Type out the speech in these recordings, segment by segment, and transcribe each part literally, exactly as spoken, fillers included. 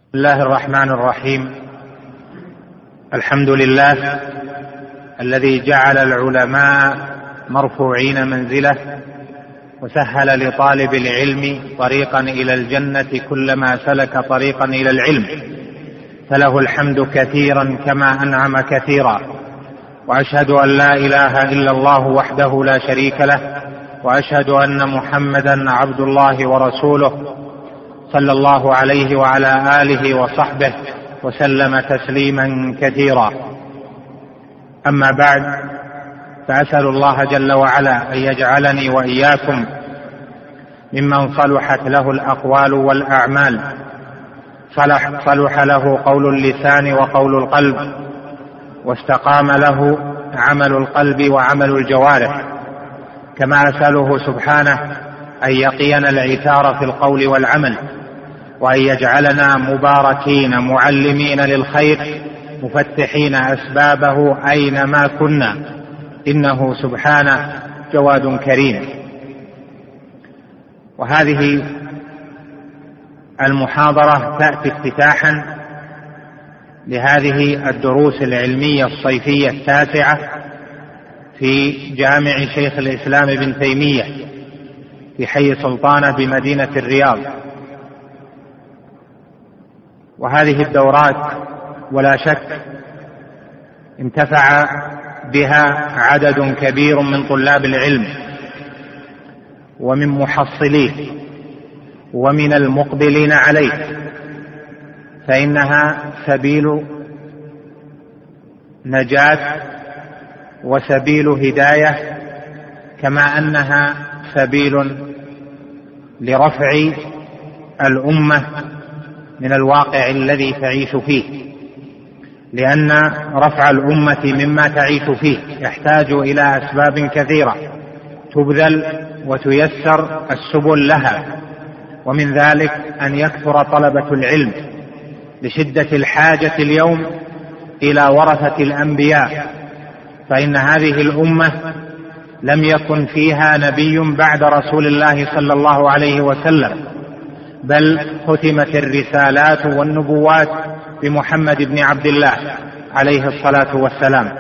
بسم الله الرحمن الرحيم. الحمد لله الذي جعل العلماء مرفوعين منزله وسهل لطالب العلم طريقا إلى الجنة كلما سلك طريقا إلى العلم، فله الحمد كثيرا كما أنعم كثيرا، وأشهد أن لا إله إلا الله وحده لا شريك له، وأشهد أن محمدا عبد الله ورسوله صلى الله عليه وعلى آله وصحبه وسلم تسليما كثيرا. أما بعد، فأسأل الله جل وعلا أن يجعلني وإياكم ممن صلحت له الأقوال والأعمال، صلح, صلح له قول اللسان وقول القلب، واستقام له عمل القلب وعمل الجوارح. كما أسأله سبحانه أن يقينا العثار في القول والعمل، وأن يجعلنا مباركين معلمين للخير مفتحين أسبابه أينما كنا، إنه سبحانه جواد كريم. وهذه المحاضرة تأتي افتتاحا لهذه الدروس العلمية الصيفية التاسعة في جامع شيخ الإسلام ابن تيمية في حي سلطانة بمدينة الرياض. وهذه الدورات ولا شك انتفع بها عدد كبير من طلاب العلم ومن محصليه ومن المقبلين عليه، فإنها سبيل نجاة وسبيل هداية، كما أنها سبيل لرفع الأمة من الواقع الذي تعيش فيه، لأن رفع الأمة مما تعيش فيه يحتاج إلى أسباب كثيرة تبذل وتيسر السبل لها، ومن ذلك أن يكثر طلبة العلم لشدة الحاجة اليوم إلى ورثة الأنبياء، فإن هذه الأمة لم يكن فيها نبي بعد رسول الله صلى الله عليه وسلم، بل ختمت الرسالات والنبوات بمحمد بن عبد الله عليه الصلاة والسلام،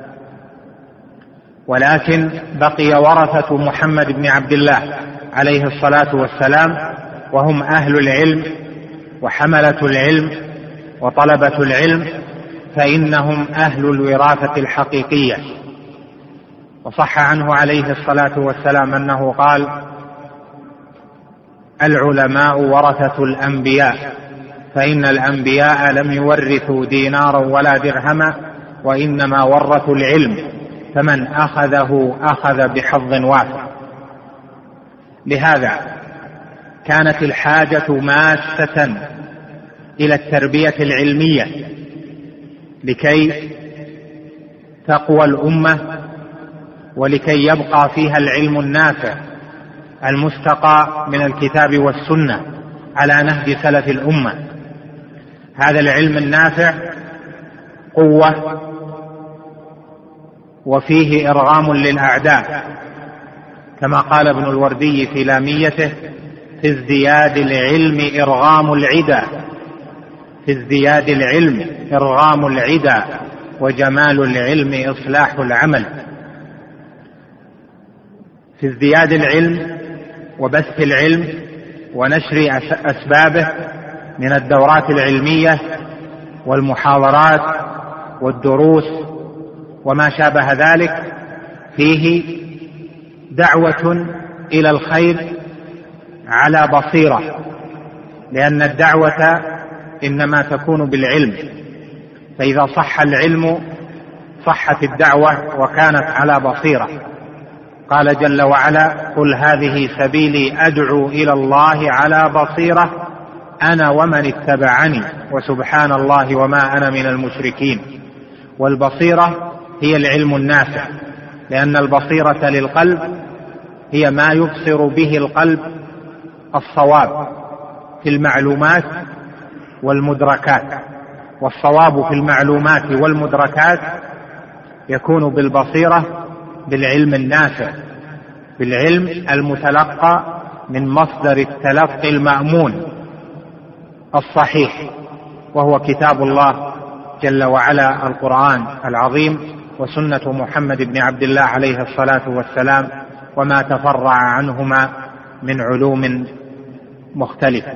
ولكن بقي ورثة محمد بن عبد الله عليه الصلاة والسلام، وهم أهل العلم وحملة العلم وطلبة العلم، فإنهم أهل الوراثة الحقيقية. وصح عنه عليه الصلاة والسلام أنه قال: العلماء ورثة الأنبياء، فإن الأنبياء لم يورثوا دينارا ولا درهما، وإنما ورثوا العلم، فمن أخذه أخذ بحظ وافر. لهذا كانت الحاجة ماسة إلى التربية العلمية لكي تقوى الأمة، ولكي يبقى فيها العلم النافع المستقى من الكتاب والسنة على نهج سلف الأمة. هذا العلم النافع قوة وفيه إرغام للأعداء، كما قال ابن الوردي في لاميته: في ازدياد العلم إرغام العدا، في ازدياد العلم إرغام العدا، وجمال العلم إصلاح العمل. في ازدياد العلم وبث العلم ونشر أسبابه من الدورات العلمية والمحاضرات والدروس وما شابه ذلك، فيه دعوة إلى الخير على بصيرة، لأن الدعوة إنما تكون بالعلم، فإذا صح العلم صحت الدعوة وكانت على بصيرة. قال جل وعلا: قل هذه سبيلي أدعو إلى الله على بصيرة أنا ومن اتبعني وسبحان الله وما أنا من المشركين. والبصيرة هي العلم النافع، لأن البصيرة للقلب هي ما يبصر به القلب الصواب في المعلومات والمدركات، والصواب في المعلومات والمدركات يكون بالبصيرة، بالعلم النافع، بالعلم المتلقى من مصدر التلقي المأمون الصحيح وهو كتاب الله جل وعلا القرآن العظيم وسنة محمد بن عبد الله عليه الصلاة والسلام وما تفرع عنهما من علوم مختلفة.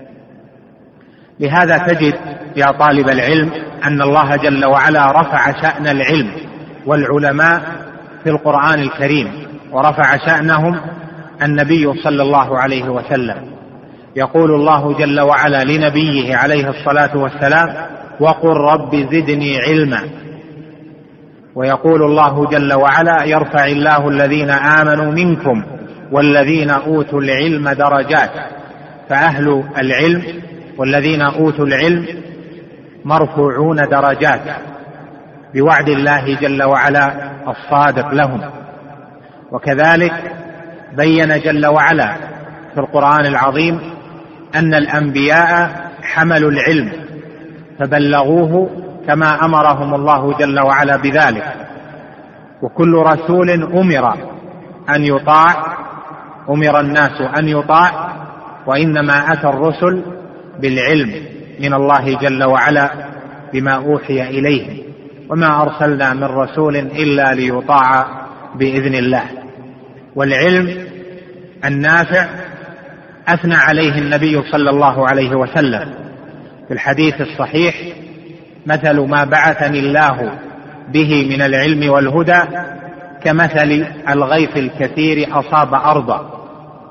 لهذا تجد يا طالب العلم أن الله جل وعلا رفع شأن العلم والعلماء في القرآن الكريم، ورفع شأنهم النبي صلى الله عليه وسلم. يقول الله جل وعلا لنبيه عليه الصلاة والسلام: وقل رب زدني علما. ويقول الله جل وعلا: يرفع الله الذين آمنوا منكم والذين أوتوا العلم درجات. فأهل العلم والذين أوتوا العلم مرفوعون درجات بوعد الله جل وعلا الصادق لهم. وكذلك بين جل وعلا في القرآن العظيم أن الأنبياء حملوا العلم فبلغوه كما أمرهم الله جل وعلا بذلك. وكل رسول أمر أن يطاع، أمر الناس أن يطاع، وإنما أتى الرسل بالعلم من الله جل وعلا بما أوحي إليه، وما أرسلنا من رسول إلا ليطاع بإذن الله. والعلم النافع أثنى عليه النبي صلى الله عليه وسلم في الحديث الصحيح: مثل ما بعثني الله به من العلم والهدى كمثل الغيث الكثير أصاب أرضا.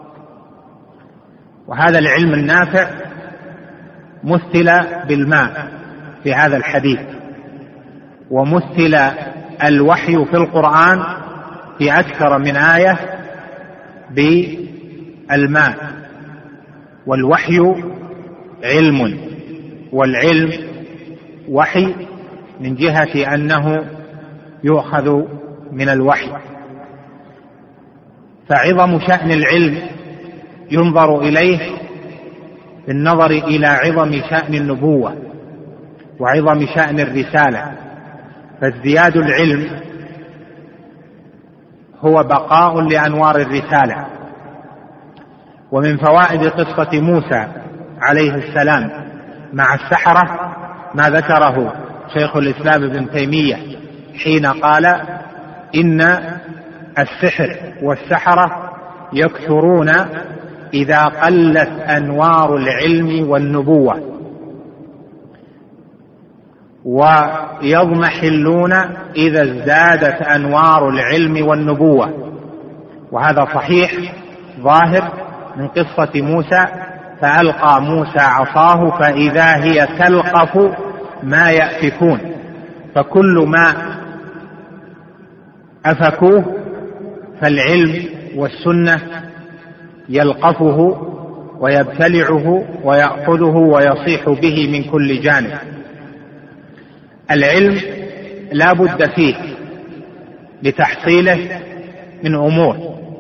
وهذا العلم النافع مثل بالماء في هذا الحديث، ومثل الوحي في القرآن في أكثر من آية بالماء. والوحي علم، والعلم وحي من جهة أنه يؤخذ من الوحي. فعظم شأن العلم ينظر إليه بالنظر إلى عظم شأن النبوة وعظم شأن الرسالة. فازدياد العلم هو بقاء لأنوار الرسالة. ومن فوائد قصة موسى عليه السلام مع السحرة ما ذكره شيخ الإسلام ابن تيمية حين قال: إن السحر والسحرة يكثرون إذا قلت أنوار العلم والنبوة، ويضمحلون إذا ازدادت أنوار العلم والنبوة. وهذا صحيح ظاهر من قصة موسى: فألقى موسى عصاه فإذا هي تلقف ما يأفكون. فكل ما أفكوه فالعلم والسنة يلقفه ويبتلعه ويأخذه ويصيح به من كل جانب. العلم لا بد فيه لتحصيله من أمور،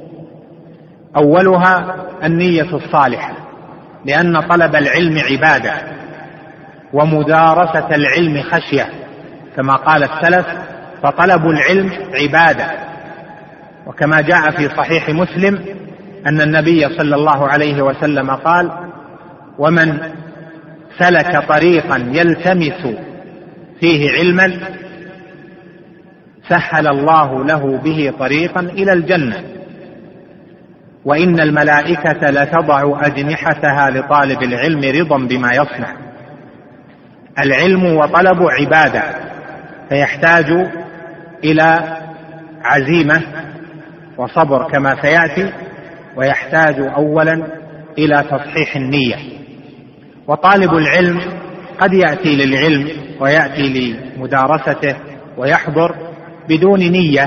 أولها النية الصالحة، لأن طلب العلم عبادة، ومدارسة العلم خشية، كما قال السلف: فطلب العلم عبادة. وكما جاء في صحيح مسلم أن النبي صلى الله عليه وسلم قال: ومن سلك طريقا يلتمس فيه علما سهل الله له به طريقا إلى الجنة، وإن الملائكة لتضع أجنحتها لطالب العلم رضا بما يصنع. العلم وطلب عبادة، فيحتاج إلى عزيمة وصبر كما سيأتي، ويحتاج أولا إلى تصحيح النية. وطالب العلم قد يأتي للعلم ويأتي لمدارسته ويحضر بدون نية،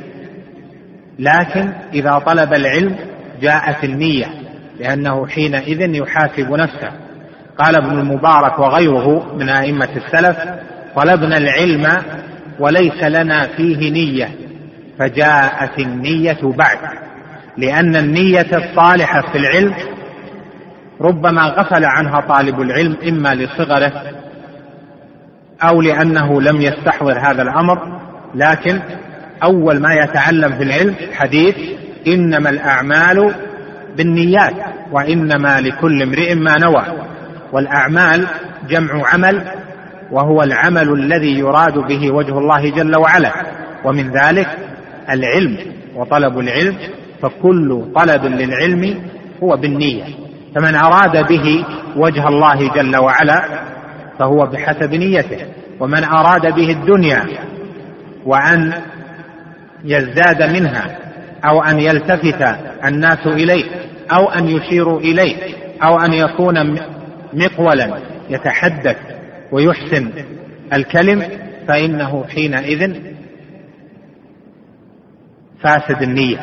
لكن إذا طلب العلم جاءت النية، لأنه حينئذ يحاسب نفسه. قال ابن المبارك وغيره من أئمة السلف: طلبنا العلم وليس لنا فيه نية، فجاءت النية بعد، لأن النية الصالحة في العلم ربما غفل عنها طالب العلم، إما لصغره أو لأنه لم يستحضر هذا الأمر. لكن أول ما يتعلم في العلم حديث: إنما الأعمال بالنيات وإنما لكل امرئ ما نوى. والأعمال جمع عمل، وهو العمل الذي يراد به وجه الله جل وعلا، ومن ذلك العلم وطلب العلم، فكل طلب للعلم هو بالنية، فمن أراد به وجه الله جل وعلا فهو بحسب نيته، ومن أراد به الدنيا وأن يزداد منها أو أن يلتفت الناس إليه أو أن يشيروا إليه أو أن يكون مقولا يتحدث ويحسن الكلم، فإنه حينئذ فاسد النية.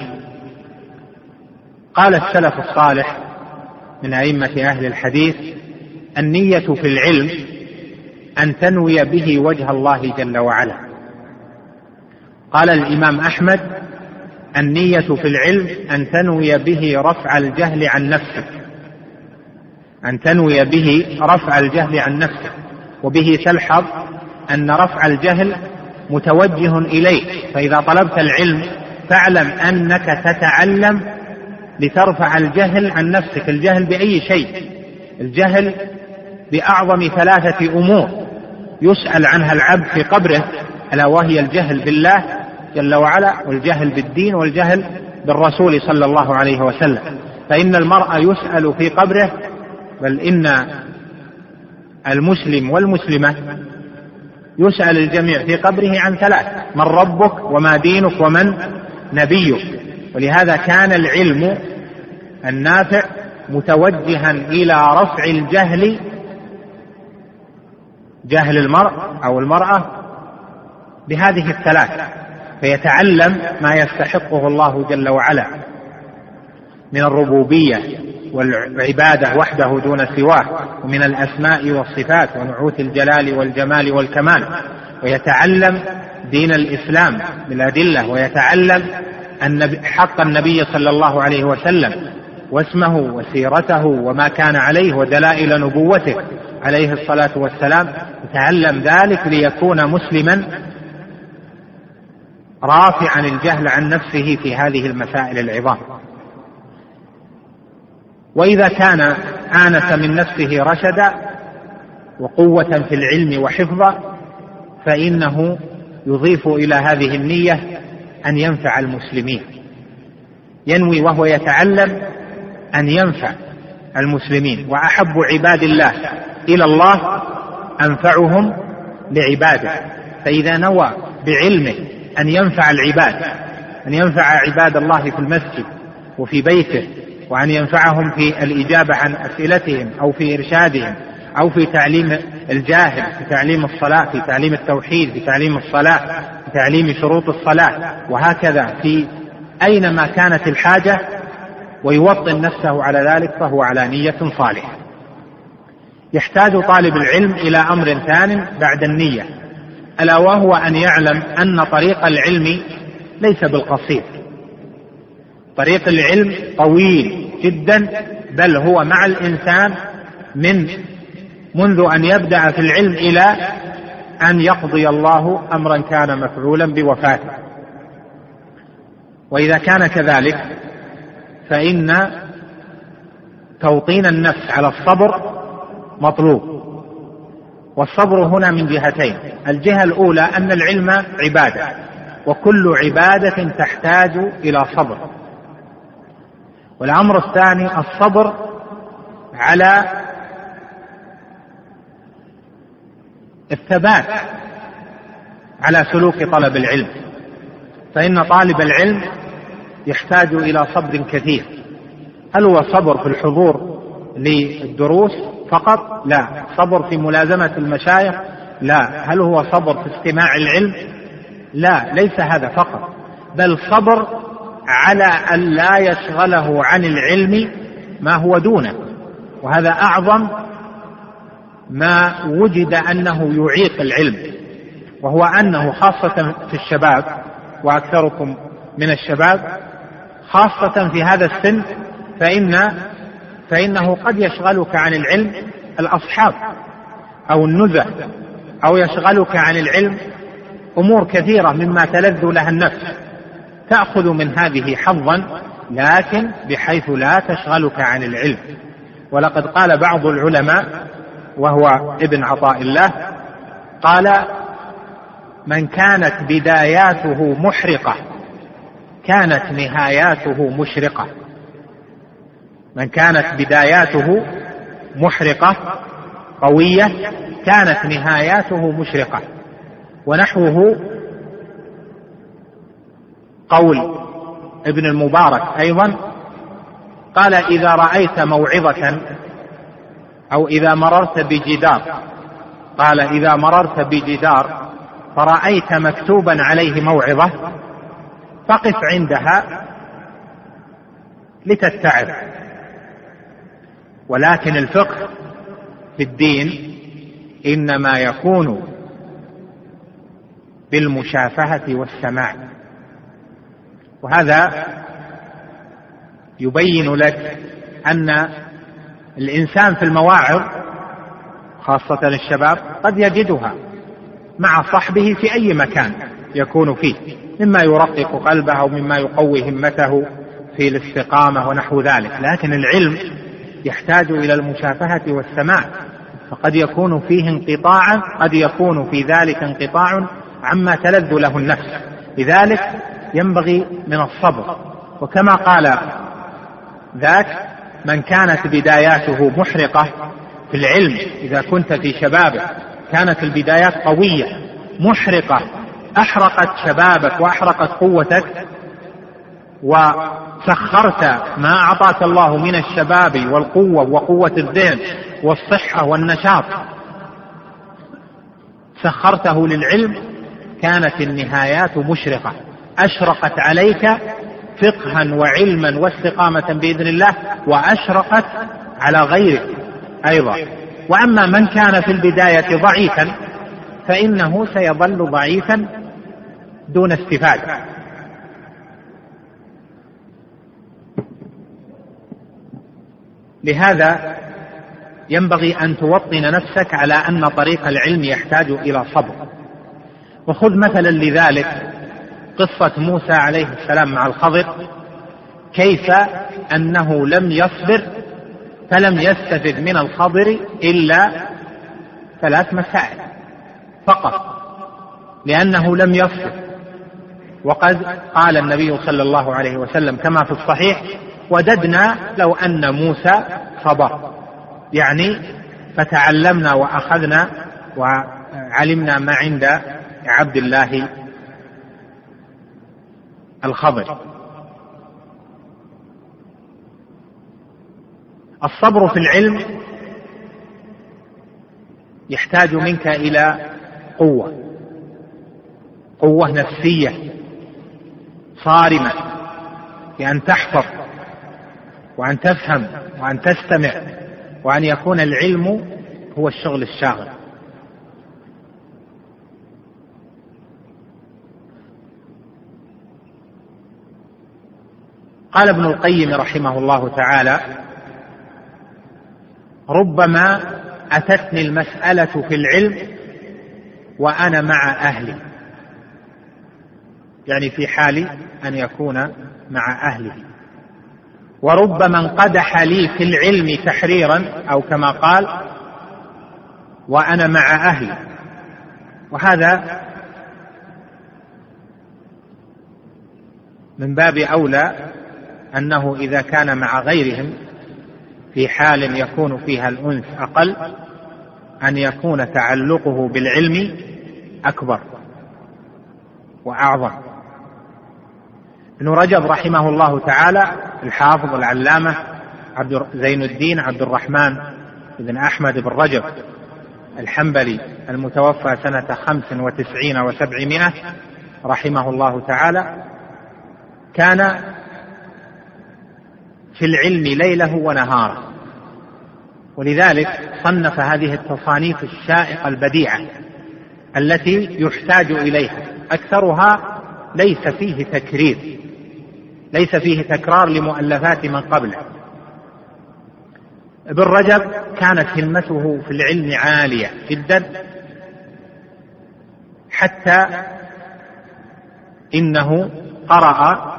قال السلف الصالح من أئمة أهل الحديث: النية في العلم أن تنوي به وجه الله جل وعلا. قال الإمام أحمد: النية في العلم أن تنوي به رفع الجهل عن نفسك، أن تنوي به رفع الجهل عن نفسك. وبه تلحظ أن رفع الجهل متوجه إليك، فإذا طلبت العلم فاعلم أنك تتعلم لترفع الجهل عن نفسك. الجهل بأي شيء؟ الجهل بأعظم ثلاثة أمور يسأل عنها العبد في قبره، ألا وهي الجهل بالله جل وعلا، والجهل بالدين، والجهل بالرسول صلى الله عليه وسلم. فإن المرء يسأل في قبره، بل إن المسلم والمسلمة يسأل الجميع في قبره عن ثلاث: من ربك، وما دينك، ومن نبيك. ولهذا كان العلم النافع متوجها إلى رفع الجهل، جهل المرء أو المرأة بهذه الثلاث، فيتعلم ما يستحقه الله جل وعلا من الربوبية والعبادة وحده دون سواه، ومن الأسماء والصفات ونعوت الجلال والجمال والكمال، ويتعلم دين الإسلام بالأدلة، ويتعلم حق النبي صلى الله عليه وسلم واسمه وسيرته وما كان عليه ودلائل نبوته عليه الصلاة والسلام. يتعلم ذلك ليكون مسلما رافعا الجهل عن نفسه في هذه المسائل العظام. وإذا كان آنس من نفسه رشدا وقوة في العلم وحفظا، فإنه يضيف إلى هذه النية أن ينفع المسلمين، ينوي وهو يتعلم أن ينفع المسلمين. وأحب عباد الله إلى الله أنفعهم لعباده. فإذا نوى بعلمه أن ينفع العباد، أن ينفع عباد الله في المسجد وفي بيته، وأن ينفعهم في الإجابة عن أسئلتهم أو في إرشادهم أو في تعليم الجاهل، في تعليم الصلاة، في تعليم التوحيد، في تعليم الصلاة، في تعليم شروط الصلاة، وهكذا في أينما كانت الحاجة، ويوطن نفسه على ذلك، فهو على نية صالحة. يحتاج طالب العلم إلى أمر ثان بعد النية، ألا وهو أن يعلم أن طريق العلم ليس بالقصير. طريق العلم طويل جدا، بل هو مع الإنسان من منذ أن يبدأ في العلم إلى أن يقضي الله أمرا كان مفعولا بوفاته. وإذا كان كذلك فإن توطين النفس على الصبر مطلوب. والصبر هنا من جهتين: الجهة الأولى أن العلم عبادة، وكل عبادة تحتاج إلى صبر. والأمر الثاني الصبر على الثبات على سلوك طلب العلم، فإن طالب العلم يحتاج إلى صبر كثير. هل هو صبر في الحضور للدروس فقط؟ لا. صبر في ملازمة المشايخ؟ لا. هل هو صبر في استماع العلم؟ لا، ليس هذا فقط، بل صبر على أن لا يشغله عن العلم ما هو دونه. وهذا أعظم ما وجد أنه يعيق العلم، وهو أنه خاصة في الشباب، وأكثركم من الشباب خاصة في هذا السن، فإن فإنه قد يشغلك عن العلم الأصحاب أو النزهة، أو يشغلك عن العلم أمور كثيرة مما تلذ لها النفس، تأخذ من هذه حظا، لكن بحيث لا تشغلك عن العلم. ولقد قال بعض العلماء: وهو ابن عطاء الله، قال: من كانت بداياته محرقة كانت نهاياته مشرقة. من كانت بداياته محرقة قوية كانت نهاياته مشرقة. ونحوه قول ابن المبارك أيضا، قال: إذا رأيت موعظة أو إذا مررت بجدار، قال: إذا مررت بجدار فرأيت مكتوبا عليه موعظة فقف عندها لتتعظ. ولكن الفقه في الدين إنما يكون بالمشافهة والسماع. وهذا يبين لك أن الإنسان في المواعظ خاصة الشباب قد يجدها مع صحبه في أي مكان يكون فيه، مما يرقق قلبه أو مما يقوي همته في الاستقامة ونحو ذلك. لكن العلم يحتاج إلى المشافهة والسماع، فقد يكون فيه انقطاعا، قد يكون في ذلك انقطاع عما تلذ له النفس. لذلك ينبغي من الصبر. وكما قال ذاك: من كانت بداياته محرقة في العلم، إذا كنت في شبابك كانت البدايات قوية محرقة، أحرقت شبابك وأحرقت قوتك، وسخرت ما أعطاك الله من الشباب والقوة وقوة الذهن والصحة والنشاط، سخرته للعلم، كانت النهايات مشرقة، أشرقت عليك فقها وعلما واستقامة بإذن الله، وأشرقت على غيرك أيضا. وأما من كان في البداية ضعيفا فإنه سيظل ضعيفا دون استفادة. لهذا ينبغي أن توطن نفسك على أن طريق العلم يحتاج إلى صبر. وخذ مثلا لذلك قصة موسى عليه السلام مع الخضر، كيف أنه لم يصبر فلم يستفد من الخضر إلا ثلاث مسائل فقط، لأنه لم يصبر. وقد قال النبي صلى الله عليه وسلم كما في الصحيح: وددنا لو أن موسى صبر، يعني فتعلمنا وأخذنا وعلمنا ما عند عبد الله الخضر. الصبر في العلم يحتاج منك إلى قوة، قوة نفسية صارمة، بأن تحفظ وأن تفهم وأن تستمع، وأن يكون العلم هو الشغل الشاغل. قال ابن القيم رحمه الله تعالى: ربما أتتني المسألة في العلم وأنا مع أهلي، يعني في حال أن يكون مع أهله. وربما انقدح لي في العلم تحريرا، أو كما قال: وأنا مع أهلي. وهذا من باب أولى أنه إذا كان مع غيرهم في حال يكون فيها الأنس أقل، أن يكون تعلقه بالعلم أكبر وأعظم. ابن رجب رحمه الله تعالى الحافظ العلامة عبد زين الدين عبد الرحمن بن أحمد بن رجب الحنبلي المتوفى سنة خمس وتسعين وسبعمائة رحمه الله تعالى، كان في العلم ليله ونهاره، ولذلك صنف هذه التصانيف الشائقة البديعة التي يحتاج إليها. أكثرها ليس فيه تكرير، ليس فيه تكرار لمؤلفات من قبله. ابن رجب كانت همته في العلم عالية جدا، حتى إنه قرأ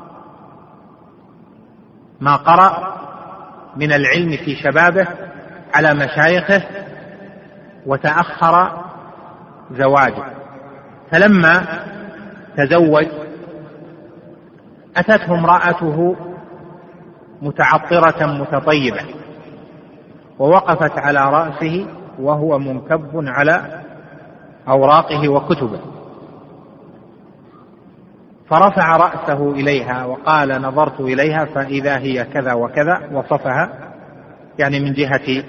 ما قرأ من العلم في شبابه على مشايخه وتأخر زواجه، فلما تزوج أتته امرأته متعطرة متطيبة ووقفت على رأسه وهو منكب على أوراقه وكتبه، فرفع رأسه إليها وقال: نظرت إليها فإذا هي كذا وكذا، وصفها يعني من جهة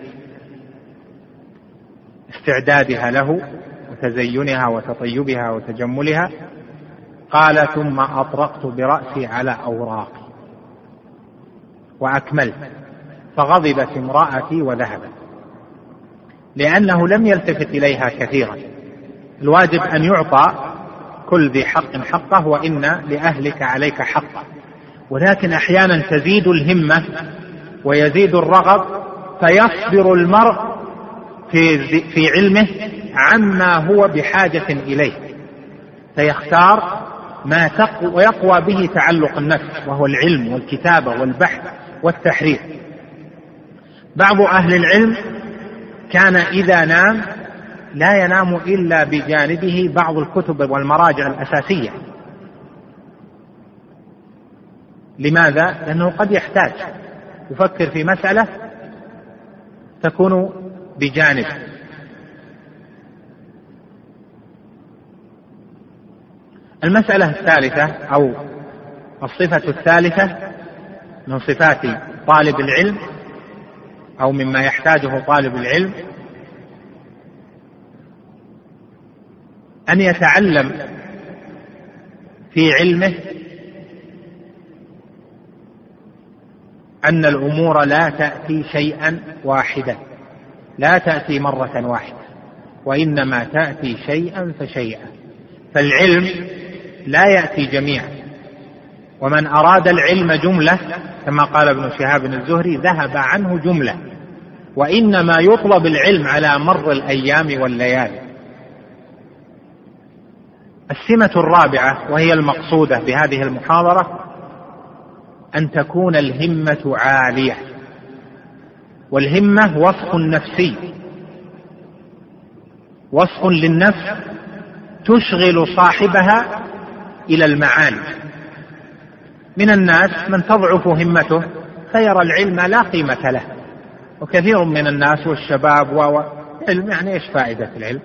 استعدادها له وتزينها وتطيبها وتجملها. قال: ثم أطرقت برأسي على أوراقي وأكملت، فغضبت امرأتي وذهبت، لأنه لم يلتفت إليها كثيرا. الواجب أن يعطى كل ذي حق حقه، وإن لأهلك عليك حقا، ولكن أحيانا تزيد الهمة ويزيد الرغب فيصبر المرء في, في علمه عما هو بحاجة إليه، فيختار ما تقوى ويقوى به تعلق النفس، وهو العلم والكتابة والبحث والتحرير. بعض أهل العلم كان إذا نام لا ينام إلا بجانبه بعض الكتب والمراجع الأساسية. لماذا؟ لأنه قد يحتاج يفكر في مسألة تكون بجانب. المسألة الثالثة أو الصفة الثالثة من صفات طالب العلم أو مما يحتاجه طالب العلم أن يتعلم في علمه أن الأمور لا تأتي شيئا واحدا، لا تأتي مرة واحدة، وإنما تأتي شيئا فشيئا. فالعلم لا يأتي جميعا، ومن أراد العلم جملة كما قال ابن شهاب الزهري ذهب عنه جملة، وإنما يطلب العلم على مر الأيام والليالي. السمة الرابعة وهي المقصودة بهذه المحاضرة أن تكون الهمة عالية، والهمة وصف نفسي، وصف للنفس تشغل صاحبها إلى المعاني. من الناس من تضعف همته فيرى العلم لا قيمة له، وكثير من الناس والشباب وعلم يعني إيش فائدة العلم.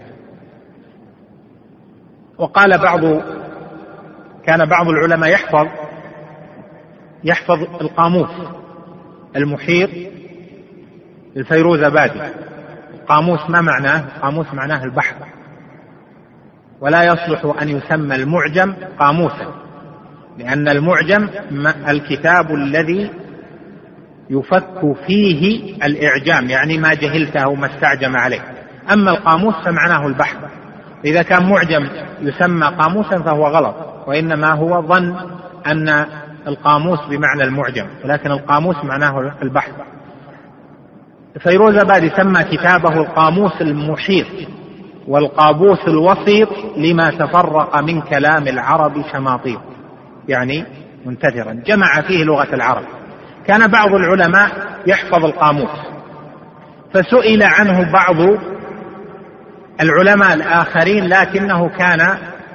وقال بعض كان بعض العلماء يحفظ يحفظ القاموس المحيط للفيروزابادي. القاموس ما معناه؟ القاموس معناه البحر، ولا يصلح أن يسمى المعجم قاموسا، لأن المعجم الكتاب الذي يفك فيه الإعجام، يعني ما جهلته ما استعجم عليه. أما القاموس فمعناه البحر. إذا كان معجم يسمى قاموسا فهو غلط، وإنما هو ظن أن القاموس بمعنى المعجم، ولكن القاموس معناه البحر. فيروزابادي سمى كتابه القاموس المحيط والقابوس الوسيط لما تفرق من كلام العرب شماطير، يعني منتثرا، جمع فيه لغة العرب. كان بعض العلماء يحفظ القاموس، فسئل عنه بعض العلماء الآخرين، لكنه كان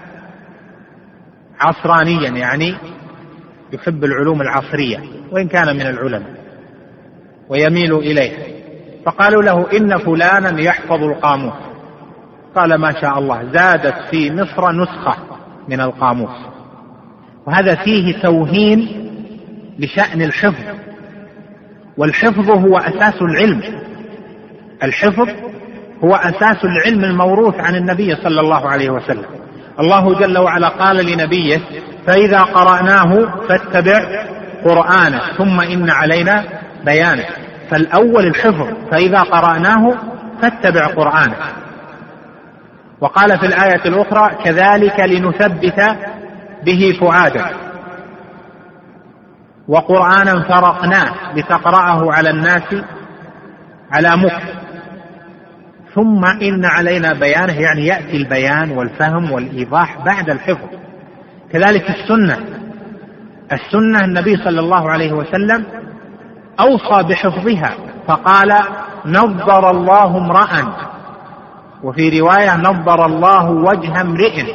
عصرانيا، يعني يحب العلوم العصرية وإن كان من العلماء ويميل إليه، فقالوا له إن فلانا يحفظ القاموس. قال: ما شاء الله، زادت في مصر نسخة من القاموس. وهذا فيه توهين لشأن الحفظ، والحفظ هو أساس العلم. الحفظ هو أساس العلم الموروث عن النبي صلى الله عليه وسلم. الله جل وعلا قال لنبيه: فإذا قرأناه فاتبع قرآنه ثم إن علينا بيانه. فالأول الحفظ، فإذا قرأناه فاتبع قرآنه. وقال في الآية الأخرى: كذلك لنثبت به فؤادك وقرآنا فرقناه لتقرأه على الناس على مكث ثم إن علينا بيانه، يعني يأتي البيان والفهم والإيضاح بعد الحفظ. كذلك السنة السنة النبي صلى الله عليه وسلم أوصى بحفظها، فقال: نضر الله امرأ، وفي رواية نضر الله وجه امرئ.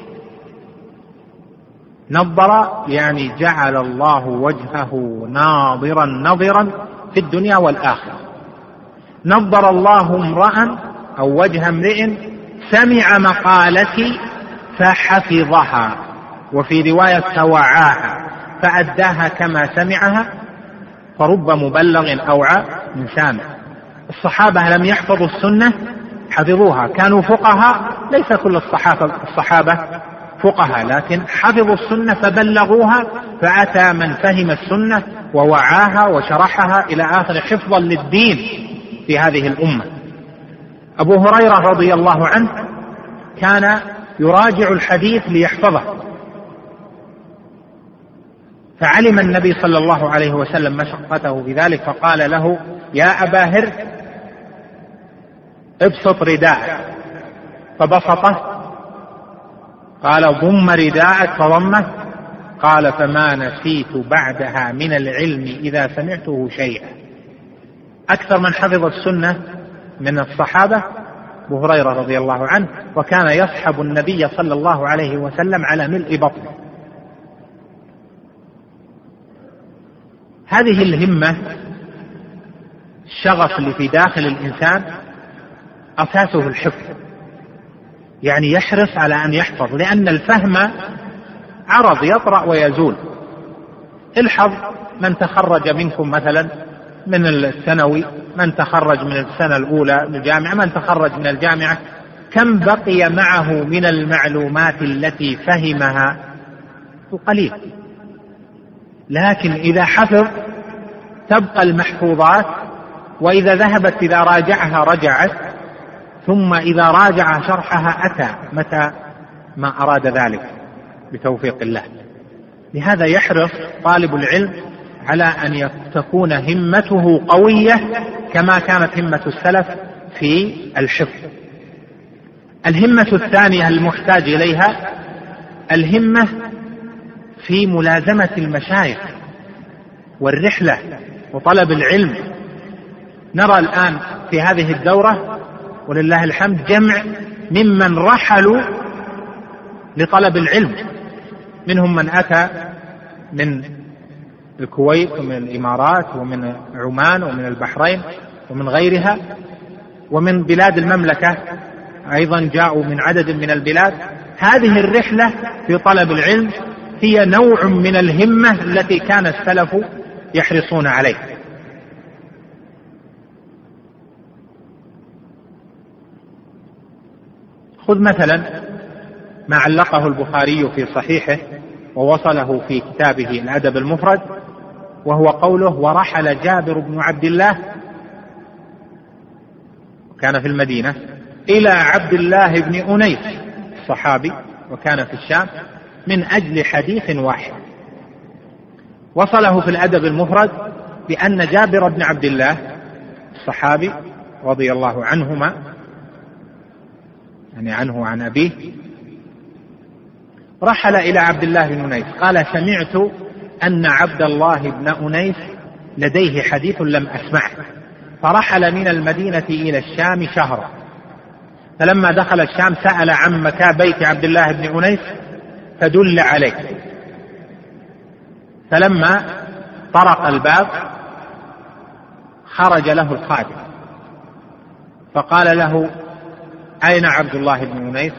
نضر يعني جعل الله وجهه ناظرا نظرا في الدنيا والآخرة. نضر الله امرأ أو وجه امرئ سمع مقالتي فحفظها، وفي رواية توعاها فأداها كما سمعها، فرب مبلغ أوعى من سامع. الصحابة لم يحفظوا السنة، حفظوها، كانوا فقهاء، ليس كل الصحابة, الصحابة فقهاء، لكن حفظوا السنة فبلغوها، فأتى من فهم السنة ووعاها وشرحها إلى آخر حفظا للدين في هذه الأمة. أبو هريرة رضي الله عنه كان يراجع الحديث ليحفظه، فعلم النبي صلى الله عليه وسلم مشقته في ذلك، فقال له: يا أبا هر ابسط رداءك، فبسطه. قال: ضم رداءك، فضمه. قال: فما نسيت بعدها من العلم إذا سمعته شيئا. أكثر من حفظ السنة من الصحابة أبو هريرة رضي الله عنه، وكان يصحب النبي صلى الله عليه وسلم على ملء بطنه. هذه الهمة، الشغف اللي في داخل الإنسان، أساسه الحفظ، يعني يحرص على أن يحفظ، لأن الفهم عرض يطرأ ويزول. الحظ من تخرج منكم مثلا من الثانوي، من تخرج من السنة الأولى من الجامعة، من تخرج من الجامعة، كم بقي معه من المعلومات التي فهمها؟ قليل. لكن إذا حفظ تبقى المحفوظات، وإذا ذهبت إذا راجعها رجعت، ثم إذا راجع شرحها أتى متى ما أراد ذلك بتوفيق الله. لهذا يحرص طالب العلم على أن تكون همته قوية كما كانت همة السلف في الحفظ. الهمة الثانية المحتاج إليها الهمة في ملازمة المشايخ والرحلة وطلب العلم. نرى الآن في هذه الدورة ولله الحمد جمع ممن رحلوا لطلب العلم، منهم من أتى من الكويت ومن الإمارات ومن عمان ومن البحرين ومن غيرها، ومن بلاد المملكة أيضا جاءوا من عدد من البلاد. هذه الرحلة في طلب العلم هي نوع من الهمة التي كان السلف يحرصون عليه. خذ مثلا ما علقه البخاري في صحيحه ووصله في كتابه الأدب المفرد، وهو قوله: ورحل جابر بن عبد الله، كان في المدينة، إلى عبد الله بن أنيس الصحابي وكان في الشام، من أجل حديث واحد. وصله في الأدب المفرد بأن جابر بن عبد الله الصحابي رضي الله عنهما، يعني عنه عن أبيه، رحل إلى عبد الله بن أنيس، قال: سمعت أن عبد الله بن أنيس لديه حديث لم أسمعه، فرحل من المدينة إلى الشام شهرا، فلما دخل الشام سأل عن مكان بيت عبد الله بن أنيس فدل عليه، فلما طرق الباب خرج له الخادم فقال له: أين عبد الله بن أنيس؟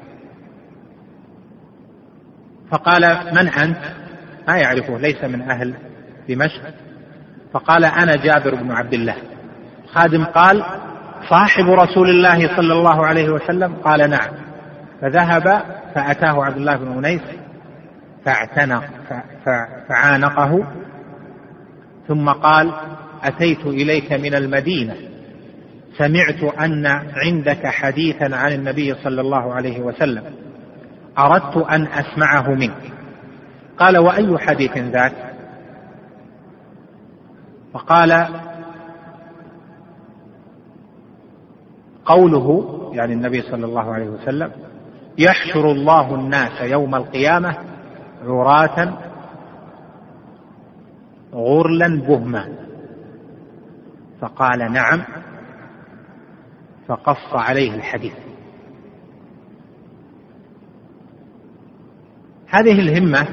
فقال: من أنت؟ ما يعرفه، ليس من أهل دمشق. فقال: أنا جابر بن عبد الله. الخادم قال: صاحب رسول الله صلى الله عليه وسلم؟ قال: نعم. فذهب فأتاه عبد الله بن أنيس فاعتنق فعانقه، ثم قال: أتيت إليك من المدينة، سمعت أن عندك حديثا عن النبي صلى الله عليه وسلم، أردت أن أسمعه منك. قال: وأي حديث ذاك؟ فقال: قوله، يعني النبي صلى الله عليه وسلم: يحشر الله الناس يوم القيامة عراة غرلا بهما. فقال: نعم. فقص عليه الحديث. هذه الهمة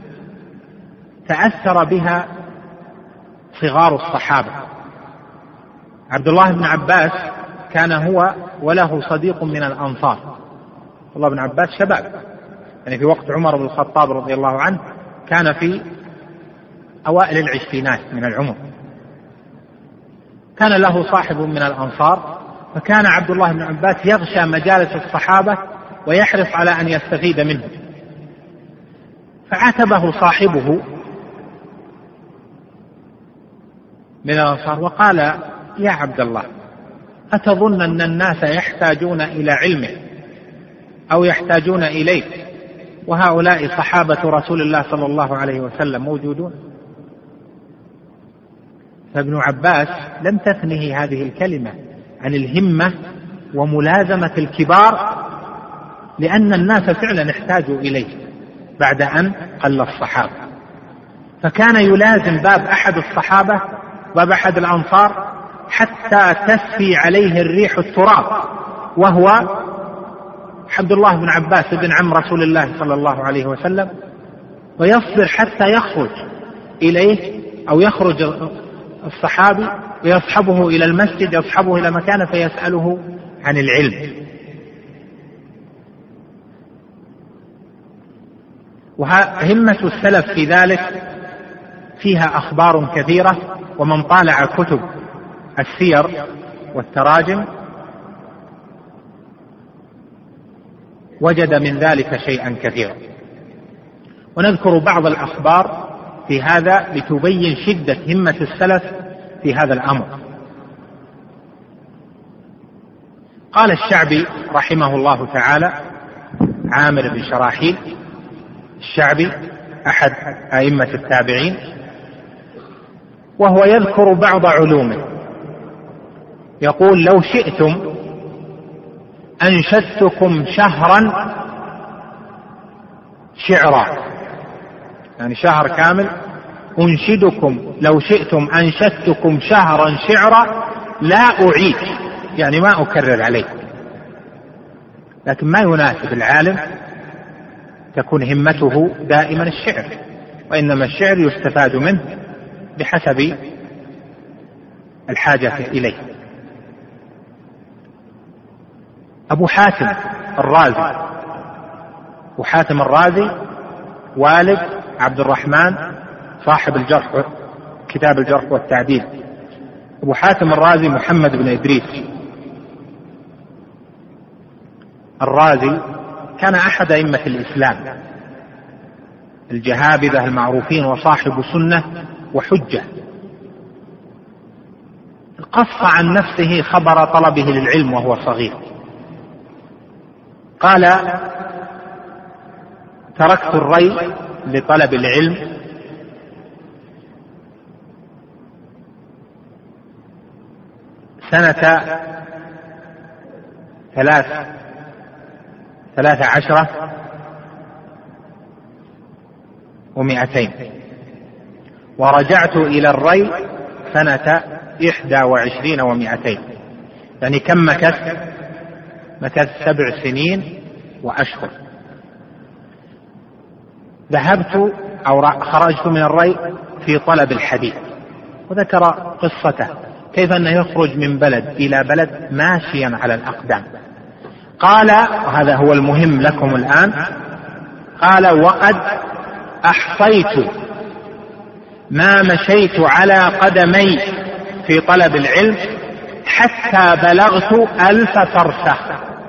تأثر بها صغار الصحابة. عبد الله بن عباس كان هو وله صديق من الأنصار. عبد الله بن عباس شباب، يعني في وقت عمر بن الخطاب رضي الله عنه كان في أوائل العشرينات من العمر. كان له صاحب من الأنصار، فكان عبد الله بن عباس يغشى مجالس الصحابة ويحرص على أن يستفيد منه. فعاتبه صاحبه من الأنصار وقال: يا عبد الله، أتظن أن الناس يحتاجون إلى علمك أو يحتاجون إليك وهؤلاء صحابة رسول الله صلى الله عليه وسلم موجودون؟ فابن عباس لم تثنه هذه الكلمة عن الهمة وملازمة الكبار، لأن الناس فعلا احتاجوا إليه بعد أن قل الصحابة. فكان يلازم باب أحد الصحابة، باب أحد الأنصار، حتى تسفي عليه الريح التراب، وهو عبد الله بن عباس بن عم رسول الله صلى الله عليه وسلم، ويصبر حتى يخرج إليه أو يخرج الصحابي ويصحبه إلى المسجد، يصحبه إلى مكانه فيسأله عن العلم. وهمة السلف في ذلك فيها أخبار كثيرة، ومن طالع كتب السير والتراجم وجد من ذلك شيئا كثيرا. ونذكر بعض الأخبار في هذا لتبين شدة همة السلف في هذا الأمر. قال الشعبي رحمه الله تعالى، عامر بن شراحيل الشعبي أحد أئمة التابعين، وهو يذكر بعض علومه، يقول: لو شئتم أنشدتكم شهرا شعرا، يعني شهر كامل أنشدكم، لو شئتم أنشدتكم شهرا شعرا لا أعيد، يعني ما أكرر عليكم. لكن ما يناسب العالم تكون همته دائما الشعر، وإنما الشعر يستفاد منه بحسب الحاجة إليه. أبو حاتم الرازي، أبو حاتم الرازي والد عبد الرحمن صاحب الجرح، كتاب الجرح والتعديل. أبو حاتم الرازي محمد بن إدريس الرازي كان أحد أئمة الإسلام الجهابذة المعروفين، وصاحب سنة وحجة. قص عن نفسه خبر طلبه للعلم وهو صغير، قال: تركت الري لطلب العلم سنة ثلاث ثلاث عشرة ومئتين، ورجعت إلى الري سنة إحدى وعشرين ومئتين، يعني كم مكث؟ مكث سبع سنين وأشهر. ذهبت أو خرجت من الري في طلب الحديث، وذكر قصته كيف أنه يخرج من بلد إلى بلد ماشيا على الأقدام. قال، وهذا هو المهم لكم الآن، قال: وقد أحصيت ما مشيت على قدمي في طلب العلم حتى بلغت ألف فرسخ،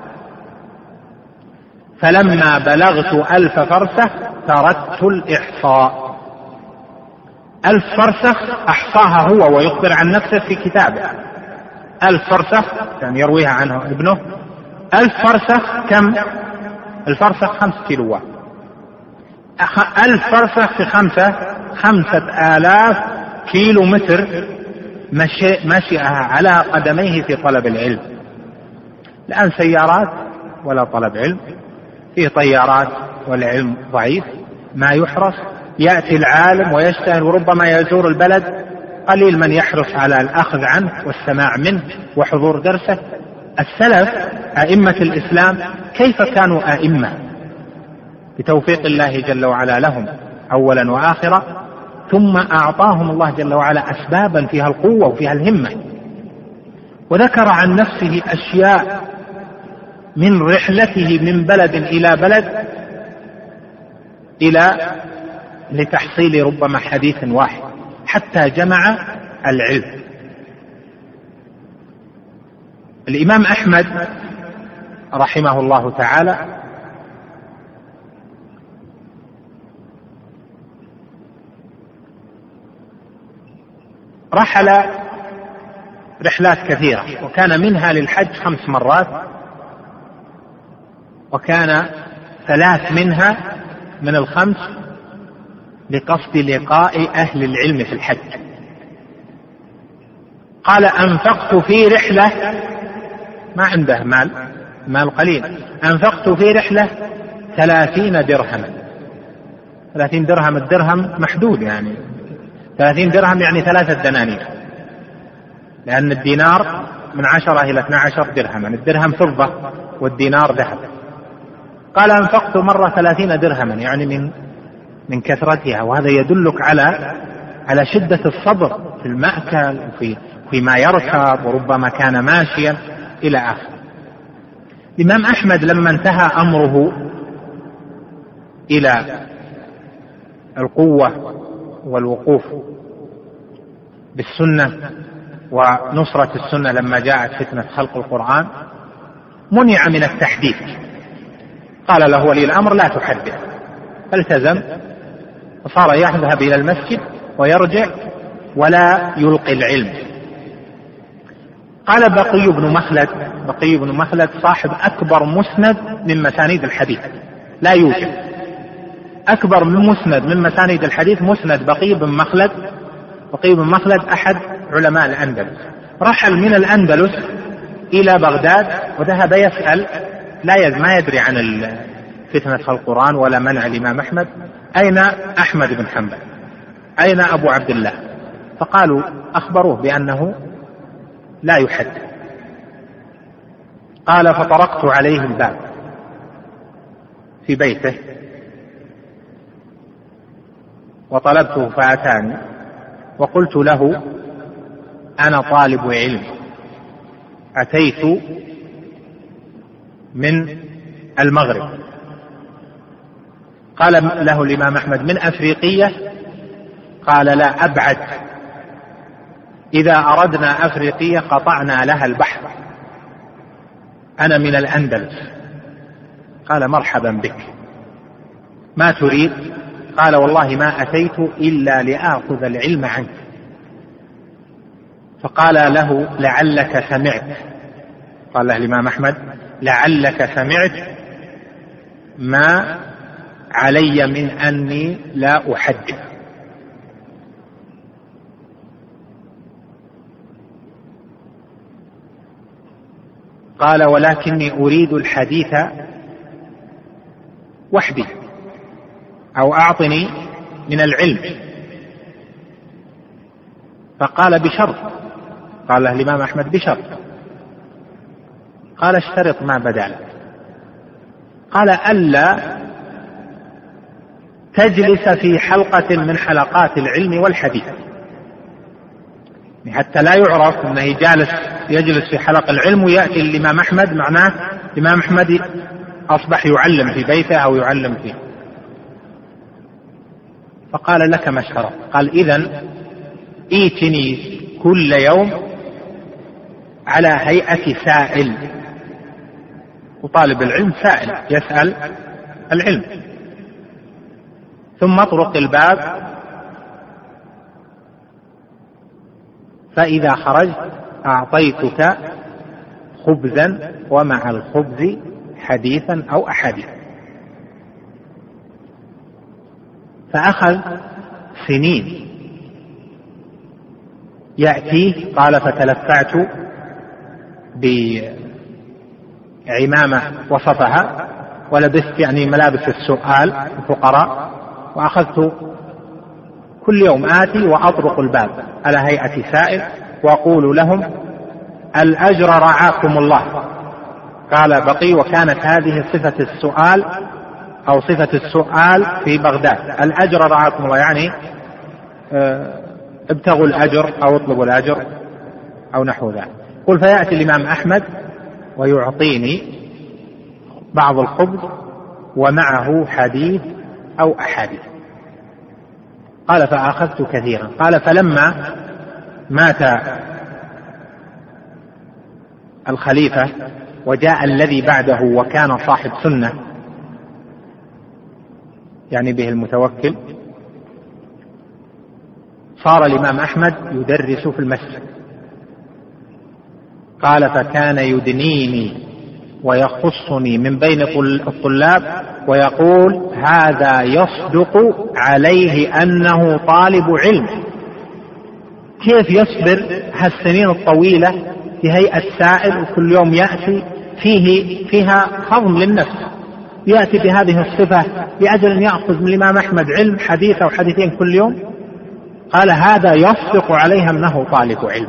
فلما بلغت ألف فرسخ تركت الإحصاء. ألف فرسخ أحصاها هو ويخبر عن نفسه في كتابه. ألف فرسخ يعني يرويها عنه ابنه. ألف فرسخ كم؟ الفرسخ خمس كيلوات. ألف فرسخ في خمسة خمسة آلاف كيلو متر مشي مشيها على قدميه في طلب العلم. الآن سيارات ولا طلب علم، فيه طيارات والعلم ضعيف ما يحرص. يأتي العالم ويشتهر وربما يزور البلد، قليل من يحرص على الأخذ عنه والسماع منه وحضور درسه، السلف أئمة الإسلام كيف كانوا أئمة بتوفيق الله جل وعلا لهم أولا وآخرا، ثم أعطاهم الله جل وعلا أسبابا فيها القوة وفيها الهمة، وذكر عن نفسه أشياء من رحلته من بلد إلى بلد إلى لتحصيل ربما حديث واحد حتى جمع العلم. الإمام أحمد رحمه الله تعالى رحل رحلات كثيرة، وكان منها للحج خمس مرات، وكان ثلاث منها من الخمس لقصد لقاء أهل العلم في الحج. قال أنفقت في رحلة، ما عنده مال، مال قليل، أنفقت في رحلة ثلاثين درهما. ثلاثين درهم، الدرهم محدود، يعني ثلاثين درهم يعني ثلاثة دنانير، لأن الدينار من عشرة إلى اثنى عشر درهما، الدرهم فضة والدينار ذهب. قال أنفقت مرة ثلاثين درهما، يعني من من كثرتها، وهذا يدلك على على شدة الصبر في المأكل وفي فيما يركب، وربما كان ماشيا إلى آخر. الإمام أحمد لما انتهى أمره إلى القوة والوقوف بالسنة ونصرة السنة لما جاءت فتنة خلق القرآن، منع من التحديث. قال له ولي الأمر لا تحدث، فالتزم وصار يذهب إلى المسجد ويرجع ولا يلقي العلم. قال بقي بن مخلد، بقي بن مخلد صاحب أكبر مسند من مسانيد الحديث، لا يوجد أكبر من مسند من مسانيد الحديث مسند بقي بن مخلد. بقي بن مخلد أحد علماء الأندلس، رحل من الأندلس إلى بغداد وذهب يسأل، لا يد ما يدري عن فتنة خلق القرآن ولا منع الإمام أحمد، أين أحمد بن حنبل، أين أبو عبد الله؟ فقالوا أخبروه بأنه لا يحدث. قال فطرقت عليه الباب في بيته وطلبته فأتاني، وقلت له أنا طالب علم، أتيت من المغرب. قال له الإمام أحمد من أفريقية؟ قال لا، أبعد، إذا أردنا أفريقية قطعنا لها البحر، أنا من الأندلس. قال مرحبا بك، ما تريد؟ قال والله ما أتيت إلا لآخذ العلم عنك. فقال له لعلك سمعت، قال له الإمام أحمد لعلك سمعت ما علي من أني لا أحدث. قال ولكني أريد الحديث وحدي، أو أعطني من العلم. فقال بشرط، قال له الإمام أحمد بشرط. قال اشترط ما بدا لك. قال ألا تجلس في حلقة من حلقات العلم والحديث، حتى لا يعرف أنه جالس يجلس في حلقة العلم ويأتي الإمام أحمد، معناه الإمام أحمد أصبح يعلم في بيته أو يعلم فيه. فقال لك ما اشترط. قال إذن ائتني كل يوم على هيئة سائل، وطالب العلم سائل يسأل العلم، ثم اطرق الباب، فإذا خرجت أعطيتك خبزا ومع الخبز حديثا أو أحاديث. فأخذ سنين يأتيه. قال فتلفعت بعمامة وسطها ولبست يعني ملابس السؤال الفقراء، وأخذت كل يوم آتي وأطرق الباب على هيئة سائل وأقول لهم الأجر رعاكم الله، قال بقي: وكانت هذه صفة السؤال أو صفة السؤال في بغداد. الأجر رعاكم الله، يعني ابتغوا الأجر أو اطلبوا الأجر أو نحو ذلك. قل: فيأتي الإمام أحمد ويعطيني بعض الخبز ومعه حديث أو أحاديث. قال: فأخذت كثيرا. قال: فلما مات الخليفة وجاء الذي بعده وكان صاحب سنة، يعني به المتوكل، صار الإمام أحمد يدرس في المسجد. قال: فكان يدنيني ويخصني من بين الطلاب ويقول: هذا يصدق عليه أنه طالب علم. كيف يصبر هالسنين الطويلة في هيئة سائل وكل يوم يأتي فيه فيها خضم للنفس، يأتي بهذه الصفة لأجل أن يأخذ من الإمام أحمد علم حديث أو حديثين كل يوم؟ قال: هذا يصدق عليه أنه طالب علم.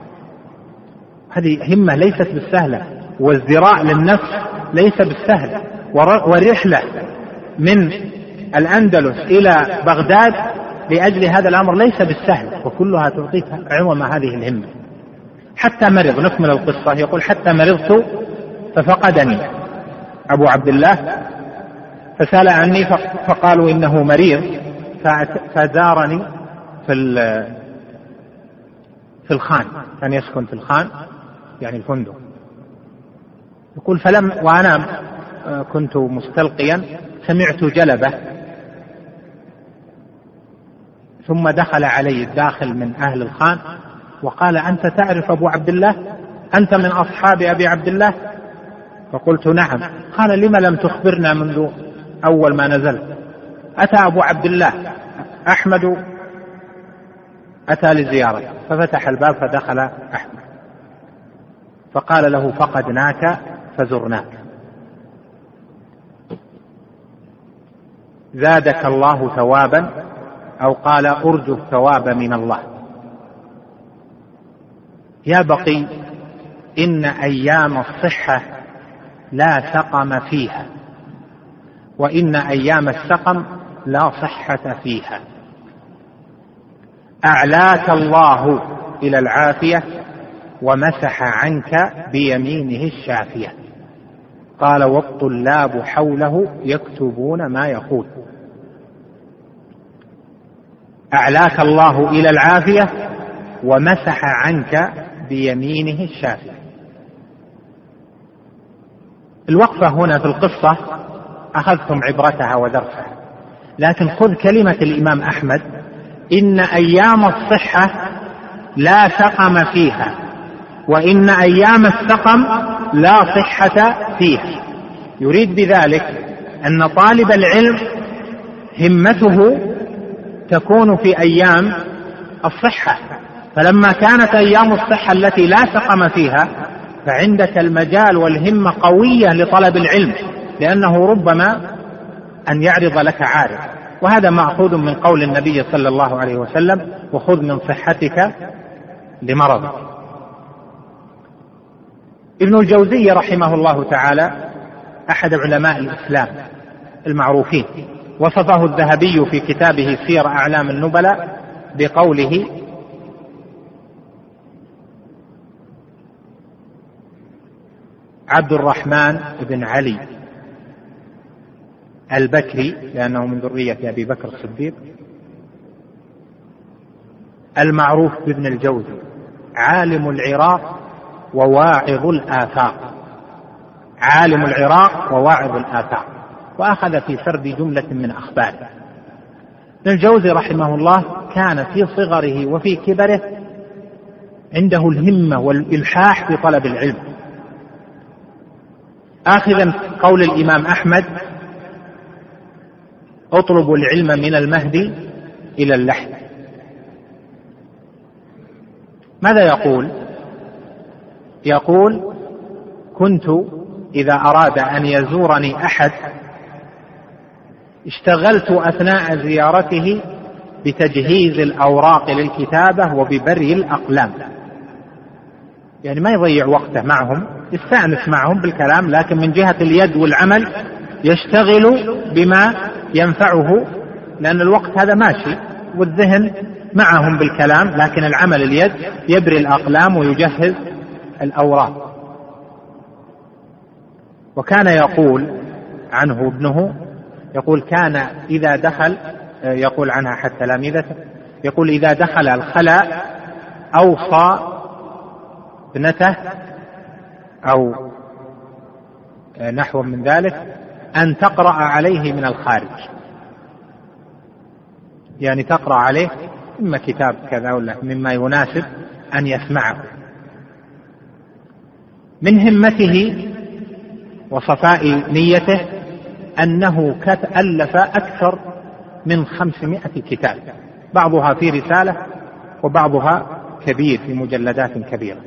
هذه همة ليست بالسهلة، والزراع للنفس ليس بالسهل، والرحلة من الأندلس إلى بغداد لأجل هذا الأمر ليس بالسهل، وكلها تعطيك عظم هذه الهمة. حتى مرض، نكمل القصة. يقول: حتى مرضت ففقدني أبو عبد الله فسأل عني فقالوا إنه مريض، فزارني في في الخان، كان يسكن في الخان يعني الفندق. يقول: فلم وأنا كنت مستلقيا سمعت جلبة، ثم دخل علي الداخل من أهل الخان وقال: أنت تعرف أبو عبد الله؟ أنت من أصحاب أبي عبد الله؟ فقلت: نعم. قال: لما لم تخبرنا منذ أول ما نزلت؟ أتى أبو عبد الله أحمد، أتى لزيارة، ففتح الباب فدخل أحمد فقال له: فقدناك فزرناك، زادك الله ثوابا، أو قال: أرجو الثواب من الله. يا بقي، إن أيام الصحة لا سقم فيها، وإن أيام السقم لا صحة فيها. أعلاك الله إلى العافية ومسح عنك بيمينه الشافية. قال: والطلاب حوله يكتبون ما يقول. أعلاك الله إلى العافية ومسح عنك بيمينه الشافية. الوقفة هنا في القصة أخذتم عبرتها ودرسها، لكن خذ كلمة الإمام أحمد: إن أيام الصحة لا سقم فيها، وإن أيام السقم لا صحة فيها. يريد بذلك أن طالب العلم همته تكون في أيام الصحة، فلما كانت أيام الصحة التي لا سقم فيها فعندك المجال والهمة قوية لطلب العلم، لأنه ربما أن يعرض لك عارض. وهذا مأخوذ من قول النبي صلى الله عليه وسلم: وخذ من صحتك لمرضك. ابن الجوزي رحمه الله تعالى أحد علماء الإسلام المعروفين، وصفه الذهبي في كتابه سير أعلام النبلاء بقوله: عبد الرحمن بن علي البكري، لأنه من ذرية أبي بكر الصديق، المعروف بابن الجوزي، عالم العراق وواعظ الآفاق، عالم العراق وواعظ الآفاق، وأخذ في سرد جملة من أخباره. ابن الجوزي رحمه الله كان في صغره وفي كبره عنده الهمة والإلحاح في طلب العلم، آخذا قول الإمام أحمد: اطلبوا العلم من المهدي إلى اللحد. ماذا يقول؟ يقول: كنت إذا أراد أن يزورني أحد اشتغلت أثناء زيارته بتجهيز الأوراق للكتابة وببري الأقلام، يعني ما يضيع وقته معهم، يستأنس معهم بالكلام، لكن من جهة اليد والعمل يشتغل بما ينفعه، لأن الوقت هذا ماشي والذهن معهم بالكلام، لكن العمل اليد يبري الأقلام ويجهز الأوراق. وكان يقول عنه ابنه، يقول كان إذا دخل، يقول عنها أحد تلاميذته، يقول إذا دخل الخلاء أوصى ابنته أو نحو من ذلك أن تقرأ عليه من الخارج، يعني تقرأ عليه إما كتاب كذا ولا مما يناسب أن يسمعه. من همته وصفاء نيته أنه ألف أكثر من خمسمائة كتاب، بعضها في رسالة وبعضها كبير في مجلدات كبيرة.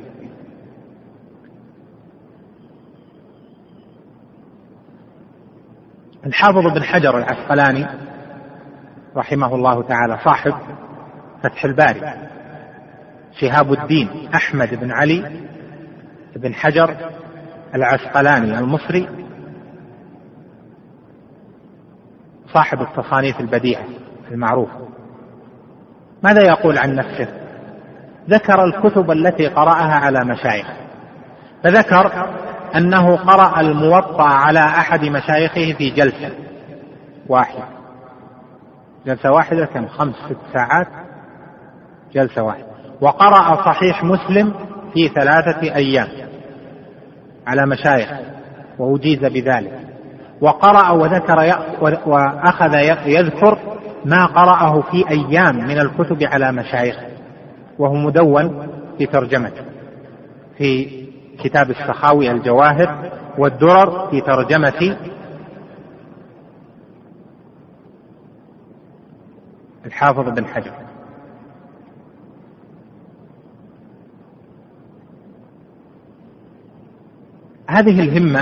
الحافظ بن حجر العسقلاني رحمه الله تعالى صاحب فتح الباري، شهاب الدين أحمد بن علي بن حجر العسقلاني المصري، صاحب التصانيف البديعة المعروفة، ماذا يقول عن نفسه؟ ذكر الكتب التي قرأها على مشايخه، فذكر أنه قرأ الموطأ على أحد مشايخه في جلسة واحدة، جلسة واحدة كم خمس ست ساعات جلسة واحدة، وقرأ صحيح مسلم في ثلاثة أيام على مشايخ وأجيز بذلك، وقرأ وذكر وأخذ يذكر ما قرأه في أيام من الكتب على مشايخ، وهو مدون في ترجمته في كتاب السخاوي الجواهر والدرر في ترجمة الحافظ بن حجر. هذه الهمة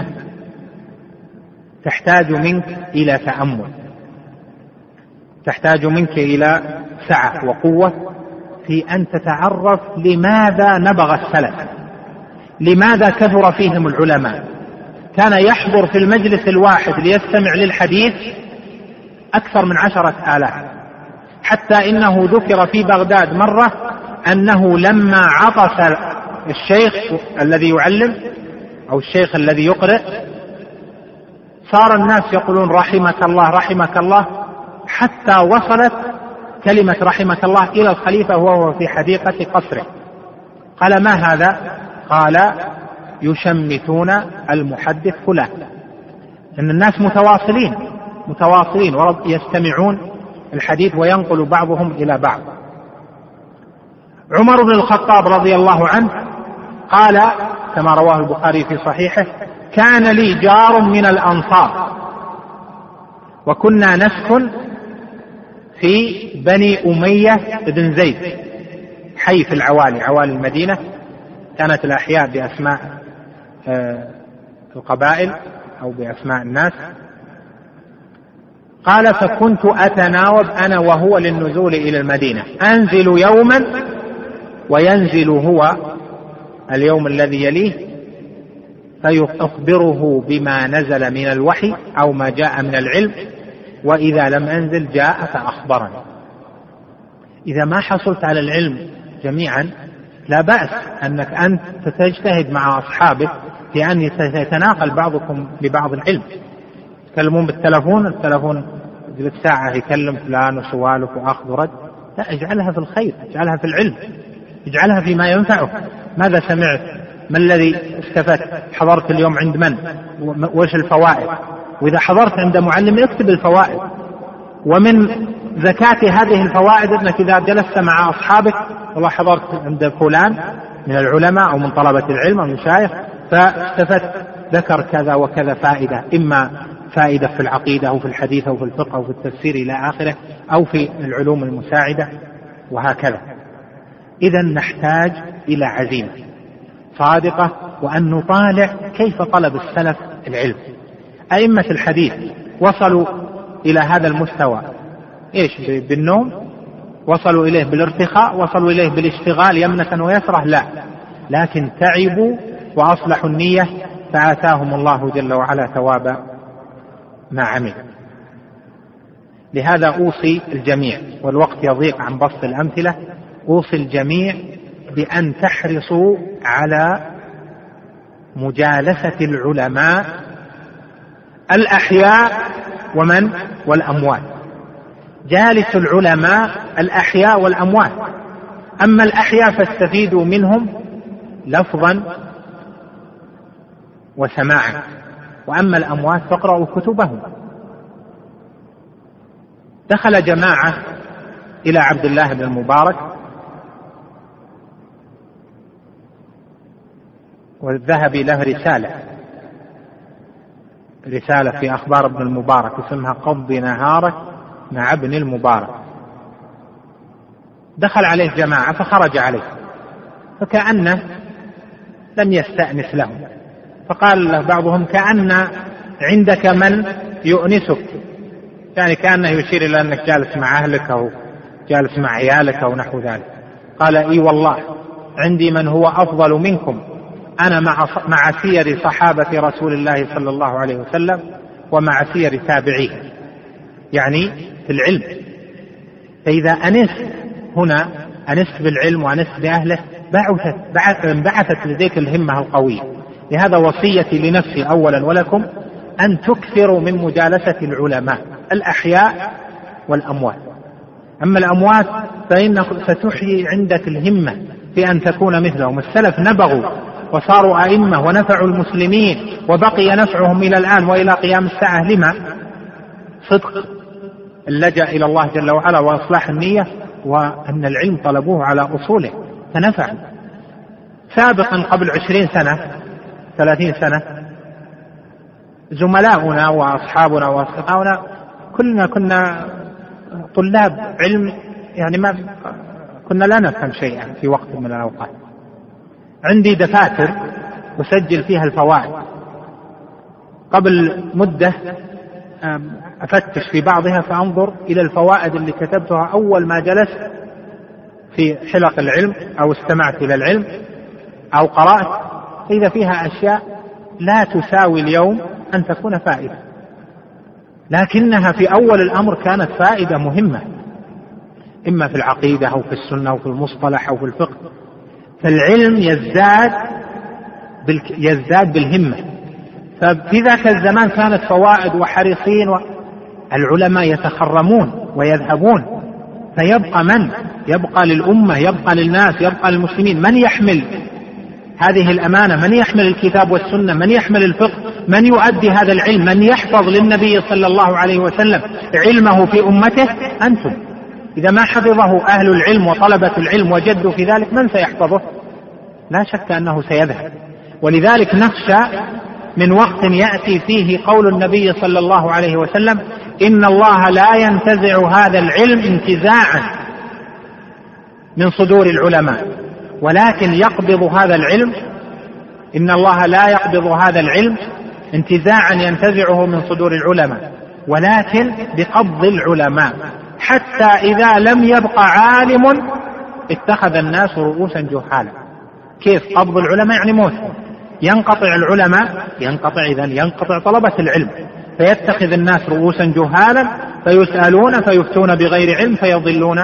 تحتاج منك إلى تأمل، تحتاج منك إلى سعة وقوة في أن تتعرف لماذا نبغ السلف، لماذا كثر فيهم العلماء. كان يحضر في المجلس الواحد ليستمع للحديث أكثر من عشرة آلاف، حتى إنه ذكر في بغداد مرة أنه لما عطس الشيخ الذي يعلم أو الشيخ الذي يقرئ صار الناس يقولون رحمك الله رحمك الله، حتى وصلت كلمة رحمك الله إلى الخليفة وهو في حديقة قصره. قال ما هذا؟ قال يشمتون المحدث فلان، إن الناس متواصلين متواصلين ويستمعون الحديث وينقل بعضهم إلى بعض. عمر بن الخطاب رضي الله عنه قال كما رواه البخاري في صحيحه: كان لي جار من الأنصار وكنا نسكن في بني أمية بن زيد، حي في العوالي، عوالي المدينة، كانت الأحياء بأسماء القبائل أو بأسماء الناس. قال فكنت أتناوب أنا وهو للنزول إلى المدينة، أنزل يوما وينزل هو اليوم الذي يليه فيخبره بما نزل من الوحي أو ما جاء من العلم، وإذا لم أنزل جاء فأخبرني. إذا ما حصلت على العلم جميعا لا بأس أنك أنت تجتهد مع أصحابك في أن يتناقل بعضكم ببعض العلم. يتكلمون بالتلفون، التلفون يجلس ساعة يكلم فلان وسوالف وأخذ ورد، لا، اجعلها في الخير، اجعلها في العلم، اجعلها فيما ينفعك. ماذا سمعت؟ ما الذي استفدت؟ حضرت اليوم عند من؟ وش الفوائد؟ وإذا حضرت عند معلم اكتب الفوائد. ومن زكاة هذه الفوائد أنك إذا جلست مع أصحابك والله حضرت عند فلان من العلماء أو من طلبة العلم أو المشايخ فاستفدت، ذكر كذا وكذا فائدة، إما فائدة في العقيدة أو في الحديث أو في الفقه أو في التفسير إلى آخره، أو في العلوم المساعدة وهكذا. إذا نحتاج إلى عزيمة صادقة وأن نطالع كيف طلب السلف العلم. أئمة الحديث وصلوا إلى هذا المستوى إيش؟ بالنوم؟ وصلوا إليه بالارتخاء؟ وصلوا إليه بالاشتغال يمنة ويسرة؟ لا، لكن تعبوا وأصلحوا النية فآتاهم الله جل وعلا ثواب ما عمل. لهذا أوصي الجميع، والوقت يضيق عن بسط الأمثلة، أوصي الجميع بأن تحرصوا على مجالسة العلماء الأحياء ومن والأموات. جالس العلماء الأحياء والأموات، أما الأحياء فاستفيدوا منهم لفظا وسماعا، وأما الأموات فاقرأوا كتبهم. دخل جماعة إلى عبد الله بن المبارك والذهب له رسالة رسالة في أخبار ابن المبارك اسمها قضي نهارك مع ابن المبارك. دخل عليه جماعة فخرج عليه فكأنه لم يستأنس لهم، فقال له بعضهم كأن عندك من يؤنسك، يعني كأنه يشير إلى أنك جالس مع أهلك أو جالس مع عيالك أو نحو ذلك. قال إي والله عندي من هو أفضل منكم، أنا مع مع سير صحابة رسول الله صلى الله عليه وسلم ومع سير تابعيه، يعني في العلم. فإذا أنست هنا أنست بالعلم وأنست بأهله بعثت بعثت لديك الهمة القوية. لهذا وصيتي لنفسي أولا ولكم أن تكثروا من مجالسة العلماء الأحياء والأموات. أما الأموات فإنك ستحيي عندك الهمة في أن تكون مثلهم. السلف نبغوا وصاروا أئمة ونفعوا المسلمين وبقي نفعهم إلى الآن وإلى قيام الساعة. لما؟ صدق اللجأ إلى الله جل وعلا وإصلاح النية، وأن العلم طلبوه على أصوله فنفعوا. سابقا قبل عشرين سنة ثلاثين سنة زملاؤنا وأصحابنا وأصدقاؤنا كلنا كنا طلاب علم، يعني ما كنا لا نفهم شيئا في وقت من الأوقات. عندي دفاتر أسجل فيها الفوائد، قبل مدة أفتش في بعضها فأنظر إلى الفوائد اللي كتبتها أول ما جلست في حلق العلم أو استمعت إلى العلم أو قرأت، إذا فيها أشياء لا تساوي اليوم أن تكون فائدة، لكنها في أول الأمر كانت فائدة مهمة، إما في العقيدة أو في السنة أو في المصطلح أو في الفقه. فالعلم يزداد يزداد بالهمة. ففي ذاك الزمان كانت فوائد وحريصين، والعلماء يتخرمون ويذهبون، فيبقى من يبقى للأمة، يبقى للناس، يبقى للمسلمين من يحمل هذه الأمانة، من يحمل الكتاب والسنة، من يحمل الفقه، من يؤدي هذا العلم، من يحفظ للنبي صلى الله عليه وسلم علمه في أمته. أنتم. إذا ما حفظه أهل العلم وطلبة العلم وجدوا في ذلك، من سيحفظه؟ لا شك أنه سيذهب. ولذلك نخشى من وقت يأتي فيه قول النبي صلى الله عليه وسلم إن الله لا ينتزع هذا العلم انتزاعا من صدور العلماء، ولكن يقبض هذا العلم. إن الله لا يقبض هذا العلم انتزاعا ينتزعه من صدور العلماء، ولكن بقبض العلماء، حتى إذا لم يبق عالم اتخذ الناس رؤوسا جهالا. كيف قبض العلماء؟ يعني موتهم. ينقطع العلماء، ينقطع إذن ينقطع طلبة العلم، فيتخذ الناس رؤوسا جهالا فيسألون فيفتون بغير علم فيضلون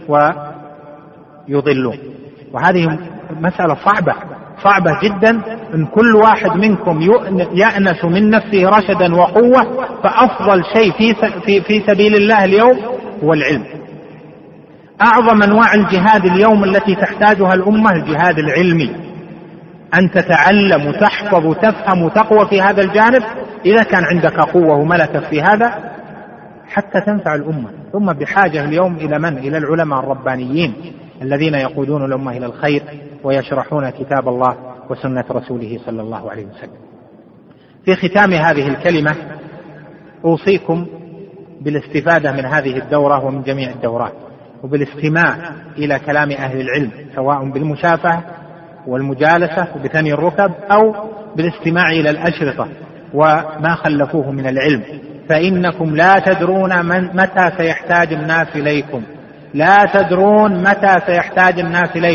ويضلون. وهذه مسألة صعبة صعبة جدا. إن كل واحد منكم يأنس من نفسه رشدا وقوة، فأفضل شيء في في سبيل الله اليوم هو العلم. أعظم أنواع الجهاد اليوم التي تحتاجها الأمة الجهاد العلمي، أن تتعلم وتحفظ وتفهم وتقوى في هذا الجانب. إذا كان عندك قوة وملكة في هذا حتى تنفع الأمة. ثم بحاجة اليوم إلى من؟ إلى العلماء الربانيين الذين يقودون الأمة إلى الخير ويشرحون كتاب الله وسنة رسوله صلى الله عليه وسلم. في ختام هذه الكلمة أوصيكم بالاستفادة من هذه الدورة ومن جميع الدورات، وبالاستماع إلى كلام أهل العلم، سواء بالمشافهة والمجالسة وبثني الركب، أو بالاستماع إلى الأشرطة وما خلفوه من العلم. فإنكم لا تدرون من متى سيحتاج الناس إليكم، لا تدرون متى سيحتاج الناس إليكم.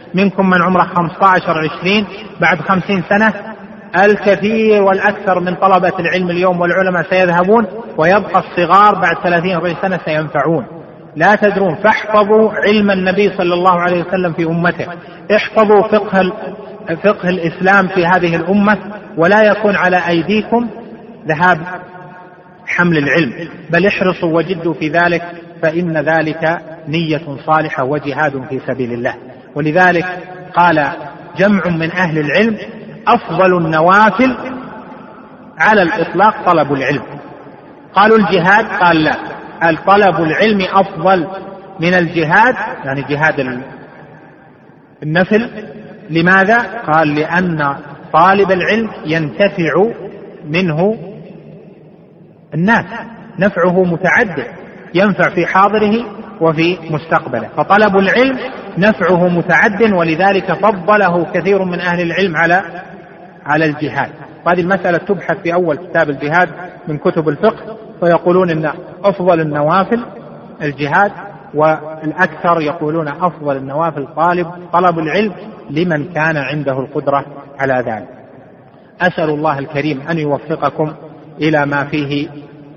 منكم من عمره خمسة عشر عشرين، بعد خمسين سنة الكثير والأكثر من طلبة العلم اليوم والعلماء سيذهبون، ويبقى الصغار بعد ثلاثين أربعين سنة سينفعون. لا تدرون، فاحفظوا علم النبي صلى الله عليه وسلم في أمته، احفظوا فقه, فقه الإسلام في هذه الأمة، ولا يكون على أيديكم ذهاب حمل العلم، بل احرصوا وجدوا في ذلك، فإن ذلك نية صالحة وجهاد في سبيل الله. ولذلك قال جمع من أهل العلم أفضل النوافل على الإطلاق طلب العلم. قالوا الجهاد، قال لا، طلب العلم أفضل من الجهاد، يعني جهاد النفل. لماذا؟ قال لأن طالب العلم ينتفع منه الناس، نفعه متعدد، ينفع في حاضره وفي مستقبله، فطلب العلم نفعه متعد، ولذلك فضله كثير من أهل العلم على على الجهاد. وهذه المسألة تبحث في أول كتاب الجهاد من كتب الفقه، فيقولون إن أفضل النوافل الجهاد، والأكثر يقولون أفضل النوافل طالب طلب العلم لمن كان عنده القدرة على ذلك. أسأل الله الكريم أن يوفقكم إلى ما فيه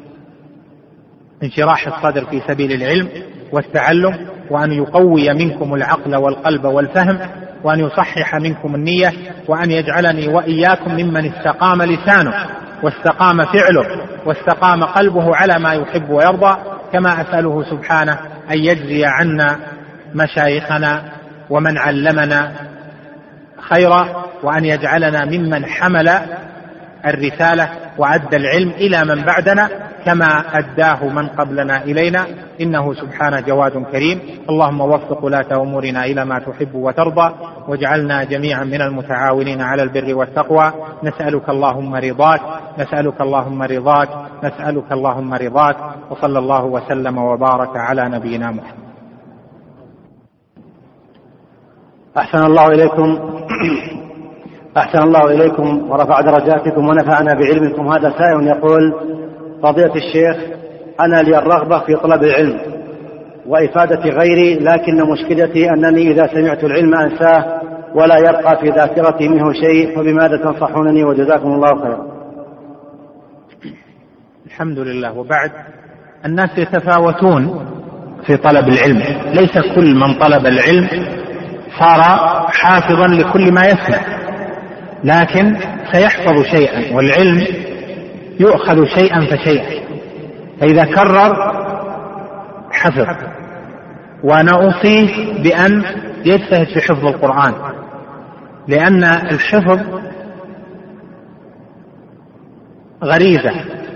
انشراح الصدر في سبيل العلم والتعلم، وأن يقوي منكم العقل والقلب والفهم، وأن يصحح منكم النية، وأن يجعلني وإياكم ممن استقام لسانه واستقام فعله واستقام قلبه على ما يحب ويرضى. كما أسأله سبحانه أن يجزي عنا مشايخنا ومن علمنا خيرا، وأن يجعلنا ممن حمل الرسالة وأدى العلم إلى من بعدنا كما أداه من قبلنا إلينا، إنه سبحانه جواد كريم. اللهم وفق ولاة أمورنا إلى ما تحب وترضى، واجعلنا جميعا من المتعاونين على البر والتقوى. نسألك اللهم رضاك، نسألك اللهم رضاك، نسألك اللهم رضاك، وصلى الله وسلم وبارك على نبينا محمد. أحسن الله إليكم أحسن الله إليكم ورفع درجاتكم ونفعنا بعلمكم. هذا سائل يقول: فضيلة الشيخ، أنا لي الرغبة في طلب العلم وإفادة غيري، لكن مشكلتي أنني إذا سمعت العلم أنساه ولا يبقى في ذاكرتي منه شيء، فبماذا تنصحونني وجزاكم الله خيرا؟ الحمد لله. وبعد، الناس يتفاوتون في طلب العلم، ليس كل من طلب العلم صار حافظا لكل ما يسمع، لكن سيحفظ شيئا، والعلم يؤخذ شيئا فشيئا، فإذا كرر حفظ. وأنا أوصيه بأن يجتهد في حفظ القرآن، لأن الحفظ غريزة،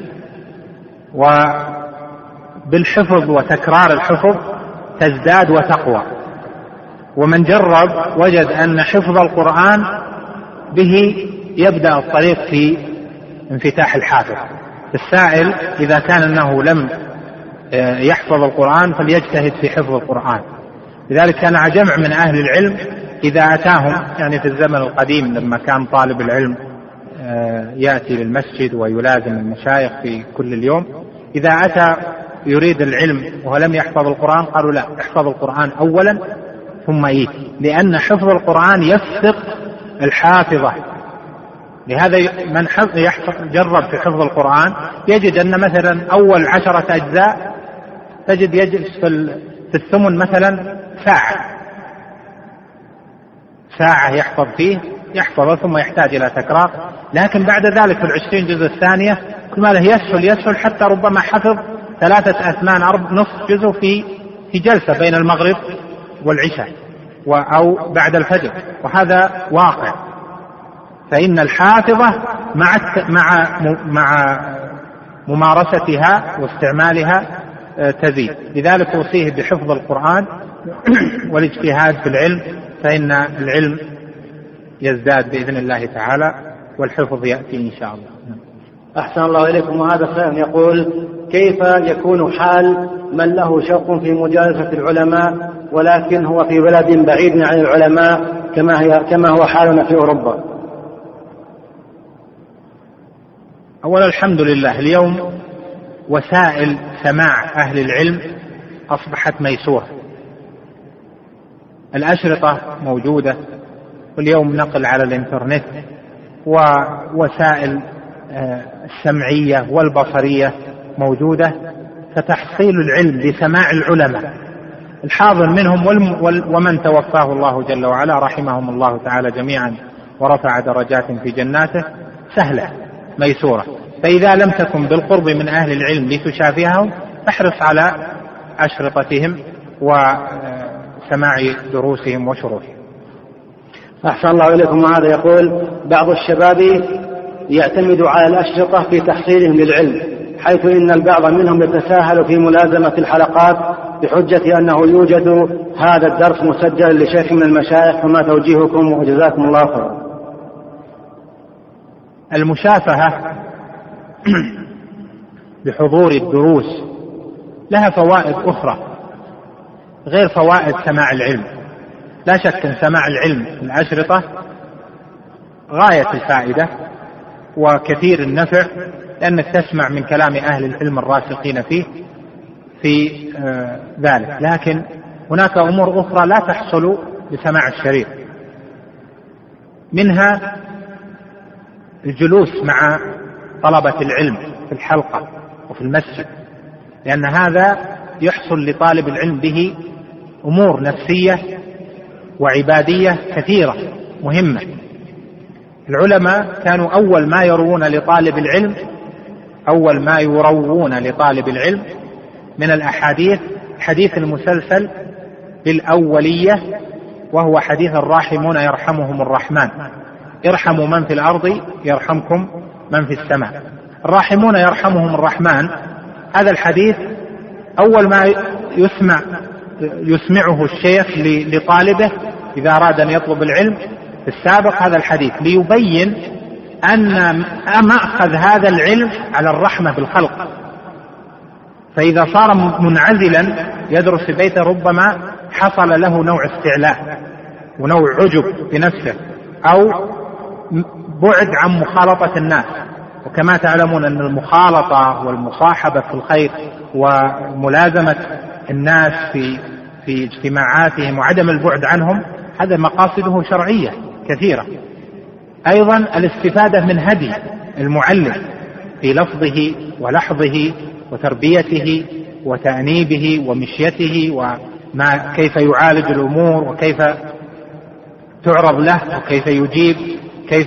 وبالحفظ وتكرار الحفظ تزداد وتقوى. ومن جرب وجد أن حفظ القرآن به يبدأ الطريق في انفتاح الحافظ. السائل إذا كان أنه لم يحفظ القرآن فليجتهد في حفظ القرآن. لذلك كان جمع من أهل العلم إذا أتاهم، يعني في الزمن القديم لما كان طالب العلم يأتي للمسجد ويلازم المشايخ في كل اليوم، إذا أتى يريد العلم ولم يحفظ القرآن قالوا لا، احفظ القرآن أولا ثم إيه، لأن حفظ القرآن يفسق الحافظة. لهذا من جرب في حفظ القرآن يجد أن مثلا أول عشرة أجزاء تجد يجلس في الثمن مثلا ساعة ساعة يحفظ فيه يحفظ ثم يحتاج إلى تكرار. لكن بعد ذلك في العشرين جزء الثانية كل ما له يسهل يسهل، حتى ربما حفظ ثلاثة أثمان أربع نصف جزء في في جلسة بين المغرب والعشاء أو بعد الفجر، وهذا واقع. فإن الحافظة مع مع مع ممارستها واستعمالها تزيد. لذلك أوصيه بحفظ القرآن والاجتهاد في العلم، فإن العلم يزداد بإذن الله تعالى والحفظ يأتي إن شاء الله. أحسن الله إليكم. وهذا سائل يقول: كيف يكون حال من له شوق في مجالسة العلماء ولكن هو في بلد بعيد عن العلماء كما هي كما هو حالنا في أوروبا؟ أولا الحمد لله، اليوم وسائل سماع أهل العلم أصبحت ميسورة، الأشرطة موجودة، واليوم نقل على الإنترنت ووسائل السمعية والبصرية موجودة، فتحصيل العلم بسماع العلماء الحاضر منهم ومن توفاه الله جل وعلا رحمهم الله تعالى جميعا ورفع درجات في جناته سهلة ميسورة. فإذا لم تكن بالقرب من أهل العلم لتشافههم فاحرص على أشرطتهم وسماع دروسهم وشروحهم. أحسن الله إليكم. وهذا يقول بعض الشباب يعتمد على الأشرطة في تحصيلهم للعلم، حيث إن البعض منهم يتساهل في ملازمة الحلقات بحجة أنه يوجد هذا الدرس مسجل لشيخ من المشايخ، فما توجيهكم وجزاكم الله خيرا؟ المشافهة بحضور الدروس لها فوائد أخرى غير فوائد سماع العلم. لا شك أن سماع العلم في الأشرطة غاية الفائدة وكثير النفع، لأنك تسمع من كلام أهل العلم الراسخين فيه في آه ذلك. لكن هناك أمور أخرى لا تحصل بسماع الشريط، منها الجلوس مع طلبة العلم في الحلقة وفي المسجد، لأن هذا يحصل لطالب العلم به أمور نفسية وعبادية كثيرة مهمة. العلماء كانوا أول ما يروون لطالب العلم أول ما يروون لطالب العلم من الأحاديث حديث المسلسل بالأولية، وهو حديث الراحمون يرحمهم الرحمن، ارحموا من في الأرض يرحمكم من في السماء. الراحمون يرحمهم الرحمن، هذا الحديث أول ما يسمع يسمعه الشيخ لطالبه إذا أراد أن يطلب العلم في السابق هذا الحديث، ليبين أن مأخذ هذا العلم على الرحمة بالخلق. فإذا صار منعزلا يدرس في بيته ربما حصل له نوع استعلاء ونوع عجب بنفسه أو بعد عن مخالطة الناس. وكما تعلمون أن المخالطة والمصاحبة في الخير وملازمة الناس في في اجتماعاتهم وعدم البعد عنهم هذا مقاصده شرعية كثيرة. أيضا الاستفادة من هدي المعلم في لفظه ولحظه وتربيته وتأنيبه ومشيته وما كيف يعالج الأمور وكيف تعرض له وكيف يجيب، كيف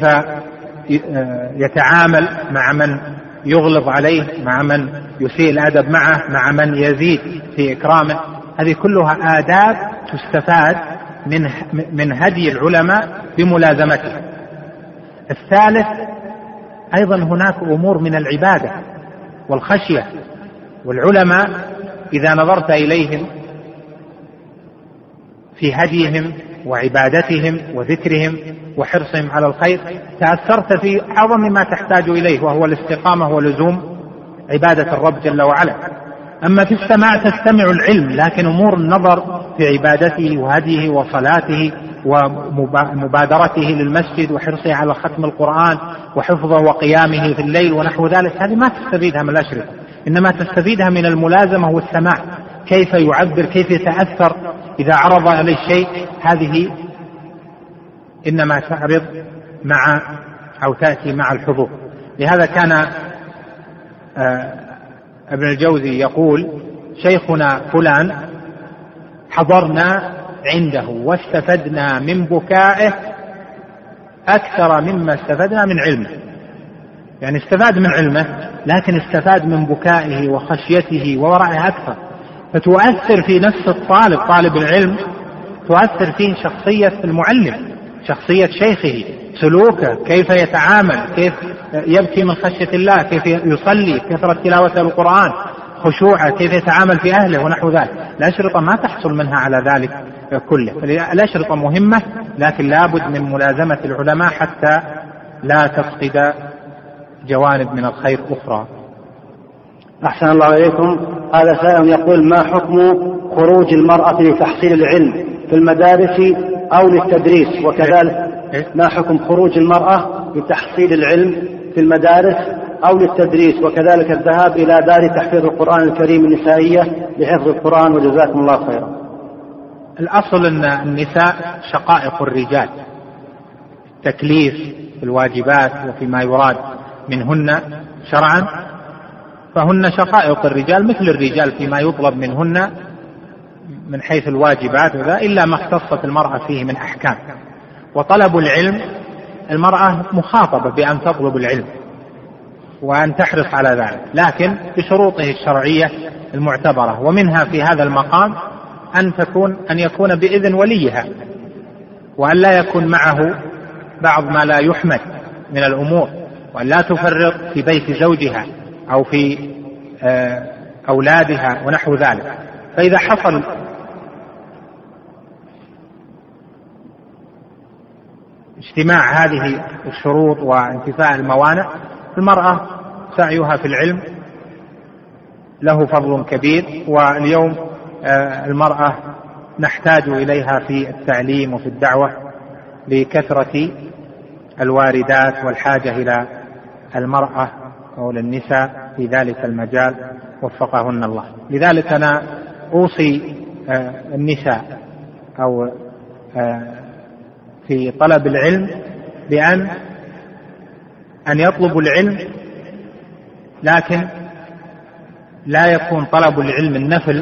يتعامل مع من يغلظ عليه، مع من يسيء الأدب معه، مع من يزيد في إكرامه. هذه كلها آداب تستفاد من من هدي العلماء بملازمته. الثالث أيضا هناك أمور من العبادة والخشية، والعلماء إذا نظرت إليهم في هديهم وعبادتهم وذكرهم وحرصهم على الخير تأثرت في أعظم ما تحتاج إليه، وهو الاستقامة ولزوم عبادة الرب جل وعلا. أما في السماع تستمع العلم، لكن أمور النظر في عبادته وهديه وصلاته ومبادرته للمسجد وحرصه على ختم القرآن وحفظه وقيامه في الليل ونحو ذلك هذه ما تستفيدها من الأشرطة، إنما تستفيدها من الملازمة والسماع، كيف يعبر، كيف يتأثر إذا عرض عليه شيء. هذه إنما تعرض مع أو تأتي مع الحضور. لهذا كان ابن الجوزي يقول شيخنا فلان حضرنا عنده واستفدنا من بكائه أكثر مما استفدنا من علمه. يعني استفاد من علمه لكن استفاد من بكائه وخشيته وورعه أكثر، فتؤثر في نفس الطالب طالب العلم، تؤثر فيه شخصية المعلم، شخصية شيخه، سلوكه، كيف يتعامل، كيف يبكي من خشية الله، كيف يصلي، كثرة تلاوة القرآن، خشوعه، كيف يتعامل في أهله ونحو ذلك. الأشرطة ما تحصل منها على ذلك كله. الأشرطة مهمة لكن لابد من ملازمة العلماء حتى لا تفقد جوانب من الخير أخرى. أحسن الله إليكم. هذا سائل يقول ما حكم خروج المرأة لتحصيل العلم في المدارس أو للتدريس، وكذلك ما حكم خروج المرأة لتحصيل العلم في المدارس أو للتدريس، وكذلك الذهاب إلى دار تحفيظ القرآن الكريم النسائية لحفظ القرآن، وجزاكم الله خيرا. الأصل أن النساء شقائق الرجال، تكليف في الواجبات وفيما يراد منهن شرعا، فهن شقائق الرجال مثل الرجال فيما يطلب منهن من حيث الواجبات وذا، إلا ما اختصت المرأة فيه من أحكام. وطلب العلم المرأة مخاطبة بأن تطلب العلم وأن تحرص على ذلك، لكن بشروطه الشرعية المعتبرة، ومنها في هذا المقام أن تكون أن يكون بإذن وليها، وأن لا يكون معه بعض ما لا يحمد من الأمور، وأن لا تفرط في بيت زوجها أو في أولادها ونحو ذلك. فإذا حصل اجتماع هذه الشروط وانتفاء الموانع، المرأة سعيها في العلم له فضل كبير. واليوم المرأة نحتاج إليها في التعليم وفي الدعوة لكثرة الواردات والحاجة إلى المرأة أو للنساء في ذلك المجال وفقهن الله. لذلك أنا أوصي النساء أو في طلب العلم بأن أن يطلبوا العلم، لكن لا يكون طلب العلم النفل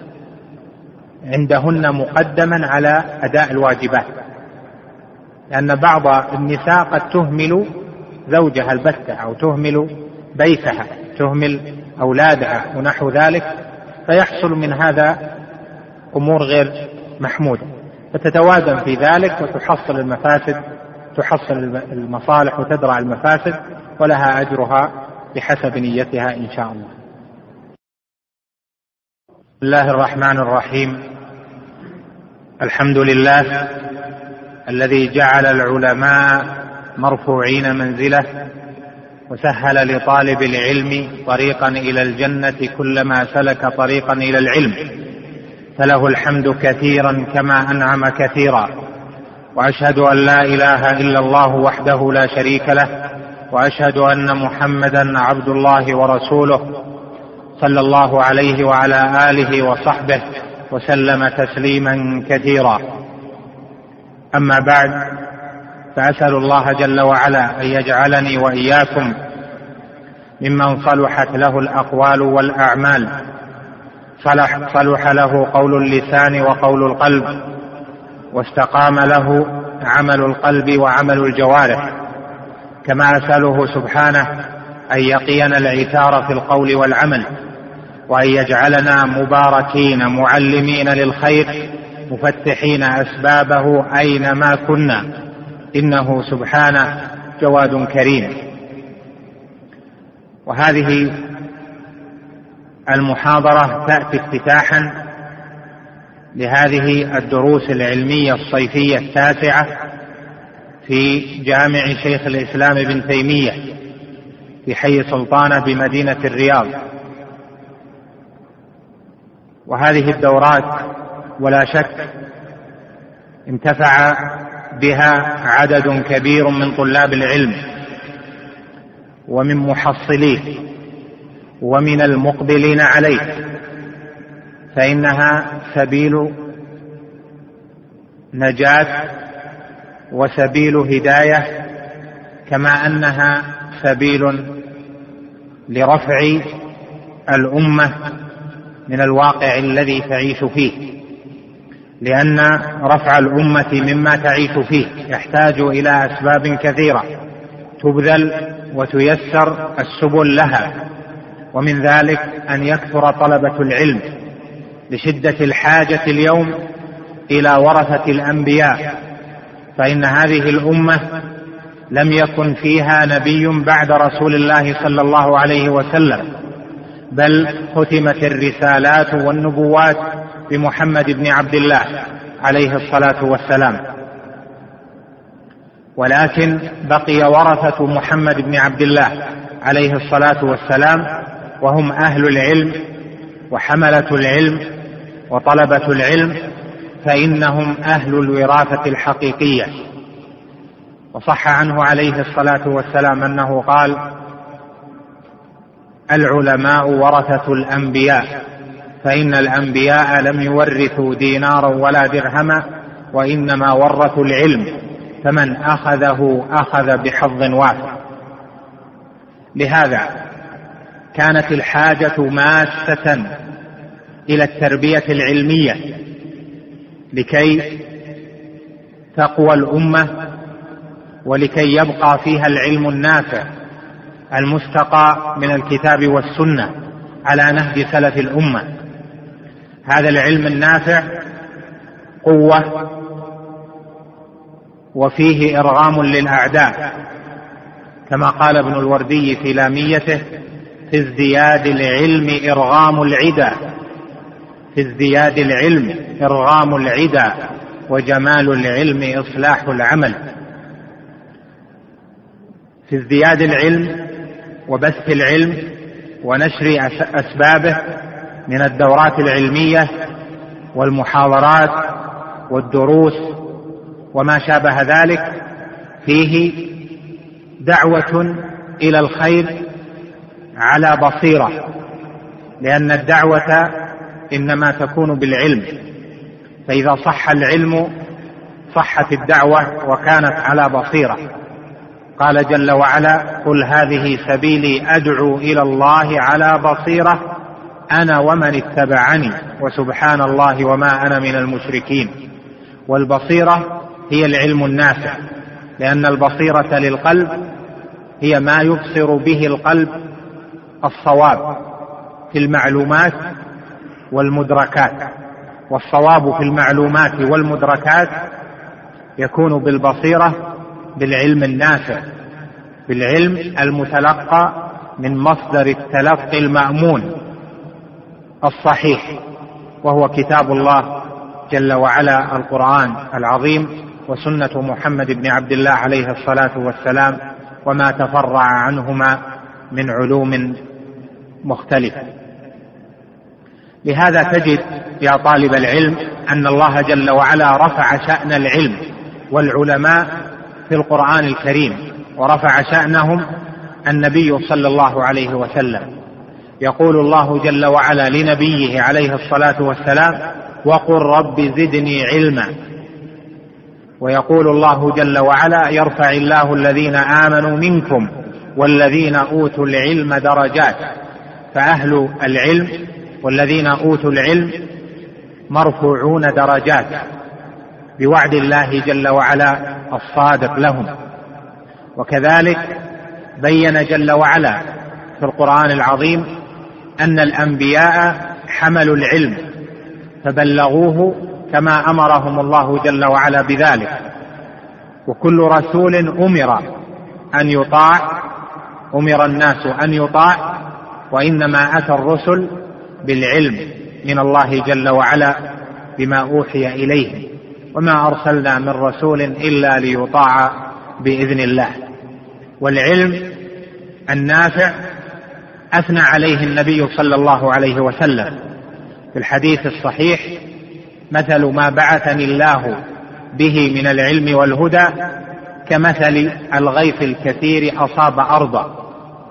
عندهن مقدما على أداء الواجبات، لأن بعض النساء قد تهمل زوجها البتة أو تهمل بيتها، تهمل أولادها ونحو ذلك، فيحصل من هذا أمور غير محمودة، فتتوازن في ذلك وتحصل المفاسد، تحصل المصالح وتدرع المفاسد، ولها أجرها بحسب نيتها إن شاء الله. بسم الله الرحمن الرحيم. الحمد لله الذي جعل العلماء مرفوعين منزله، وسهل لطالب العلم طريقا إلى الجنة كلما سلك طريقا إلى العلم، فله الحمد كثيرا كما أنعم كثيرا. وأشهد أن لا إله إلا الله وحده لا شريك له، وأشهد أن محمدا عبد الله ورسوله، صلى الله عليه وعلى آله وصحبه وسلم تسليما كثيرا. أما بعد، فأسأل الله جل وعلا أن يجعلني وإياكم ممن صلحت له الأقوال والأعمال، صلح, صلح له قول اللسان وقول القلب، واستقام له عمل القلب وعمل الجوارح. كما أسأله سبحانه أن يقينا العثار في القول والعمل، وأن يجعلنا مباركين معلمين للخير مفتحين أسبابه أينما كنا، إنه سبحانه جواد كريم. وهذه المحاضرة تأتي افتتاحا لهذه الدروس العلمية الصيفية التاسعة في جامع شيخ الإسلام ابن تيمية في حي سلطانة بمدينة الرياض. وهذه الدورات ولا شك انتفع بها عدد كبير من طلاب العلم ومن محصليه ومن المقبلين عليه، فإنها سبيل نجاة وسبيل هداية، كما أنها سبيل لرفع الأمة من الواقع الذي تعيش فيه، لأن رفع الأمة مما تعيش فيه يحتاج إلى أسباب كثيرة تبذل وتيسر السبل لها، ومن ذلك أن يكثر طلبة العلم لشدة الحاجة اليوم إلى ورثة الأنبياء، فإن هذه الأمة لم يكن فيها نبي بعد رسول الله صلى الله عليه وسلم، بل ختمت الرسالات والنبوات بمحمد بن عبد الله عليه الصلاة والسلام. ولكن بقي ورثة محمد بن عبد الله عليه الصلاة والسلام، وهم أهل العلم وحملة العلم وطلبة العلم، فإنهم أهل الوراثة الحقيقية. وصح عنه عليه الصلاة والسلام أنه قال: العلماء ورثة الأنبياء، فإن الأنبياء لم يورثوا دينارا ولا درهما وإنما ورثوا العلم، فمن أخذه أخذ بحظ وافر. لهذا كانت الحاجة ماسة إلى التربية العلمية لكي تقوى الأمة ولكي يبقى فيها العلم النافع المستقى من الكتاب والسنة على نهج سلف الأمة. هذا العلم النافع قوة وفيه إرغام للأعداء، كما قال ابن الوردي في لاميته: في ازدياد العلم إرغام العدا، في ازدياد العلم إرغام العدا، وجمال العلم إصلاح العمل. في ازدياد العلم وبث العلم ونشر أسبابه من الدورات العلمية والمحاضرات والدروس وما شابه ذلك فيه دعوة إلى الخير على بصيرة، لأن الدعوة إنما تكون بالعلم، فإذا صح العلم صحت الدعوة وكانت على بصيرة. قال جل وعلا: قل هذه سبيلي أدعو إلى الله على بصيرة أنا ومن اتبعني وسبحان الله وما أنا من المشركين. والبصيرة هي العلم النافع، لأن البصيرة للقلب هي ما يبصر به القلب الصواب في المعلومات والمدركات، والصواب في المعلومات والمدركات يكون بالبصيرة، بالعلم النافع، بالعلم المتلقى من مصدر التلقي المأمون الصحيح، وهو كتاب الله جل وعلا القرآن العظيم وسنة محمد بن عبد الله عليه الصلاة والسلام، وما تفرع عنهما من علوم مختلفة. لهذا تجد يا طالب العلم أن الله جل وعلا رفع شأن العلم والعلماء في القرآن الكريم، ورفع شأنهم النبي صلى الله عليه وسلم. يقول الله جل وعلا لنبيه عليه الصلاة والسلام: وقل رب زدني علما. ويقول الله جل وعلا: يرفع الله الذين آمنوا منكم والذين أوتوا العلم درجات. فأهل العلم والذين أوتوا العلم مرفوعون درجات بوعد الله جل وعلا الصادق لهم. وكذلك بين جل وعلا في القرآن العظيم أن الأنبياء حملوا العلم فبلغوه كما أمرهم الله جل وعلا بذلك، وكل رسول أمر أن يطاع، أمر الناس أن يطاع، وإنما أتى الرسل بالعلم من الله جل وعلا بما أوحي إليه، وما أرسلنا من رسول إلا ليطاع بإذن الله. والعلم النافع أثنى عليه النبي صلى الله عليه وسلم في الحديث الصحيح: مثل ما بعثني الله به من العلم والهدى كمثل الغيث الكثير أصاب أرضا.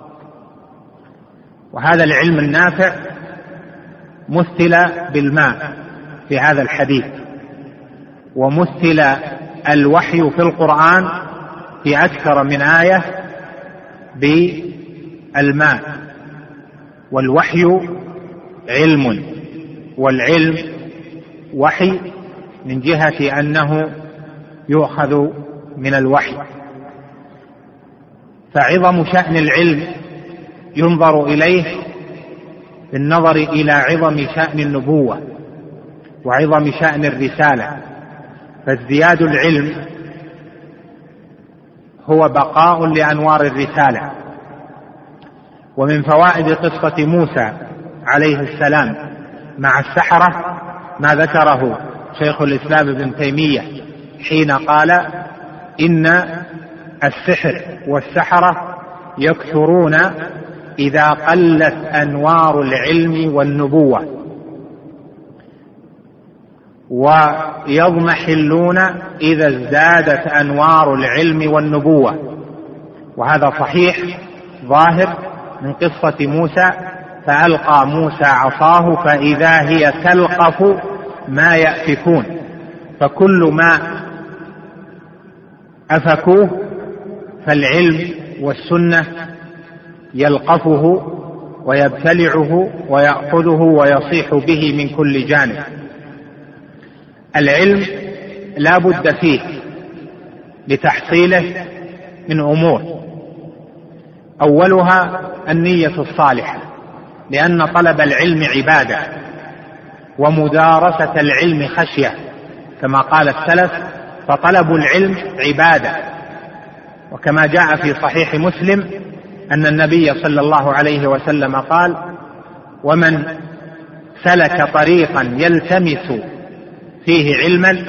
وهذا العلم النافع مثل بالماء في هذا الحديث، ومثل الوحي في القرآن في أكثر من آية بالماء. والوحي علم، والعلم وحي من جهة أنه يؤخذ من الوحي. فعظم شأن العلم ينظر إليه بالنظر إلى عظم شأن النبوة وعظم شأن الرسالة. فازدياد العلم هو بقاء لأنوار الرسالة. ومن فوائد قصة موسى عليه السلام مع السحرة ما ذكره شيخ الإسلام ابن تيمية حين قال: إن السحر والسحرة يكثرون إذا قلت أنوار العلم والنبوة، ويضمحلون إذا ازدادت أنوار العلم والنبوة. وهذا صحيح ظاهر من قصة موسى فألقى موسى عصاه فإذا هي تلقف ما يأفكون، فكل ما أفكوه فالعلم والسنة يلقفه ويبتلعه ويأخذه ويصيح به من كل جانب. العلم لا بد فيه لتحصيله من أمور، أولها النية الصالحة، لأن طلب العلم عبادة، ومدارسة العلم خشية، كما قال السلف: فطلب العلم عبادة. وكما جاء في صحيح مسلم أن النبي صلى الله عليه وسلم قال: ومن سلك طريقا يلتمس فيه علما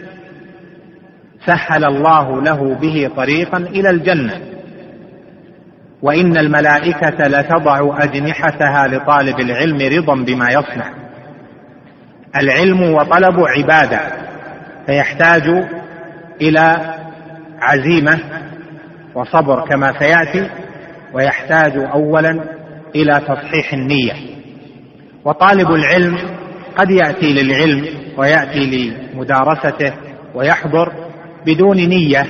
سهل الله له به طريقا إلى الجنة، وإن الملائكة لتضع أجنحتها لطالب العلم رضا بما يصنع. العلم وطلب عبادة، فيحتاج إلى عزيمة وصبر كما سيأتي، ويحتاج أولا إلى تصحيح النية. وطالب العلم قد يأتي للعلم ويأتي لمدارسته ويحضر بدون نية،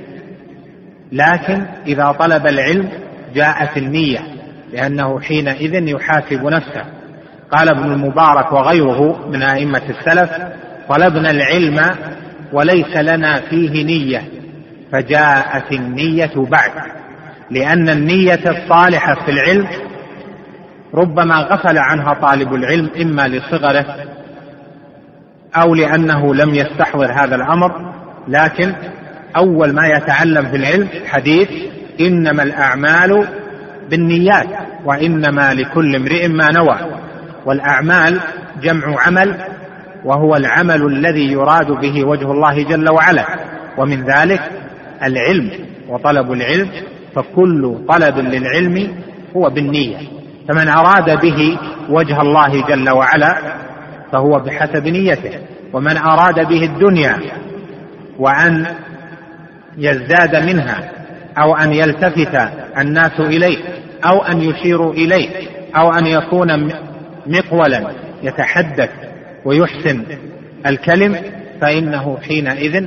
لكن إذا طلب العلم جاءت النية، لأنه حينئذ يحاسب نفسه. قال ابن المبارك وغيره من أئمة السلف: طلبنا العلم وليس لنا فيه نية، فجاءت النية بعد، لأن النية الصالحة في العلم ربما غفل عنها طالب العلم، إما لصغره أو لأنه لم يستحضر هذا الأمر. لكن أول ما يتعلم في العلم حديث: إنما الأعمال بالنيات وإنما لكل امرئ ما نوى. والأعمال جمع عمل، وهو العمل الذي يراد به وجه الله جل وعلا، ومن ذلك العلم وطلب العلم. فكل طلب للعلم هو بالنية، فمن أراد به وجه الله جل وعلا فهو بحسب نيته، ومن أراد به الدنيا وأن يزداد منها أو أن يلتفت الناس إليه أو أن يشيروا إليه أو أن يكون مقولا يتحدث ويحسن الكلم، فإنه حينئذ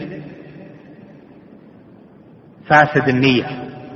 فاسد النية.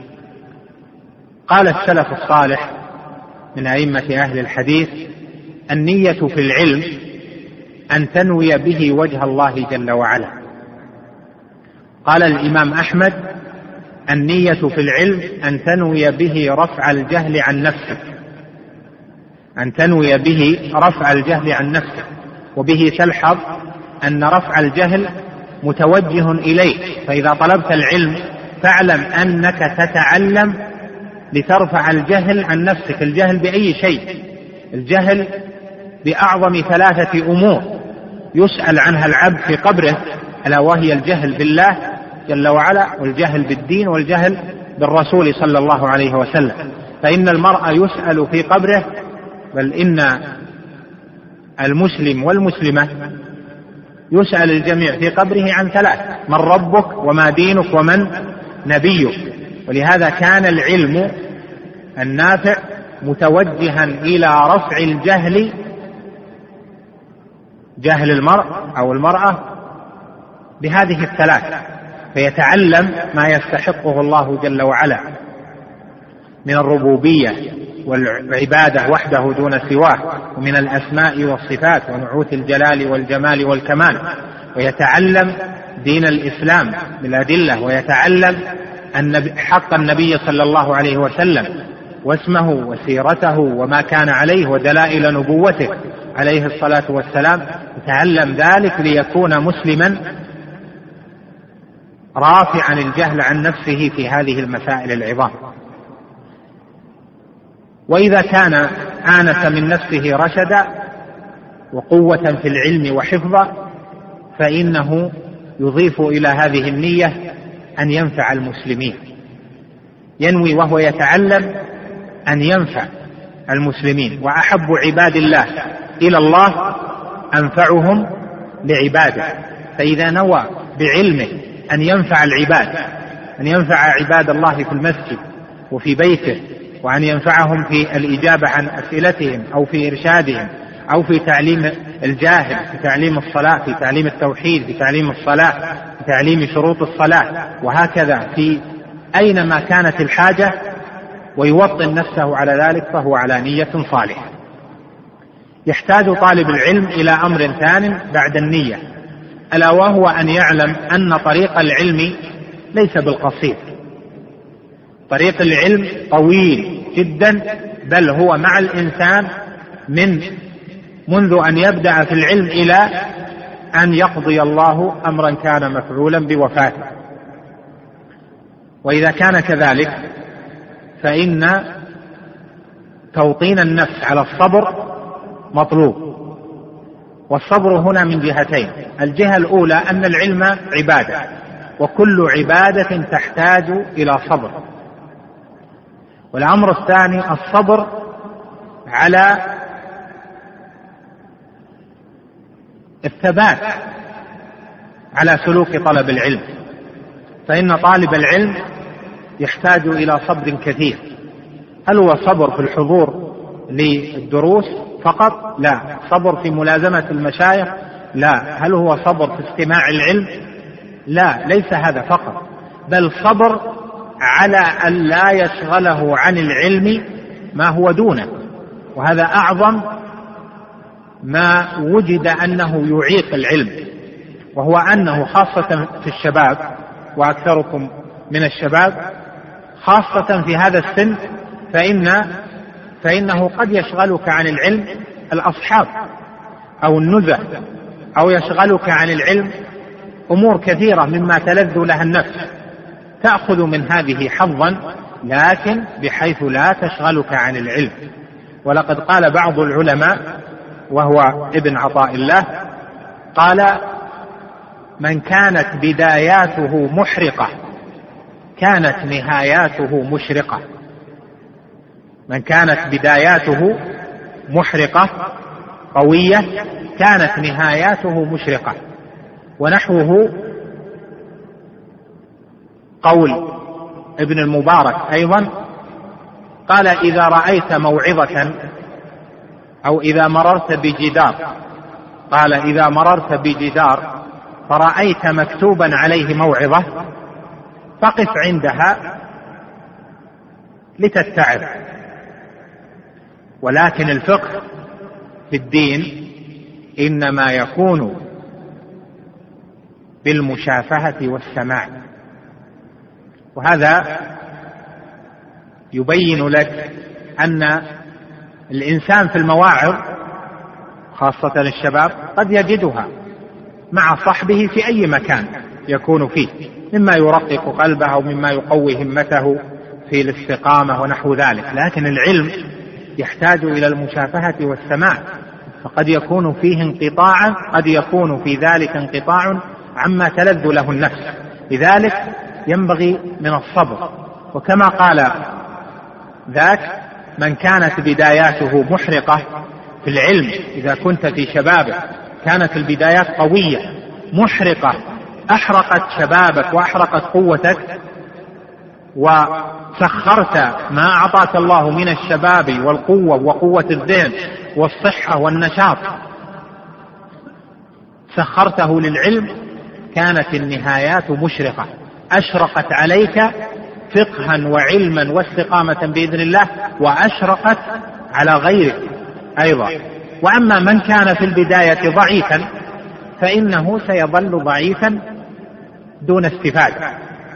قال السلف الصالح من أئمة أهل الحديث: النية في العلم أن تنوي به وجه الله جل وعلا. قال الإمام أحمد: النية في العلم أن تنوي به رفع الجهل عن نفسك، أن تنوي به رفع الجهل عن نفسك. وبه تلحظ أن رفع الجهل متوجه إليك، فإذا طلبت العلم فاعلم أنك تتعلم لترفع الجهل عن نفسك. الجهل بأي شيء؟ الجهل بأعظم ثلاثة أمور يسأل عنها العبد في قبره، ألا وهي الجهل بالله جل وعلا، والجهل بالدين، والجهل بالرسول صلى الله عليه وسلم. فإن المرء يسأل في قبره، بل إن المسلم والمسلمة يسأل الجميع في قبره عن ثلاث: من ربك، وما دينك، ومن نبيك. ولهذا كان العلم النافع متوجها إلى رفع الجهل، جهل المرء أو المرأة بهذه الثلاث، فيتعلم ما يستحقه الله جل وعلا من الربوبية والعبادة وحده دون سواه، ومن الأسماء والصفات ونعوت الجلال والجمال والكمال، ويتعلم دين الإسلام بالأدلة، ويتعلم حق النبي صلى الله عليه وسلم واسمه وسيرته وما كان عليه ودلائل نبوته عليه الصلاة والسلام. يتعلم ذلك ليكون مسلما رافعا الجهل عن نفسه في هذه المسائل العظام. وإذا كان آنس من نفسه رشدا وقوة في العلم وحفظا، فإنه يضيف إلى هذه النية أن ينفع المسلمين، ينوي وهو يتعلم أن ينفع المسلمين. وأحب عباد الله إلى الله أنفعهم لعباده. فإذا نوى بعلمه أن ينفع العباد، أن ينفع عباد الله في المسجد وفي بيته وأن ينفعهم في الإجابة عن أسئلتهم أو في إرشادهم أو في تعليم الجاهل، في تعليم الصلاة، في تعليم التوحيد، في تعليم الصلاة، في تعليم شروط الصلاة، وهكذا في أينما كانت الحاجة، ويوطن نفسه على ذلك فهو على نية صالحة. يحتاج طالب العلم إلى أمر ثان بعد النية، ألا وهو أن يعلم أن طريق العلم ليس بالقصير، طريق العلم طويل جدا، بل هو مع الإنسان من منذ أن يبدأ في العلم إلى أن يقضي الله أمرا كان مفعولا بوفاته. وإذا كان كذلك فإن توطين النفس على الصبر مطلوب، والصبر هنا من جهتين: الجهة الأولى أن العلم عبادة، وكل عبادة تحتاج إلى صبر، والأمر الثاني الصبر على الثبات على سلوك طلب العلم، فإن طالب العلم يحتاج إلى صبر كثير. هل هو صبر في الحضور للدروس فقط؟ لا. صبر في ملازمة المشايخ؟ لا. هل هو صبر في استماع العلم؟ لا، ليس هذا فقط، بل صبر على أن لا يشغله عن العلم ما هو دونه، وهذا أعظم ما وجد أنه يعيق العلم، وهو أنه خاصة في الشباب، وأكثركم من الشباب خاصة في هذا السن، فإن فإنه قد يشغلك عن العلم الأصحاب أو النزه، أو يشغلك عن العلم أمور كثيرة مما تلذ لها النفس، تأخذ من هذه حظا لكن بحيث لا تشغلك عن العلم. ولقد قال بعض العلماء وهو ابن عطاء الله، قال: من كانت بداياته محرقة كانت نهاياته مشرقة. من كانت بداياته محرقة قوية كانت نهاياته مشرقة. ونحوه قول ابن المبارك أيضا، قال: إذا رأيت موعظة أو إذا مررت بجدار، قال: إذا مررت بجدار فرأيت مكتوبا عليه موعظة فقف عندها لتتعظ. ولكن الفقه في الدين إنما يكون بالمشافهة والسماع، وهذا يبين لك أن الإنسان في المواعظ خاصة الشباب قد يجدها مع صحبه في أي مكان يكون فيه، مما يرقق قلبه أو مما يقوي همته في الاستقامة ونحو ذلك. لكن العلم يحتاج إلى المشافهة والسماع، فقد يكون فيه انقطاعا، قد يكون في ذلك انقطاع عما تلذ له النفس، لذلك ينبغي من الصبر. وكما قال ذاك: من كانت بداياته محرقة في العلم، إذا كنت في شبابك كانت البدايات قوية محرقة، أحرقت شبابك وأحرقت قوتك، وسخرت ما أعطاك الله من الشباب والقوة وقوة الذهن والصحة والنشاط، سخرته للعلم، كانت النهايات مشرقة، أشرقت عليك فقها وعلما واستقامة بإذن الله، وأشرقت على غيرك أيضا. وأما من كان في البداية ضعيفا فإنه سيظل ضعيفا دون استفادة.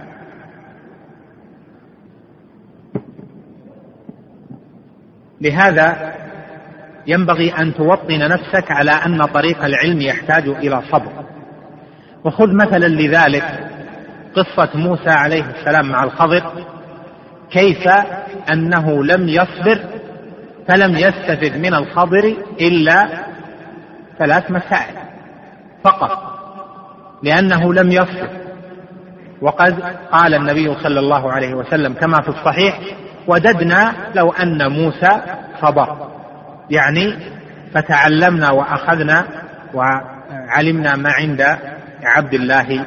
لهذا ينبغي أن توطن نفسك على أن طريق العلم يحتاج إلى صبر. وخذ مثلا لذلك قصة موسى عليه السلام مع الخضر، كيف أنه لم يصبر فلم يستفد من الخضر إلا ثلاث مسائل فقط، لأنه لم يصبر. وقد قال النبي صلى الله عليه وسلم كما في الصحيح: وددنا لو أن موسى صبر، يعني فتعلمنا وأخذنا وعلمنا ما عند عبد الله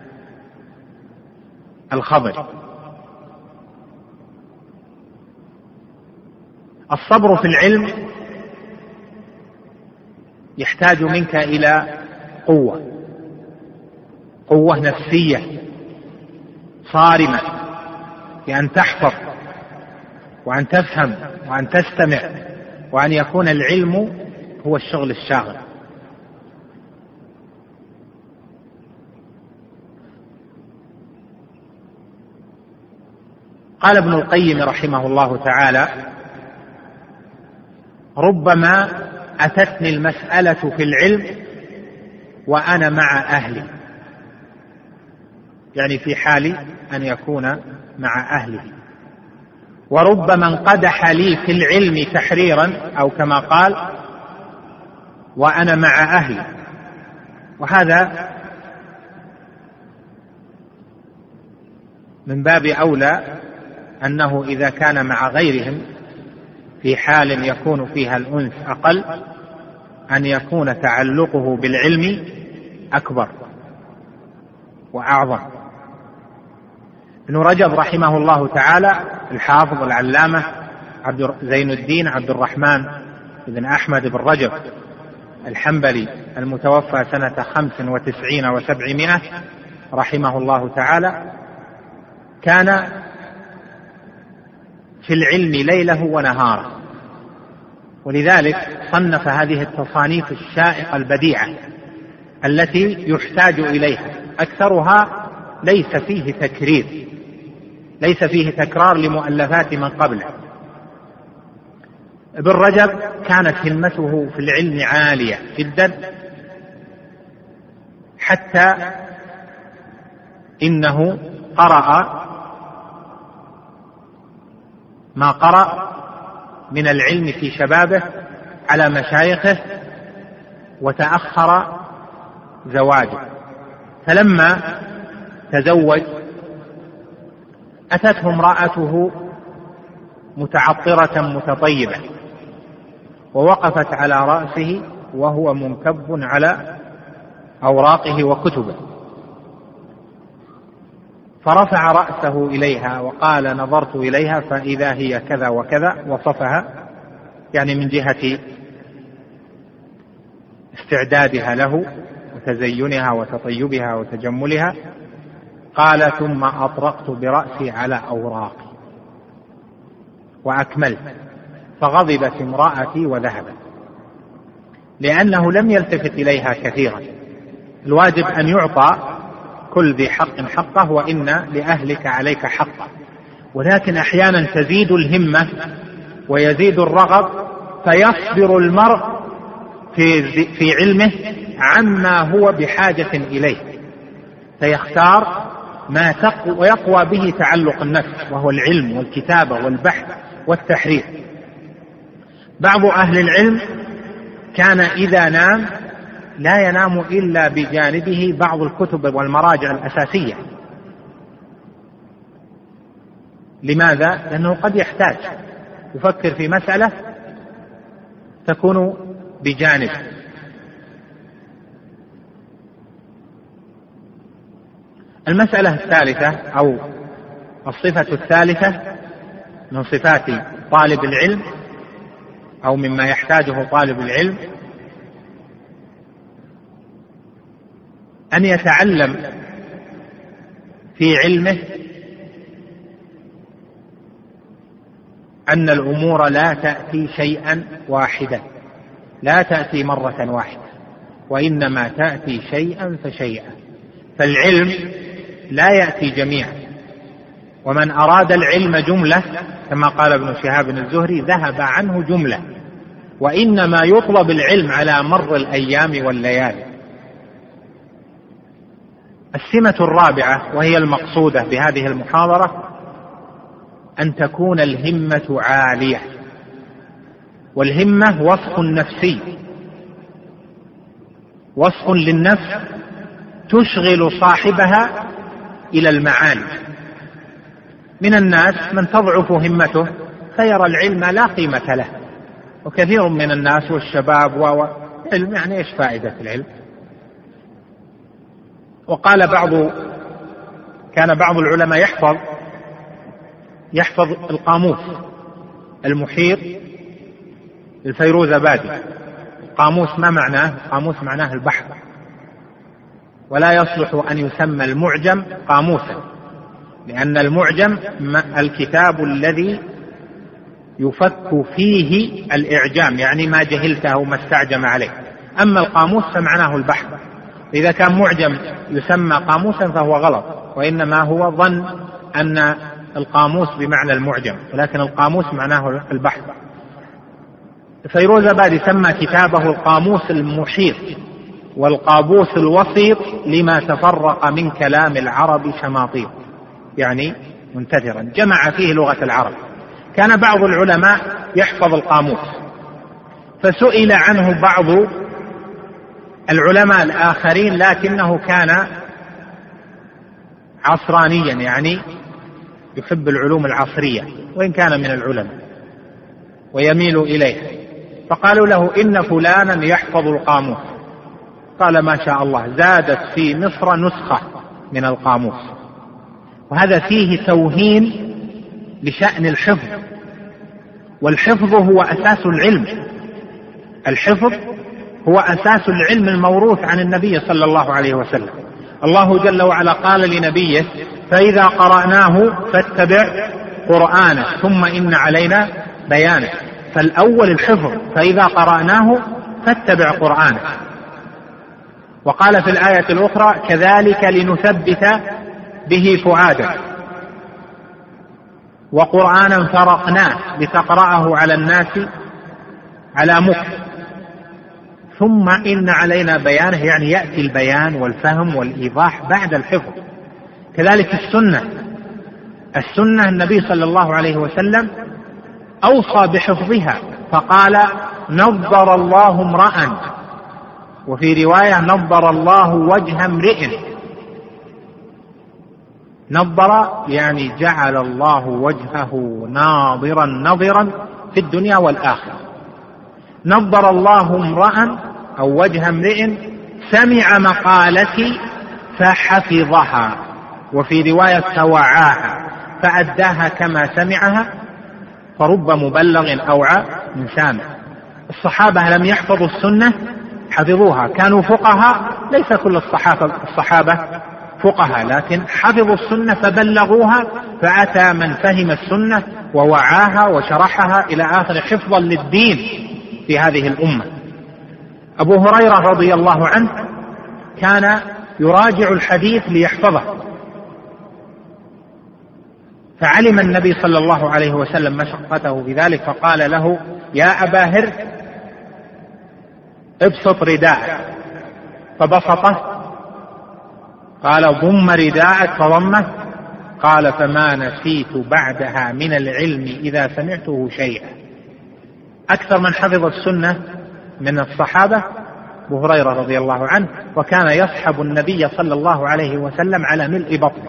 الخضر. الصبر في العلم يحتاج منك إلى قوة قوة نفسية صارمة بأن تحفظ وأن تفهم وأن تستمع وأن يكون العلم هو الشغل الشاغل. قال ابن القيم رحمه الله تعالى: ربما أتتني المسألة في العلم وأنا مع أهلي، يعني في حال أن يكون مع أهله، وربما انقدح لي في العلم تحريرا، أو كما قال وأنا مع أهلي. وهذا من باب أولى أنه إذا كان مع غيرهم في حال يكون فيها الأنس أقل أن يكون تعلقه بالعلم أكبر وأعظم. ابن رجب رحمه الله تعالى الحافظ العلامة عبد زين الدين عبد الرحمن بن أحمد بن رجب الحنبلي المتوفى سنة خمس وتسعين وسبعمائة رحمه الله تعالى كان في العلم ليله ونهاره، ولذلك صنف هذه التصانيف الشائقة البديعة التي يحتاج إليها، أكثرها ليس فيه تكرير، ليس فيه تكرار لمؤلفات من قبله. ابن رجب كانت همته في العلم عالية جدا، حتى إنه قرأ ما قرأ من العلم في شبابه على مشايخه وتأخر زواجه، فلما تزوج أتته امرأته متعطرة متطيبة ووقفت على رأسه وهو منكب على أوراقه وكتبه، فرفع رأسه إليها وقال: نظرت إليها فإذا هي كذا وكذا، وصفها يعني من جهة استعدادها له وتزينها وتطيبها وتجملها. قال: ثم أطرقت برأسي على أوراقي وأكملت، فغضبت امرأتي وذهبت، لأنه لم يلتفت إليها كثيرا. الواجب أن يعطى كل ذي حق حقه، وإن لأهلك عليك حقا، ولكن أحيانا تزيد الهمة ويزيد الرغب فيصبر المرء في, في علمه عما هو بحاجة إليه، فيختار ما تقوى ويقوى به تعلق النفس، وهو العلم والكتابة والبحث والتحرير. بعض أهل العلم كان إذا نام لا ينام إلا بجانبه بعض الكتب والمراجع الأساسية. لماذا؟ لأنه قد يحتاج يفكر في مسألة تكون بجانب. المسألة الثالثة أو الصفة الثالثة من صفات طالب العلم أو مما يحتاجه طالب العلم أن يتعلم في علمه أن الأمور لا تأتي شيئا واحدا، لا تأتي مرة واحدة، وإنما تأتي شيئا فشيئا. فالعلم لا يأتي جميعا، ومن أراد العلم جملة كما قال ابن شهاب الزهري ذهب عنه جملة، وإنما يطلب العلم على مر الأيام والليالي. السمة الرابعة وهي المقصودة بهذه المحاضرة أن تكون الهمة عالية، والهمة وصف نفسي، وصف للنفس تشغل صاحبها إلى المعالي. من الناس من تضعف همته فيرى العلم لا قيمة له، وكثير من الناس والشباب والعلم يعني إيش فائدة العلم. وقال بعض كان بعض العلماء يحفظ يحفظ القاموس المحيط الفيروزابادي. قاموس ما معناه؟ قاموس معناه البحر، ولا يصلح أن يسمى المعجم قاموسا، لأن المعجم الكتاب الذي يفك فيه الإعجام، يعني ما جهلته وما استعجم عليه. أما القاموس فمعناه البحر. إذا كان معجم يسمى قاموسا فهو غلط، وإنما هو ظن أن القاموس بمعنى المعجم، ولكن القاموس معناه البحر. فيروزابادي سمى كتابه القاموس المحيط والقابوس الوسيط لما تفرق من كلام العرب شماطير، يعني منتثرا، جمع فيه لغة العرب. كان بعض العلماء يحفظ القاموس، فسئل عنه بعض العلماء الآخرين، لكنه كان عصرانيا، يعني يحب العلوم العصرية وإن كان من العلماء ويميل إليها، فقالوا له إن فلانا يحفظ القاموس. قال ما شاء الله، زادت في مصر نسخة من القاموس. وهذا فيه توهين لشأن الحفظ، والحفظ هو أساس العلم. الحفظ هو أساس العلم الموروث عن النبي صلى الله عليه وسلم. الله جل وعلا قال لنبيه: فإذا قرأناه فاتبع قرآنه ثم إن علينا بيانه. فالأول الحفظ، فإذا قرأناه فاتبع قرآنه. وقال في الآية الأخرى: كذلك لنثبت به فؤادك وقرآنا فرقناه لتقرأه على الناس على مكث ثم إن علينا بيانه، يعني يأتي البيان والفهم والإيضاح بعد الحفظ. كذلك السنة. السنة النبي صلى الله عليه وسلم أوصى بحفظها، فقال: نظر الله امرأ، وفي رواية: نظر الله وجه امرئ. نظر يعني جعل الله وجهه ناظرا نظرا في الدنيا والآخرة. نظر الله امرأ أو وجه امرئ سمع مقالتي فحفظها، وفي رواية: توعاها فأداها كما سمعها، فرب مبلغ أوعى من سامع. الصحابة لم يحفظوا السنة، حفظوها. كانوا فقهاء، ليس كل الصحابة الصحابة فقهاء، لكن حفظوا السنة فبلغوها، فأتى من فهم السنة ووعاها وشرحها إلى آخر، حفظا للدين في هذه الأمة. أبو هريرة رضي الله عنه كان يراجع الحديث ليحفظه، فعلم النبي صلى الله عليه وسلم مشقته بذلك، فقال له: يا أبا هر ابسط رداءك، فبسطه. قال: ضم رداءك، فضمه. قال: فما نسيت بعدها من العلم إذا سمعته شيئا. أكثر من حفظ السنة من الصحابة أبو هريرة رضي الله عنه، وكان يصحب النبي صلى الله عليه وسلم على ملء بطنه.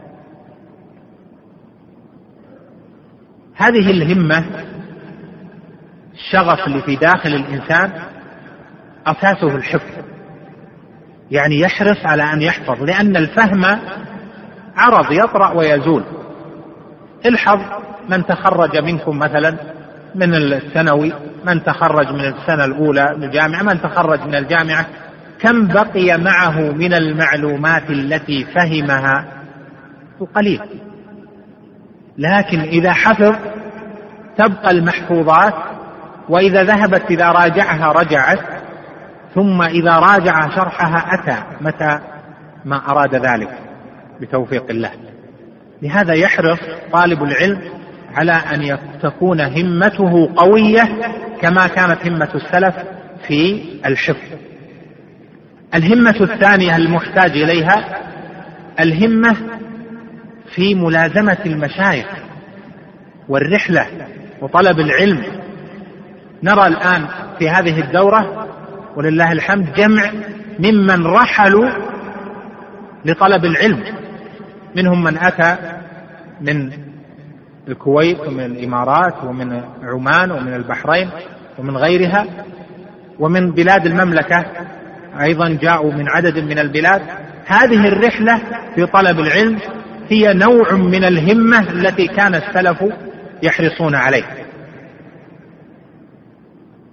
هذه الهمة، الشغف اللي في داخل الإنسان، أساسه الحفظ، يعني يحرص على أن يحفظ، لأن الفهم عرض يطرأ ويزول. الحظ من تخرج منكم مثلا من الثانوي، من تخرج من السنة الأولى من الجامعة، من تخرج من الجامعة، كم بقي معه من المعلومات التي فهمها؟ قليل. لكن إذا حفظ تبقى المحفوظات، وإذا ذهبت إذا راجعها رجعت، ثم إذا راجع شرحها أتى متى ما أراد ذلك بتوفيق الله. لهذا يحرص طالب العلم على أن تكون همته قوية كما كانت همة السلف في الحفظ. الهمة الثانية المحتاج إليها الهمة في ملازمة المشايخ والرحلة وطلب العلم. نرى الآن في هذه الدورة ولله الحمد جمع ممن رحلوا لطلب العلم، منهم من أتى من الكويت ومن الإمارات ومن عمان ومن البحرين ومن غيرها، ومن بلاد المملكة أيضا جاءوا من عدد من البلاد. هذه الرحلة في طلب العلم هي نوع من الهمة التي كان السلف يحرصون عليه.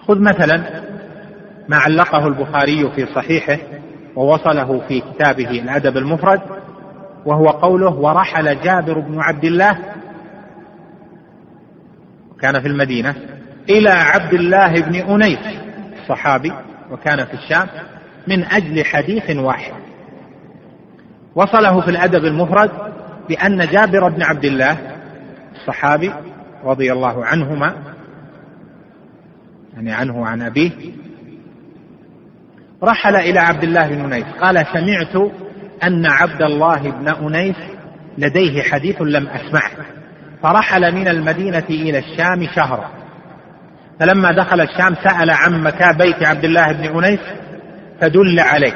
خذ مثلا ما علقه البخاري في صحيحه ووصله في كتابه الأدب المفرد، وهو قوله: ورحل جابر بن عبد الله، كان في المدينة، إلى عبد الله بن أنيس الصحابي وكان في الشام، من أجل حديث واحد. وصله في الأدب المفرد بأن جابر بن عبد الله الصحابي رضي الله عنهما، يعني عنه عن أبيه، رحل إلى عبد الله بن أنيس، قال: سمعت أن عبد الله بن أنيس لديه حديث لم أسمعه، فرحل من المدينة إلى الشام شهرا، فلما دخل الشام سأل عن مكان بيت عبد الله بن أنيس فدل عليه،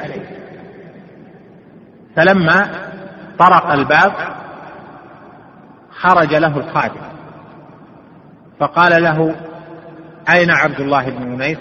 فلما طرق الباب خرج له الخادم فقال له: أين عبد الله بن أنيس؟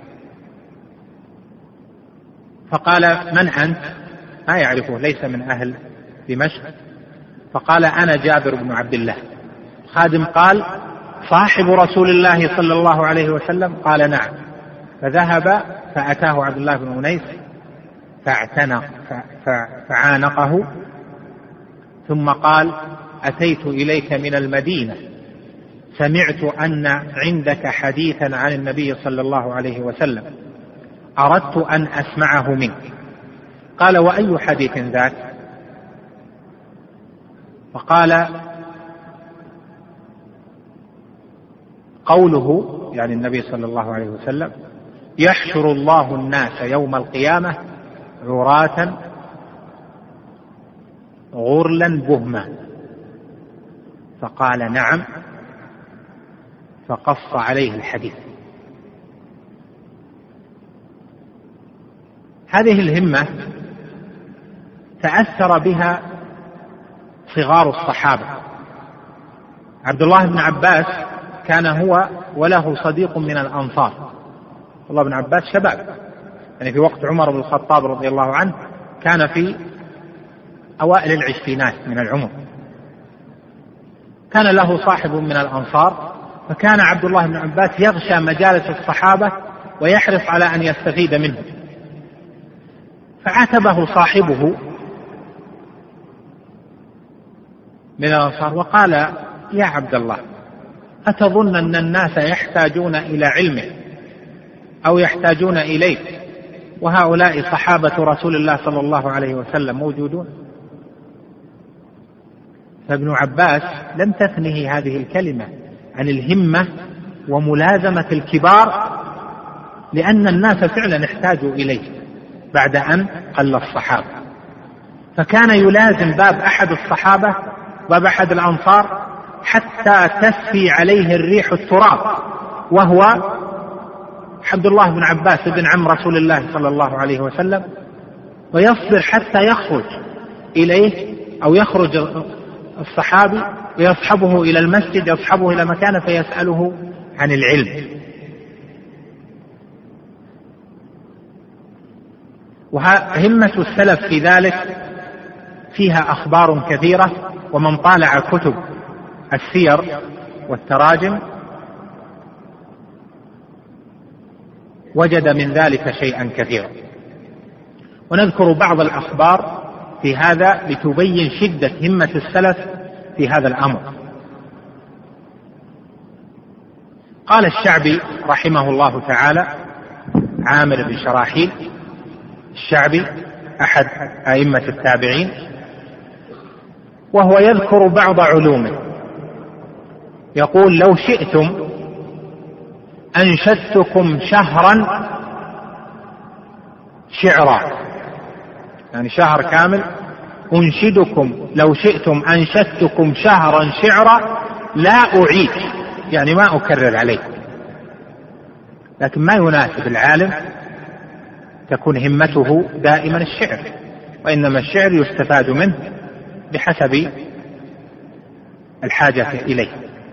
فقال: من أنت؟ ما يعرفه، ليس من أهل دمشق. فقال: أنا جابر بن عبد الله. الخادم قال: صاحب رسول الله صلى الله عليه وسلم؟ قال: نعم. فذهب فأتاه عبد الله بن أنيس فاعتنق فعانقه، ثم قال: أتيت إليك من المدينة، سمعت أن عندك حديثا عن النبي صلى الله عليه وسلم، أردت أن أسمعه منك. قال: وأي حديث ذاك؟ فقال: قوله، يعني النبي صلى الله عليه وسلم: يحشر الله الناس يوم القيامة عراة غرلا بهما. فقال: نعم. فقص عليه الحديث. هذه الهمة تأثر بها صغار الصحابة. عبد الله بن عباس كان هو وله صديق من الأنصار. عبد الله بن عباس شباب، يعني في وقت عمر بن الخطاب رضي الله عنه كان في أوائل العشرينات من العمر. كان له صاحب من الأنصار، فكان عبد الله بن عباس يغشى مجالس الصحابة ويحرص على أن يستفيد منه. فعاتبه صاحبه من الأنصار وقال: يا عبد الله، أتظن أن الناس يحتاجون إلى علمك أو يحتاجون إليك وهؤلاء صحابة رسول الله صلى الله عليه وسلم موجودون؟ فابن عباس لم تثنه هذه الكلمة عن الهمة وملازمة الكبار، لأن الناس فعلا احتاجوا إليه بعد أن قل الصحابة. فكان يلازم باب أحد الصحابة، باب أحد الأنصار، حتى تسفي عليه الريح التراب، وهو عبد الله بن عباس بن عم رسول الله صلى الله عليه وسلم، ويصبر حتى يخرج إليه أو يخرج الصحابي ويصحبه إلى المسجد، يصحبه إلى مكانه فيسأله عن العلم. وهمة السلف في ذلك فيها أخبار كثيرة، ومن طالع كتب السير والتراجم وجد من ذلك شيئا كثيرا. ونذكر بعض الأخبار في هذا لتبين شدة همة السلف في هذا الأمر. قال الشعبي رحمه الله تعالى، عامر بن شراحيل الشعبي أحد أئمة التابعين، وهو يذكر بعض علومه، يقول: لو شئتم أنشدتكم شهرا شعرا، يعني شهر كامل أنشدكم، لو شئتم أنشدتكم شهرا شعرا لا أعيد، يعني ما أكرر عليكم. لكن ما يناسب العالم تكون همته دائما الشعر، وإنما الشعر يستفاد منه بحسب الحاجة إليه.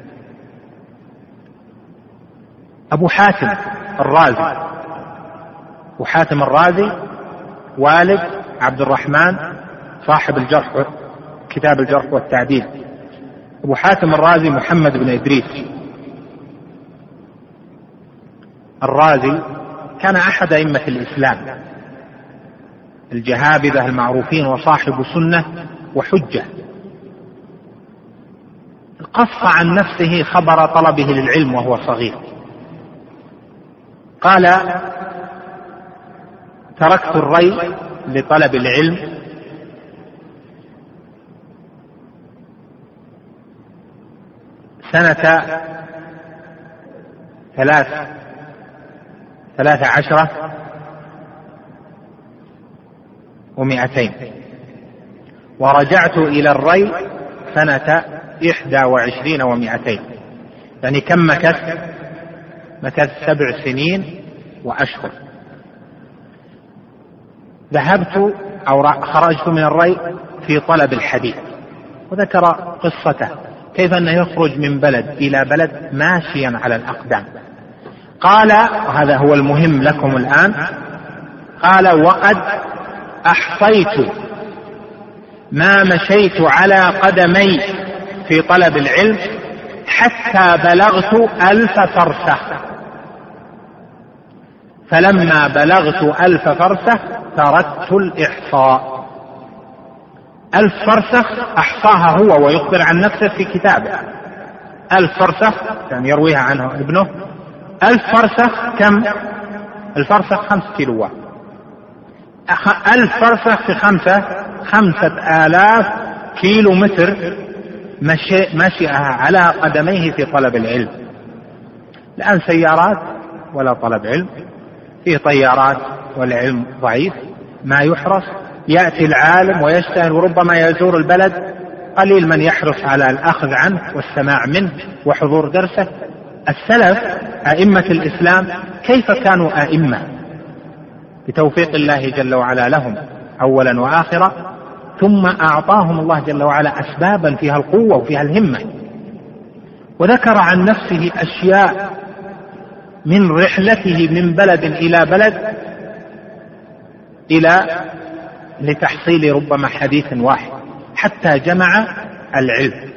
أبو حاتم الرازي، أبو حاتم الرازي والد عبد الرحمن صاحب الجرح، كتاب الجرح والتعديل. أبو حاتم الرازي محمد بن إدريس، الرازي كان أحد أئمة الإسلام الجهابذة المعروفين وصاحب سنة وحجة. قص عن نفسه خبر طلبه للعلم وهو صغير، قال: تركت الري لطلب العلم سنة ثلاث ثلاث عشرة ومئتين، ورجعت إلى الري سنة إحدى وعشرين ومئتين، يعني كم مكث؟ مكث سبع سنين وأشهر. ذهبت أو خرجت من الري في طلب الحديث، وذكر قصته كيف أنه يخرج من بلد إلى بلد ماشيا على الأقدام. قال، وهذا هو المهم لكم الآن، قال: وقد أحصيت ما مشيت على قدمي في طلب العلم حتى بلغت ألف فرسخ، فلما بلغت ألف فرسخ تركت الإحصاء. ألف فرسخ أحصاها هو ويخبر عن نفسه في كتابه. ألف فرسخ يعني يرويها عنه ابنه. ألف فرسخ كم؟ الفرسخ خمس كيلوات. ألف فرسخ في خمسة خمسة آلاف كيلو متر مشي مشيها على قدميه في طلب العلم. الآن سيارات ولا طلب علم، فيه طيارات والعلم ضعيف ما يحرص. يأتي العالم ويجتهد وربما يزور البلد، قليل من يحرص على الأخذ عنه والسماع منه وحضور درسه. السلف أئمة الإسلام كيف كانوا أئمة بتوفيق الله جل وعلا لهم أولا وآخرا، ثم أعطاهم الله جل وعلا أسبابا فيها القوة وفيها الهمة. وذكر عن نفسه أشياء من رحلته من بلد إلى بلد إلى لتحصيل ربما حديث واحد حتى جمع العلم.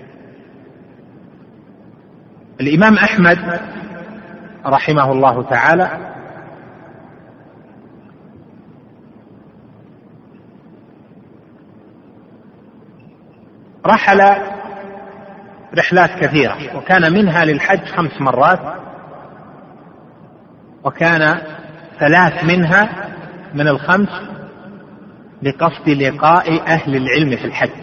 الإمام أحمد رحمه الله تعالى رحل رحلات كثيرة، وكان منها للحج خمس مرات، وكان ثلاث منها من الخمس لقصد لقاء أهل العلم في الحج.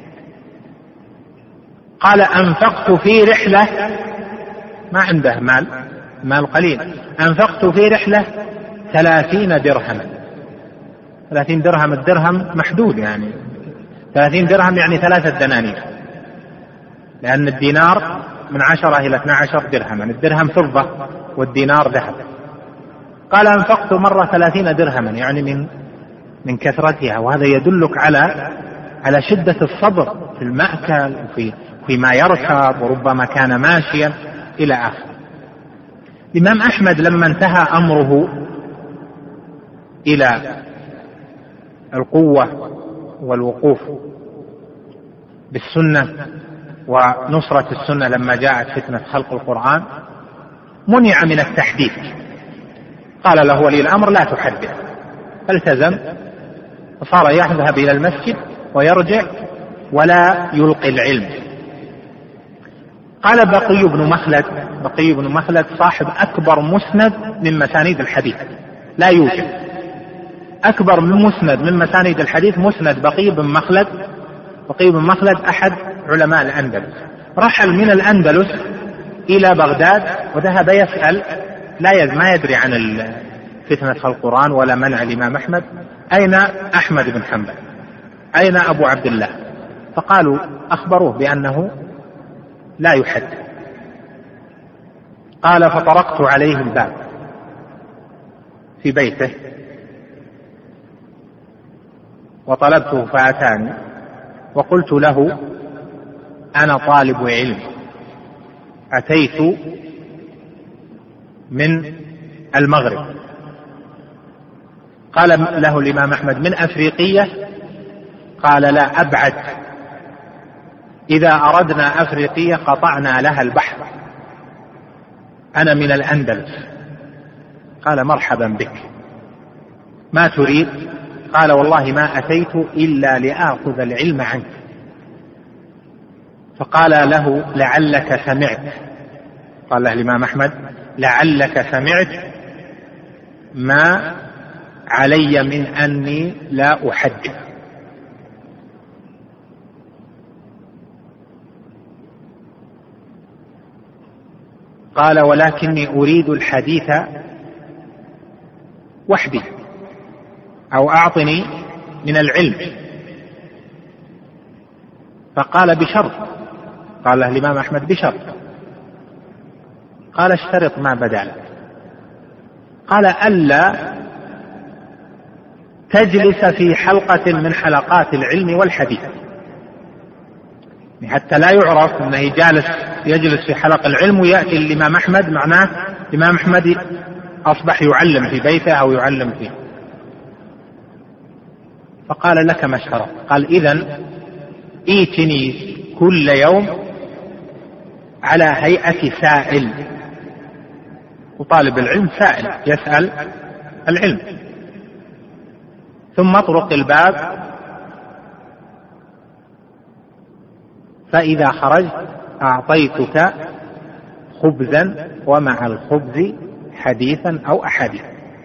قال: أنفقت في رحلة، ما عنده مال مال قليل، أنفقت في رحلة ثلاثين درهما. ثلاثين درهم، الدرهم محدود، يعني ثلاثين درهم يعني ثلاثة دنانير، لأن الدينار من عشرة إلى اثنى عشر درهما، الدرهم فضة والدينار ذهب. قال: أنفقت مرة ثلاثين درهما، يعني من من كثرتها. وهذا يدلك على على شدة الصبر في المأكل وفي فيما يركب، وربما كان ماشيا إلى آخر. الإمام أحمد لما انتهى أمره إلى القوة والوقوف بالسنة ونصرة السنة لما جاءت فتنة خلق القرآن، منع من التحديث. قال له ولي الأمر: لا تحدث. فالتزم وصار يذهب إلى المسجد ويرجع ولا يلقي العلم. قال بقي بن مخلد بقي بن مخلد صاحب أكبر مسند من مسانيد الحديث، لا يوجد أكبر من مسند من مسانيد الحديث مسند بقي بن مخلد. بقي بن مخلد أحد علماء الأندلس، رحل من الأندلس إلى بغداد وذهب يسأل، لا يد ما يدري عن فتنة خلق القرآن ولا منع الإمام أحمد، أين أحمد بن حنبل، أين أبو عبد الله؟ فقالوا أخبروه بأنه لا يحدث. قال: فطرقت عليه الباب في بيته وطلبته فأتاني، وقلت له: أنا طالب علم، أتيت من المغرب. قال له الإمام أحمد: من أفريقية؟ قال: لا، أبعد، إذا أردنا أفريقية قطعنا لها البحر، أنا من الأندلس. قال مرحبا بك، ما تريد؟ قال والله ما أتيت إلا لآخذ العلم عنك. فقال له لعلك سمعت، قال له الإمام أحمد لعلك سمعت ما علي من أني لا أحدث. قال ولكني أريد الحديث وحدي، أو أعطني من العلم. فقال بشرط، قال له الإمام أحمد بشرط. قال اشترط ما بدا لك. قال ألا تجلس في حلقة من حلقات العلم والحديث، حتى لا يعرف أنه جالس يجلس في حلق العلم ويأتي الإمام أحمد، معناه الإمام أحمد أصبح يعلم في بيته أو يعلم فيه. فقال لك ما اشترط. قال إذن ائتني كل يوم على هيئة سائل، وطالب العلم سائل يسأل العلم، ثم اطرق الباب، فإذا خرجت أعطيتك خبزا ومع الخبز حديثا أو أحاديث.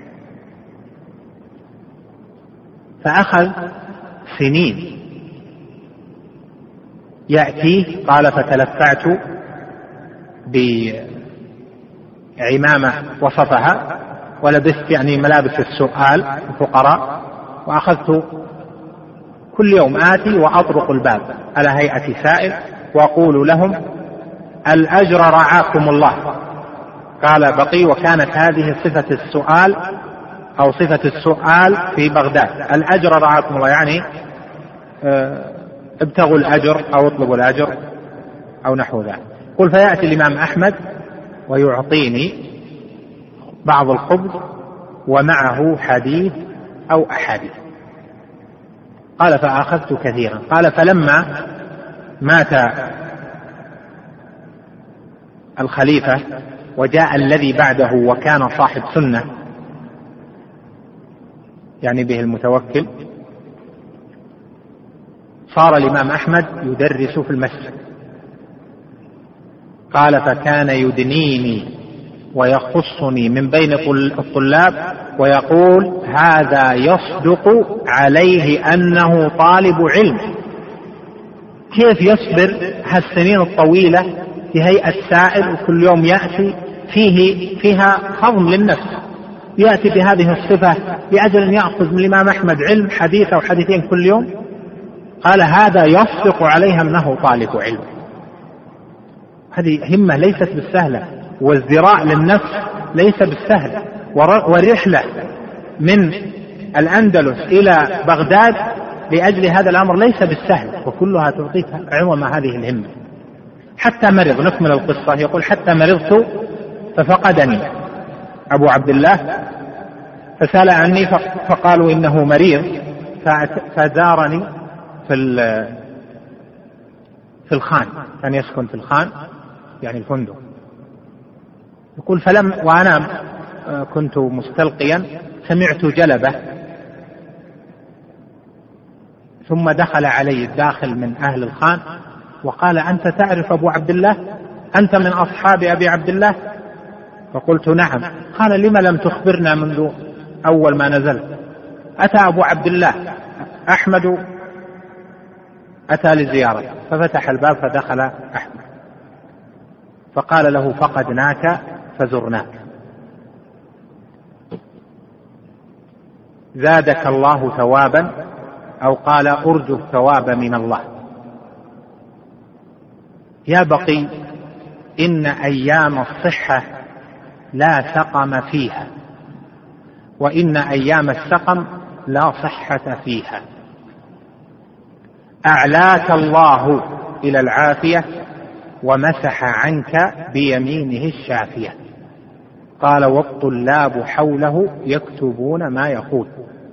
فأخذ سنين يأتيه. قال فتلفعت بعمامة وصفها ولبست يعني ملابس السؤال الفقراء، وأخذت كل يوم آتي وأطرق الباب على هيئة سائل وأقول لهم الأجر رعاكم الله. قال بقي وكانت هذه صفة السؤال أو صفة السؤال في بغداد، الأجر رعاكم الله، يعني ابتغوا الأجر أو اطلبوا الأجر أو نحو ذلك. قل فيأتي الإمام أحمد ويعطيني بعض الخبز ومعه حديث أو أحاديث. قال فأخذت كثيرا. قال فلما مات الخليفة وجاء الذي بعده وكان صاحب سنة، يعني به المتوكل، صار الإمام أحمد يدرس في المسجد. قال فكان يدنيني ويخصني من بين الطلاب ويقول هذا يصدق عليه أنه طالب علم. كيف يصبر هالسنين الطويلة في هيئة سائل وكل يوم يأتي فيه فيها خضم للنفس، يأتي بهذه الصفة لأجل أن يأخذ من الإمام أحمد علم حديث أو حديثين كل يوم؟ قال هذا يصدق عليه أنه طالب علم. هذه همة ليست بالسهلة، والزراع للنفس ليس بالسهل، والرحلة من الأندلس إلى بغداد لأجل هذا الأمر ليس بالسهل، وكلها تعطيك عظم هذه الهمة. حتى مرض، نكمل القصة، يقول حتى مرضت ففقدني أبو عبد الله فسأل عني فقالوا إنه مريض، فزارني في في الخان، كان يسكن في الخان يعني الفندق. يقول فلم وأنا كنت مستلقيا سمعت جلبة، ثم دخل علي الداخل من أهل الخان وقال أنت تعرف أبو عبد الله؟ أنت من أصحاب أبي عبد الله؟ فقلت نعم. قال لما لم تخبرنا منذ أول ما نزلت؟ أتى أبو عبد الله أحمد أتى لزيارة، ففتح الباب فدخل أحمد فقال له فقدناك فزرناك، زادك الله ثوابا، أو قال أرجو الثواب من الله. يا بقي إن أيام الصحة لا سقم فيها، وإن أيام السقم لا صحة فيها. أعلاك الله إلى العافية ومسح عنك بيمينه الشافية. قال والطلاب حوله يكتبون ما يقول.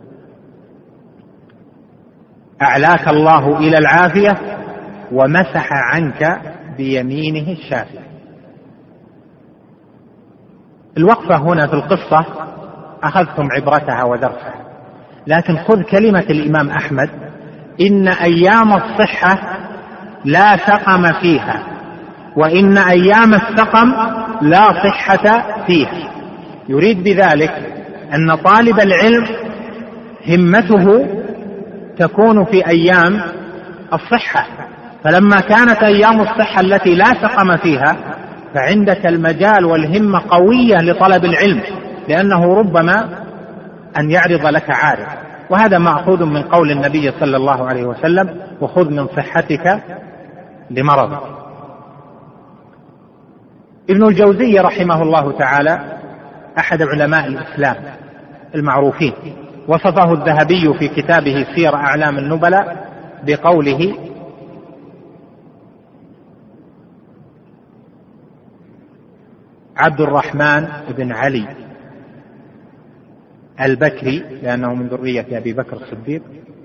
أعلاك الله إلى العافية ومسح عنك بيمينه الشافية. الوقفة هنا في القصة أخذتم عبرتها ودرسها، لكن خذ كلمة الإمام أحمد: إن أيام الصحة لا سقم فيها، وإن أيام السقم لا صحة فيها. يريد بذلك أن طالب العلم همته تكون في أيام الصحة، فلما كانت أيام الصحة التي لا سقم فيها فعندك المجال والهمة قوية لطلب العلم، لأنه ربما أن يعرض لك عارض. وهذا مأخوذ من قول النبي صلى الله عليه وسلم: وخذ من صحتك لمرضك. ابن الجوزي رحمه الله تعالى أحد علماء الإسلام المعروفين، وصفه الذهبي في كتابه سير أعلام النبلاء بقوله: عبد الرحمن بن علي البكري، لأنه من ذرية أبي بكر الصديق،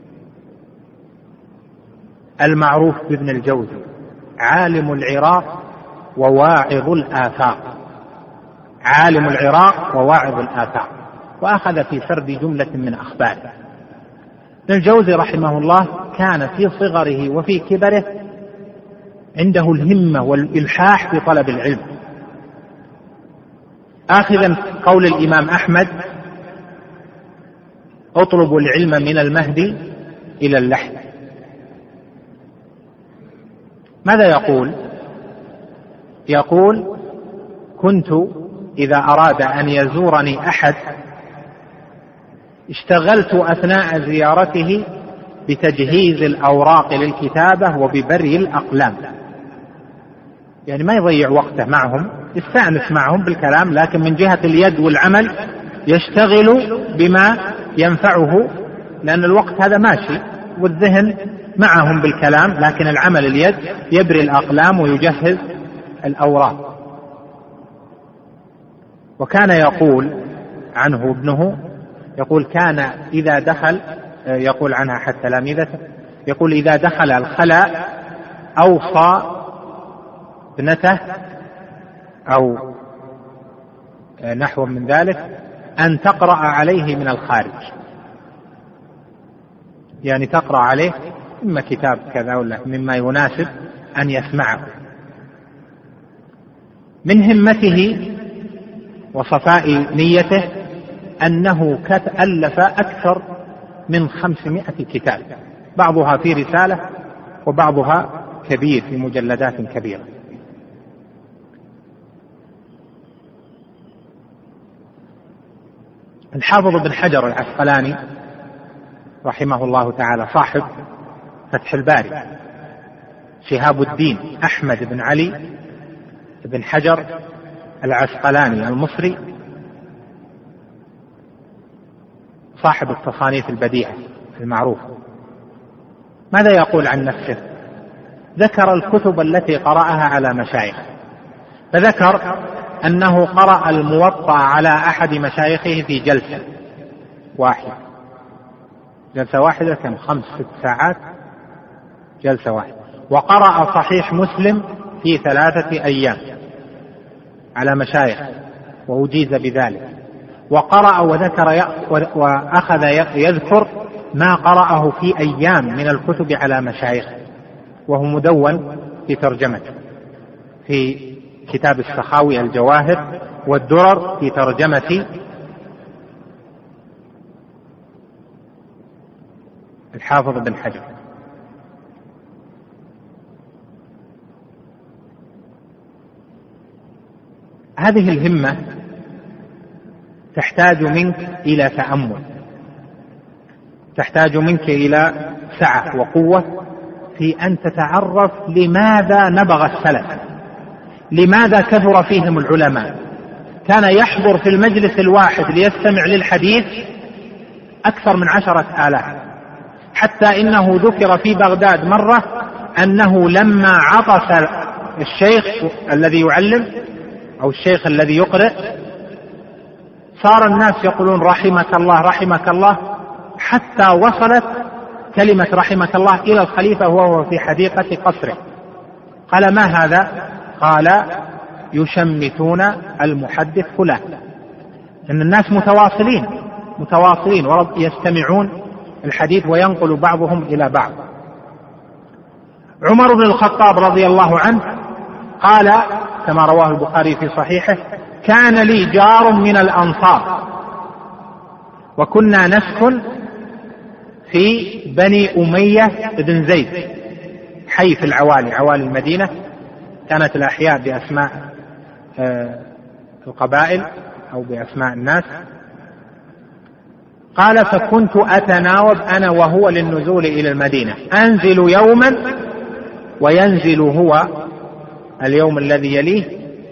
المعروف بابن الجوزي، عالم العراق وواعظ الآفاق، عالم العراق وواعظ الآفاق، وأخذ في سرد جملة من أخباره. ابن الجوزي رحمه الله كان في صغره وفي كبره عنده الهمة والإلحاح في طلب العلم، آخذا قول الإمام أحمد: اطلبوا العلم من المهد إلى اللحد. ماذا يقول؟ يقول: كنت إذا أراد أن يزورني أحد اشتغلت أثناء زيارته بتجهيز الأوراق للكتابة وببري الأقلام، يعني ما يضيع وقته معهم، يستأنس معهم بالكلام، لكن من جهة اليد والعمل يشتغل بما ينفعه، لأن الوقت هذا ماشي والذهن معهم بالكلام، لكن العمل اليد يبري الأقلام ويجهز الأوراق. وكان يقول عنه ابنه، يقول: كان إذا دخل، يقول عنها حتى تلاميذته، يقول: إذا دخل الخلاء أوصى ابنته أو نحو من ذلك أن تقرأ عليه من الخارج، يعني تقرأ عليه إما كتاب كذا ولا مما يناسب أن يسمعه. من همته وصفاء نيته أنه ألف أكثر من خمسمائة كتاب، بعضها في رسالة وبعضها كبير في مجلدات كبيرة. الحافظ بن حجر العسقلاني رحمه الله تعالى صاحب فتح الباري، شهاب الدين أحمد بن علي بن حجر العسقلاني المصري، صاحب التصانيف البديعة المعروفة، ماذا يقول عن نفسه؟ ذكر الكتب التي قرأها على مشايخه، فذكر أنه قرأ الموطأ على أحد مشايخه في جلسة واحدة، جلسة واحدة كم خمس ست ساعات جلسة واحدة، وقرأ صحيح مسلم في ثلاثة أيام على مشايخ وأجيز بذلك، وقرأ وذكر وأخذ يذكر ما قرأه في أيام من الكتب على مشايخ، وهو مدون في ترجمته في كتاب السخاوي الجواهر والدرر في ترجمة الحافظ بن حجر. هذه الهمة تحتاج منك إلى تأمل، تحتاج منك إلى سعة وقوة في أن تتعرف لماذا نبغ السلف، لماذا كثر فيهم العلماء. كان يحضر في المجلس الواحد ليستمع للحديث أكثر من عشرة آلاف، حتى إنه ذكر في بغداد مرة أنه لما عطس الشيخ الذي يعلم أو الشيخ الذي يقرئ صار الناس يقولون رحمك الله رحمك الله، حتى وصلت كلمة رحمك الله إلى الخليفة وهو في حديقة قصره. قال: ما هذا؟ قال: يشمتون المحدث فلان، أن الناس متواصلين متواصلين يستمعون الحديث وينقل بعضهم إلى بعض. عمر بن الخطاب رضي الله عنه قال كما رواه البخاري في صحيحه: كان لي جار من الأنصار وكنا نسكن في بني أمية بن زيد، حي في العوالي، عوالي المدينة، كانت الأحياء بأسماء القبائل أو بأسماء الناس. قال: فكنت أتناوب أنا وهو للنزول إلى المدينة، أنزل يوما وينزل هو اليوم الذي يليه،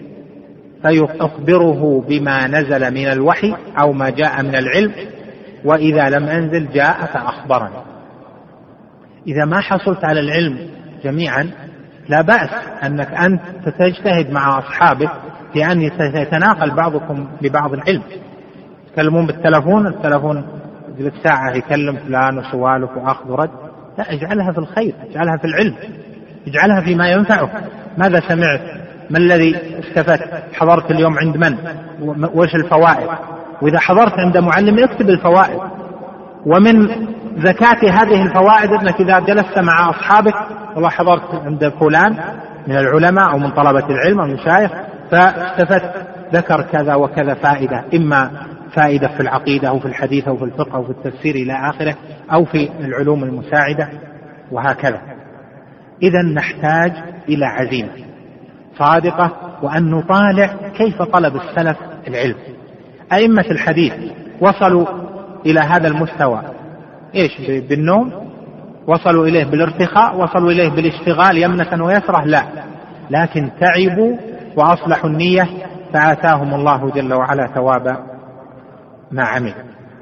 فيخبره بما نزل من الوحي أو ما جاء من العلم، وإذا لم أنزل جاء فأخبرني. إذا ما حصلت على العلم جميعا لا بأس أنك أنت تجتهد مع أصحابك في أن يتناقل بعضكم ببعض العلم. تكلمون بالتلفون، التلفون يجلس ساعة يكلم فلان وسوالف وأخذ ورد، لا، اجعلها في الخير، اجعلها في العلم، اجعلها فيما ينفعك. ماذا سمعت؟ ما الذي استفدت؟ حضرت اليوم عند من؟ وش الفوائد؟ وإذا حضرت عند معلم اكتب الفوائد. ومن زكاة هذه الفوائد أنك إذا جلست مع أصحابك، والله حضرت عند فلان من العلماء أو من طلبة العلم أو المشايخ فاستفدت، ذكر كذا وكذا فائدة، إما فائدة في العقيدة أو في الحديث أو في الفقه أو في التفسير إلى آخره، أو في العلوم المساعدة وهكذا. إذا نحتاج إلى عزيمة صادقة، وأن نطالع كيف طلب السلف العلم. أئمة الحديث وصلوا إلى هذا المستوى إيش؟ بالنوم؟ وصلوا إليه بالارتخاء؟ وصلوا إليه بالاشتغال يمنة ويسرة؟ لا، لكن تعبوا وأصلحوا النية فآتاهم الله جل وعلا ثواب ما عمل.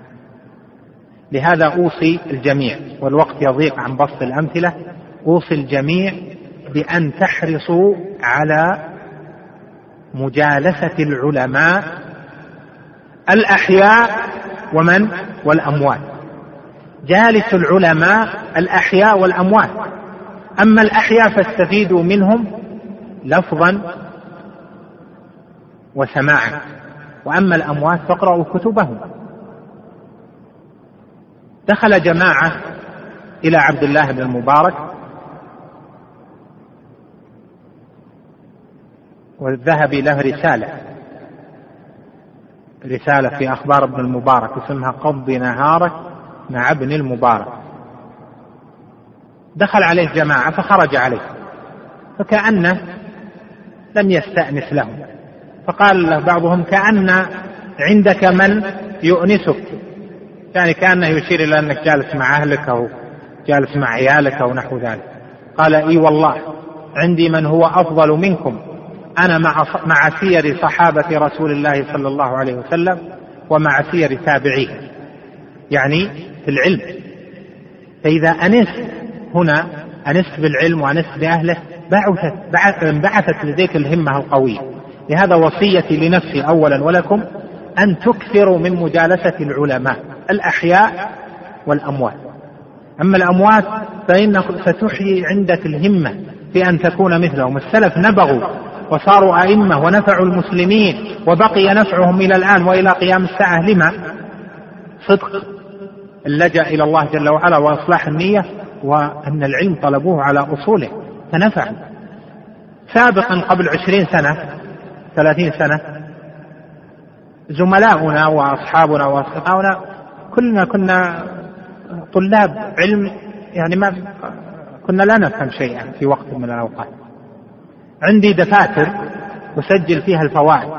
لهذا أوصي الجميع، والوقت يضيق عن بسط الأمثلة، أوصي الجميع بأن تحرصوا على مجالسة العلماء الأحياء ومن والأموات. جالس العلماء الأحياء والأموات، أما الأحياء فاستفيدوا منهم لفظا وسماعا، وأما الأموات فاقرأوا كتبهم. دخل جماعة إلى عبد الله بن المبارك والذهب له رسالة رسالة في أخبار ابن المبارك اسمها قضي نهارك مع ابن المبارك. دخل عليه جماعة فخرج عليه، فكأنه لم يستأنس لهم، فقال له بعضهم: كأن عندك من يؤنسك، يعني كأنه يشير إلى أنك جالس مع أهلك أو جالس مع عيالك أو نحو ذلك. قال: إي والله عندي من هو أفضل منكم، أنا مع مع سير صحابة رسول الله صلى الله عليه وسلم ومع سير تابعيه، يعني في العلم. فإذا أنست هنا أنست بالعلم وأنست بأهله بعثت بعثت لديك الهمة القوية. لهذا وصيتي لنفسي أولا ولكم أن تكثروا من مجالسة العلماء الأحياء والأموات. أما الأموات فإنك ستحيي عندك الهمة في أن تكون مثلهم. السلف نبغوا وصاروا أئمة ونفعوا المسلمين وبقي نفعهم إلى الآن وإلى قيام الساعة. لما؟ صدق اللجأ إلى الله جل وعلا وإصلاح النية، وأن العلم طلبوه على أصوله فنفعوا. سابقا قبل عشرين سنة ثلاثين سنة زملاؤنا وأصحابنا وأصدقاؤنا كلنا كنا طلاب علم، يعني ما كنا لا نفهم شيئا في وقت من الأوقات. عندي دفاتر أسجل فيها الفوائد،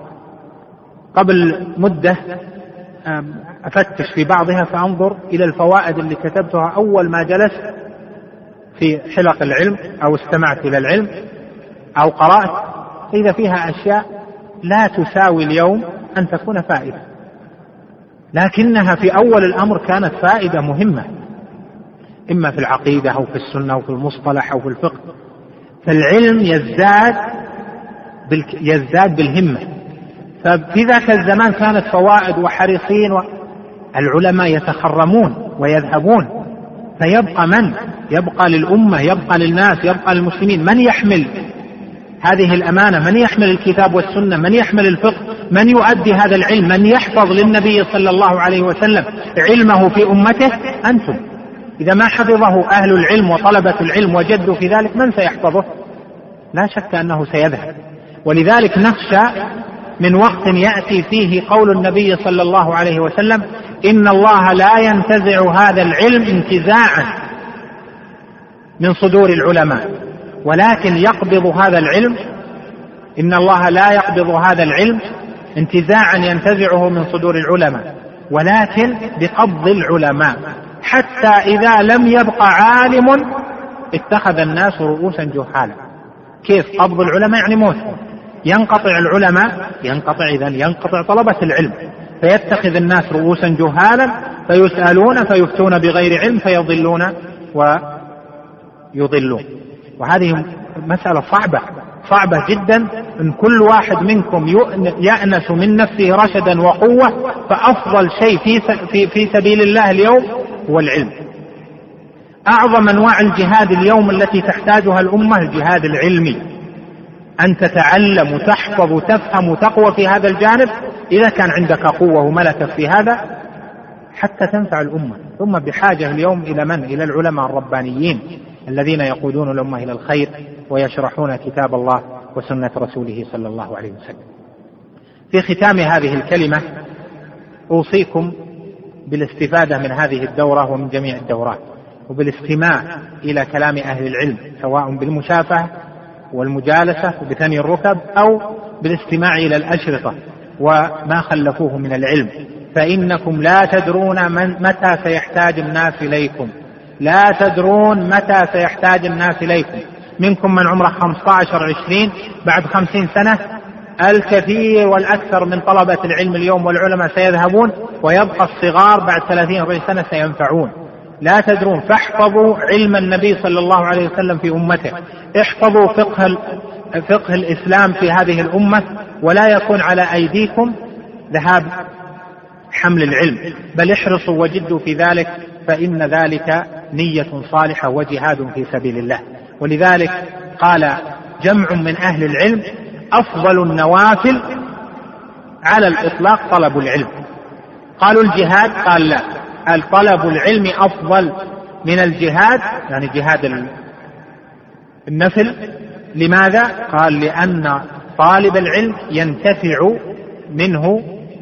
قبل مدة أفتش في بعضها فأنظر إلى الفوائد اللي كتبتها أول ما جلست في حلق العلم أو استمعت إلى العلم أو قرأت، إذا فيها أشياء لا تساوي اليوم أن تكون فائدة، لكنها في أول الأمر كانت فائدة مهمة، إما في العقيدة أو في السنة أو في المصطلح أو في الفقه. فالعلم يزداد يزداد بالهمة. ففي ذاك الزمان كانت فوائد وحريصين، والعلماء يتخرمون ويذهبون، فيبقى من؟ يبقى للأمة، يبقى للناس، يبقى للمسلمين من يحمل هذه الأمانة، من يحمل الكتاب والسنة، من يحمل الفقه، من يؤدي هذا العلم، من يحفظ للنبي صلى الله عليه وسلم علمه في أمته؟ أنتم. إذا ما حفظه أهل العلم وطلبة العلم وجدوا في ذلك، من سيحفظه؟ لا شك أنه سيذهب. ولذلك نخشى من وقت يأتي فيه قول النبي صلى الله عليه وسلم: إن الله لا ينتزع هذا العلم انتزاعا من صدور العلماء، ولكن يقبض هذا العلم. إن الله لا يقبض هذا العلم انتزاعا ينتزعه من صدور العلماء، ولكن بقبض العلماء، حتى إذا لم يبق عالم اتخذ الناس رؤوسا جهالا. كيف قبض العلماء؟ يعني موتهم، ينقطع العلماء، ينقطع إذن ينقطع طلبة العلم، فيتخذ الناس رؤوسا جهالا فيسألون فيفتون بغير علم فيضلون ويضلون. وهذه مسألة صعبة صعبة جدا. إن كل واحد منكم يأنس من نفسه رشدا وقوة، فأفضل شيء في في سبيل الله اليوم هو العلم. أعظم أنواع الجهاد اليوم التي تحتاجها الأمة الجهاد العلمي، أن تتعلم وتحفظ وتفهم وتقوى في هذا الجانب. إذا كان عندك قوة وملكة في هذا حتى تنفع الأمة. الأمة بحاجة اليوم إلى من؟ إلى العلماء الربانيين الذين يقودون الأمة إلى الخير ويشرحون كتاب الله وسنة رسوله صلى الله عليه وسلم. في ختام هذه الكلمة أوصيكم بالاستفادة من هذه الدورة ومن جميع الدورات، وبالاستماع إلى كلام أهل العلم، سواء بالمشافهة والمجالسة وبثني الركب، أو بالاستماع إلى الأشرطة وما خلفوه من العلم، فإنكم لا تدرون من متى سيحتاج الناس إليكم. لا تدرون متى سيحتاج الناس إليكم. منكم من عمره خمسة عشر عشرين، بعد خمسين سنة الكثير والأكثر من طلبة العلم اليوم والعلماء سيذهبون، ويبقى الصغار بعد ثلاثين أربعين سنة سينفعون. لا تدرون. فاحفظوا علم النبي صلى الله عليه وسلم في أمته، احفظوا فقه, فقه الإسلام في هذه الأمة، ولا يكون على أيديكم ذهاب حمل العلم، بل احرصوا وجدوا في ذلك، فإن ذلك نية صالحة وجهاد في سبيل الله. ولذلك قال جمع من أهل العلم: أفضل النوافل على الإطلاق طلب العلم. قالوا الجهاد؟ قال لا، طلب العلم أفضل من الجهاد، يعني جهاد النفل. لماذا؟ قال لأن طالب العلم ينتفع منه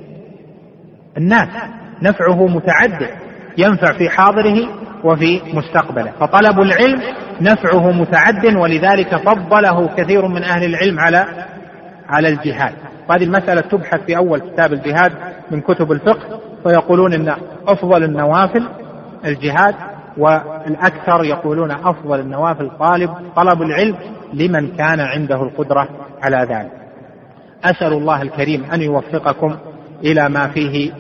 الناس، نفعه متعدد، ينفع في حاضره وفي مستقبله، فطلب العلم نفعه متعد، ولذلك فضله كثير من أهل العلم على على الجهاد. وهذه المسألة تبحث في أول كتاب الجهاد من كتب الفقه، فيقولون إن أفضل النوافل الجهاد، والأكثر يقولون أفضل النوافل طالب طلب العلم لمن كان عنده القدرة على ذلك. أسأل الله الكريم أن يوفقكم إلى ما فيه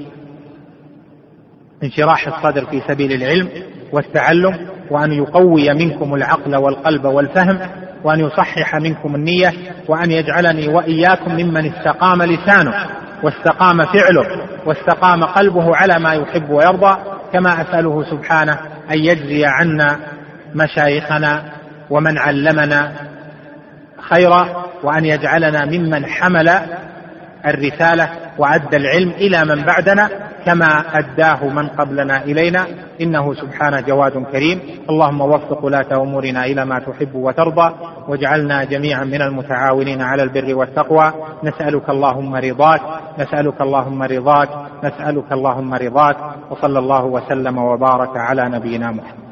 انشراح الصدر في سبيل العلم والتعلم، وأن يقوي منكم العقل والقلب والفهم، وأن يصحح منكم النية، وأن يجعلني وإياكم ممن استقام لسانه واستقام فعله واستقام قلبه على ما يحب ويرضى. كما أسأله سبحانه أن يجزي عنا مشايخنا ومن علمنا خيرا، وأن يجعلنا ممن حمل الرسالة وأدى العلم إلى من بعدنا كما أداه من قبلنا إلينا، إنه سبحانه جواد كريم. اللهم وفق ولاة أمورنا إلى ما تحب وترضى، واجعلنا جميعا من المتعاونين على البر والتقوى. نسألك اللهم رضاك، نسألك اللهم رضاك، نسألك اللهم رضاك، وصلى الله وسلم وبارك على نبينا محمد.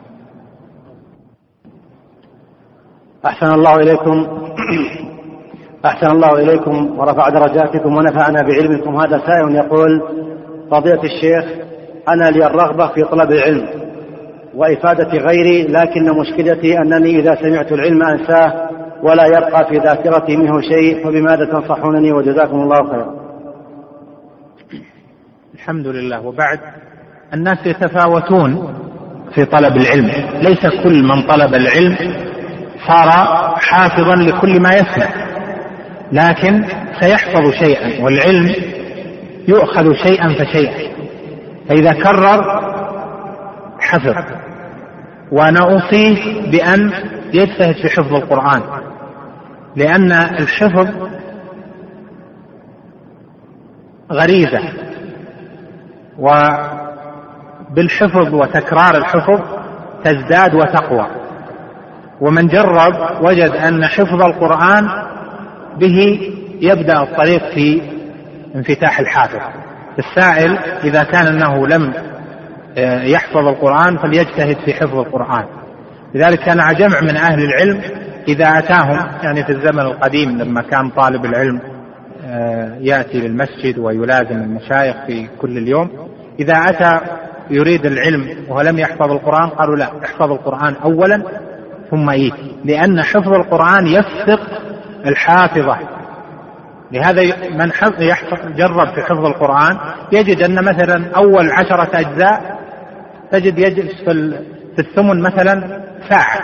أحسن الله إليكم أحسن الله إليكم ورفع درجاتكم ونفعنا بعلمكم. هذا سائل يقول: فضيلة الشيخ، أنا لي الرغبة في طلب العلم وإفادة غيري، لكن مشكلتي أنني إذا سمعت العلم أنساه ولا يبقى في ذاكرتي منه شيء، فبماذا تنصحونني وجزاكم الله خيرا؟ الحمد لله. وبعد، الناس يتفاوتون في طلب العلم، ليس كل من طلب العلم صار حافظا لكل ما يسمع، لكن سيحفظ شيئا، والعلم يؤخذ شيئا فشيئا، فإذا كرر حفظ. وأنا أوصيه بأن يجتهد في حفظ القرآن، لأن الحفظ غريزة، وبالحفظ وتكرار الحفظ تزداد وتقوى. ومن جرب وجد أن حفظ القرآن به يبدأ الطريق في انفتاح الحافظ. السائل إذا كان أنه لم يحفظ القرآن فليجتهد في حفظ القرآن. لذلك كان جمع من أهل العلم إذا أتاهم، يعني في الزمن القديم لما كان طالب العلم يأتي للمسجد ويلازم المشايخ في كل اليوم، إذا أتى يريد العلم ولم يحفظ القرآن قالوا لا، احفظ القرآن أولا ثم إيتي، لأن حفظ القرآن يفسق الحافظة. لهذا من جرب في حفظ القرآن يجد أن مثلا أول عشرة أجزاء تجد يجلس في الثمن مثلا ساعة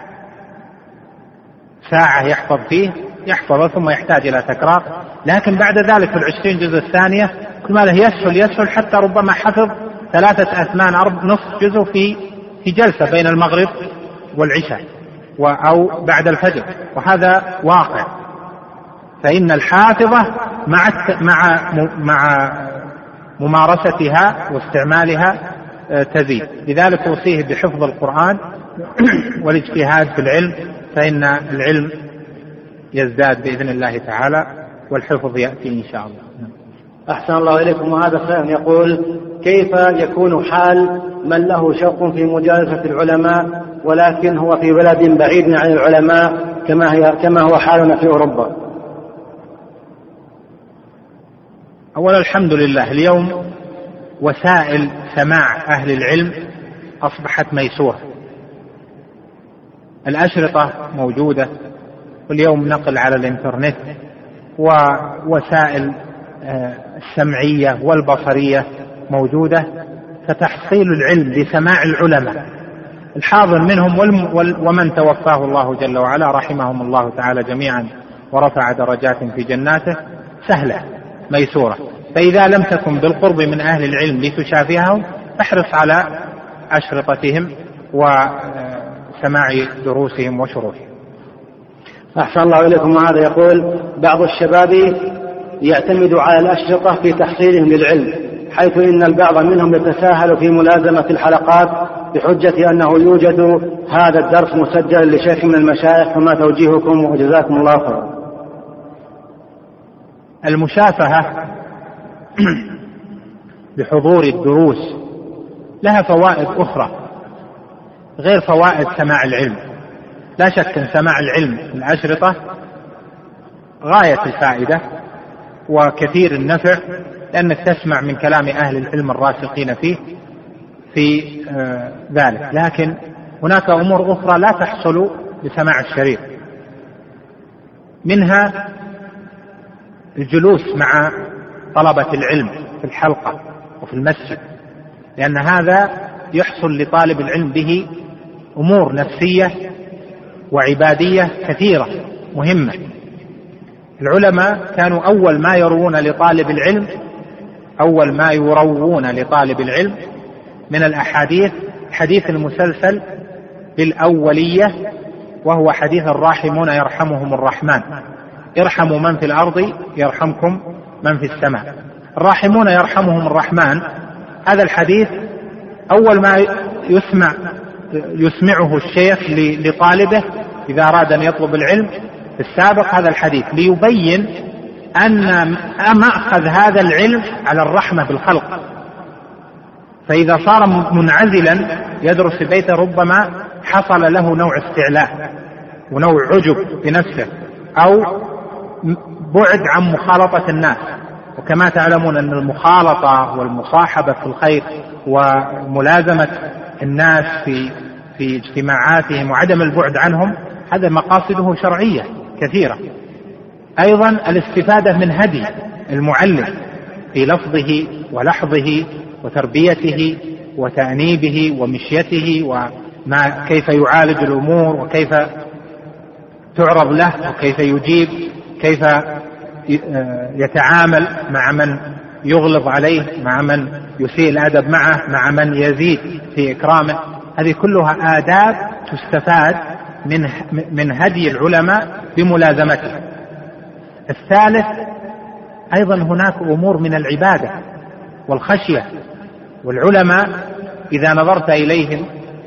ساعة يحفظ فيه يحفظ ثم يحتاج إلى تكرار. لكن بعد ذلك في العشرين جزء الثانية كل ما له يسهل يسهل، حتى ربما حفظ ثلاثة أثمان أربع نصف جزء في في جلسة بين المغرب والعشاء أو بعد الفجر، وهذا واقع. فإن الحافظة مع مع مع ممارستها واستعمالها تزيد. لذلك أوصيه بحفظ القرآن والاجتهاد في العلم، فإن العلم يزداد بإذن الله تعالى والحفظ يأتي إن شاء الله. أحسن الله إليكم. وهذا سائل يقول: كيف يكون حال من له شوق في مجالسة العلماء ولكن هو في بلد بعيد عن العلماء كما هي كما هو حالنا في أوروبا؟ أولا الحمد لله، اليوم وسائل سماع أهل العلم أصبحت ميسورة. الأشرطة موجودة، واليوم نقل على الإنترنت، ووسائل السمعية والبصرية موجودة، فتحصيل العلم بسماع العلماء الحاضر منهم ومن توفاه الله جل وعلا رحمهم الله تعالى جميعا ورفع درجات في جناته سهلة ميسورة. فإذا لم تكن بالقرب من أهل العلم لتشافيهم فاحرص على أشرطتهم وسماع دروسهم وشروحهم. أحسن الله إليكم. وهذا يقول: بعض الشباب يعتمد على الأشرطة في تحصيلهم للعلم، حيث إن البعض منهم يتساهل في ملازمة الحلقات بحجة أنه يوجد هذا الدرس مسجل لشيخ من المشايخ، فما توجيهكم وجزاكم الله خيرا؟ المشافهة بحضور الدروس لها فوائد أخرى غير فوائد سماع العلم. لا شك أن سماع العلم الأشرطة غاية الفائدة وكثير النفع، لأنك تسمع من كلام أهل العلم الراسخين فيه في آه ذلك. لكن هناك أمور أخرى لا تحصل بسماع الشريط، منها الجلوس مع طلبة العلم في الحلقة وفي المسجد، لأن هذا يحصل لطالب العلم به أمور نفسية وعبادية كثيرة مهمة. العلماء كانوا أول ما يروون لطالب العلم أول ما يروون لطالب العلم من الأحاديث حديث المسلسل بالأولية، وهو حديث الراحمون يرحمهم الرحمن، ارحموا من في الأرض يرحمكم من في السماء. الراحمون يرحمهم الرحمن، هذا الحديث أول ما يسمع يسمعه الشيخ لطالبه إذا أراد أن يطلب العلم في السابق هذا الحديث، ليبين أن مأخذ هذا العلم على الرحمة بالخلق. فإذا صار منعزلا يدرس في بيته ربما حصل له نوع استعلاء ونوع عجب بنفسه، أو بعد عن مخالطة الناس. وكما تعلمون أن المخالطة والمصاحبة في الخير وملازمة الناس في في اجتماعاتهم وعدم البعد عنهم هذا مقاصده شرعية كثيرة. أيضا الاستفادة من هدي المعلم في لفظه ولحظه وتربيته وتأنيبه ومشيته وما كيف يعالج الأمور وكيف تعرض له وكيف يجيب، كيف يتعامل مع من يغلظ عليه، مع من يسيء الأدب معه، مع من يزيد في إكرامه. هذه كلها آداب تستفاد من من هدي العلماء بملازمته. الثالث أيضا هناك أمور من العبادة والخشية، والعلماء إذا نظرت إليهم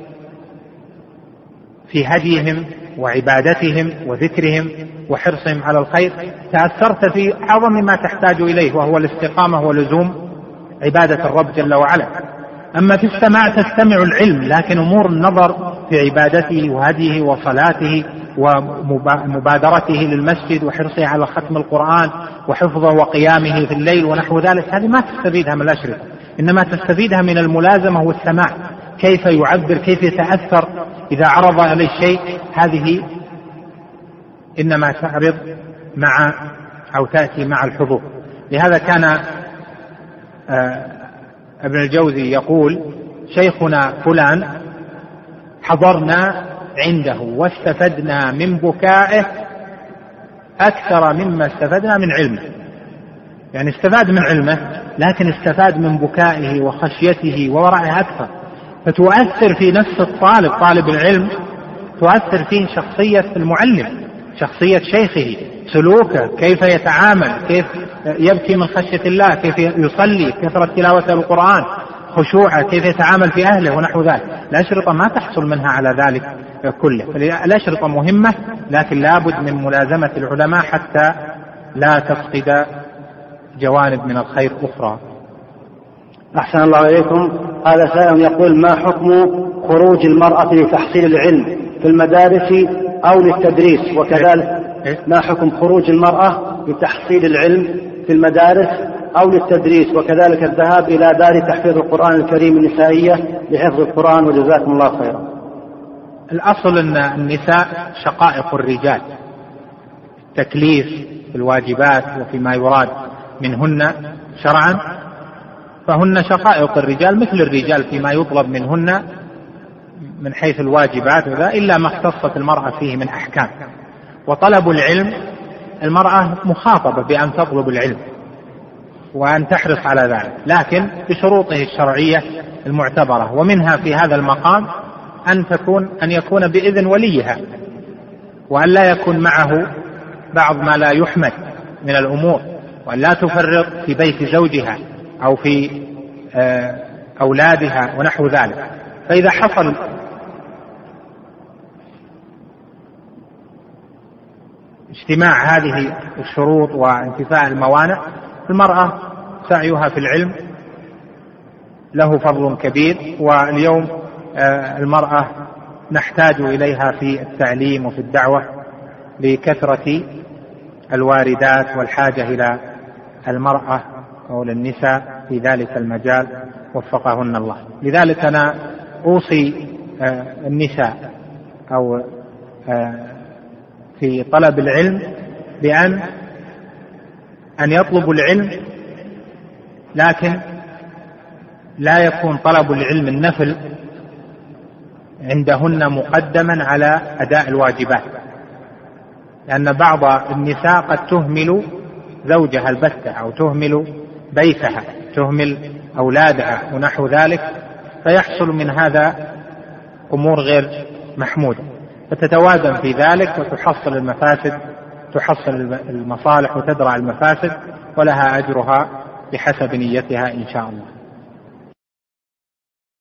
في هديهم وعبادتهم وذكرهم وحرصهم على الخير تأثرت في أعظم ما تحتاج إليه، وهو الاستقامة ولزوم عبادة الرب جل وعلا. أما في السماع تستمع العلم، لكن أمور النظر في عبادته وهديه وصلاته ومبادرته للمسجد وحرصه على ختم القرآن وحفظه وقيامه في الليل ونحو ذلك، هذه ما تستفيدها من الأشرطة، إنما تستفيدها من الملازمة والسماع، كيف يعبر، كيف يتأثر إذا عرض عليه شيء، هذه إنما تعرض مع أو تأتي مع الحضور. لهذا كان ابن الجوزي يقول: شيخنا فلان حضرنا عنده واستفدنا من بكائه أكثر مما استفدنا من علمه. يعني استفاد من علمه، لكن استفاد من بكائه وخشيته وورعه أكثر، فتؤثر في نفس الطالب طالب العلم، تؤثر فيه شخصية المعلم، شخصية شيخه، سلوكه، كيف يتعامل، كيف يبكي من خشية الله، كيف يصلي، كثرة تلاوة القرآن، خشوعه، كيف يتعامل في أهله ونحو ذلك. الأشرطة ما تحصل منها على ذلك كله. الأشرطة مهمة، لكن لابد من ملازمة العلماء حتى لا تفقد جوانب من الخير أخرى. أحسن الله إليكم. هذا سائل يقول: ما حكم خروج المرأة لتحصيل العلم في المدارس أو للتدريس؟ وكذلك ما حكم خروج المرأة لتحصيل العلم في المدارس أو للتدريس، وكذلك الذهاب إلى دار تحفيظ القرآن الكريم النسائية لحفظ القرآن؟ وجزاكم الله خيرا. الأصل أن النساء شقائق الرجال، تكليف في الواجبات وفيما يراد منهن شرعا، فهن شقائق الرجال مثل الرجال فيما يطلب منهن من حيث الواجبات وذا، إلا ما اختصت المرأة فيه من أحكام. وطلب العلم المرأة مخاطبة بأن تطلب العلم وأن تحرص على ذلك، لكن بشروطه الشرعية المعتبرة، ومنها في هذا المقام أن تكون أن يكون بإذن وليها، وأن لا يكون معه بعض ما لا يحمد من الأمور، وأن لا تفرط في بيت زوجها أو في أولادها ونحو ذلك. فإذا حصل اجتماع هذه الشروط وانتفاء الموانع، المرأة سعيها في العلم له فضل كبير. واليوم المرأة نحتاج إليها في التعليم وفي الدعوة لكثرة الواردات والحاجة إلى المرأة أو للنساء في ذلك المجال، وفقهن الله. لذلك أنا أوصي النساء أو في طلب العلم بأن أن يطلبوا العلم، لكن لا يكون طلب العلم النفل عندهن مقدما على أداء الواجبات، لأن بعض النساء قد تهمل زوجها البتة أو تهمل بيتها، تهمل أولادها ونحو ذلك، فيحصل من هذا أمور غير محمودة، فتتوازن في ذلك وتحصل المفاسد، تحصل المصالح وتدرع المفاسد، ولها أجرها بحسب نيتها إن شاء الله.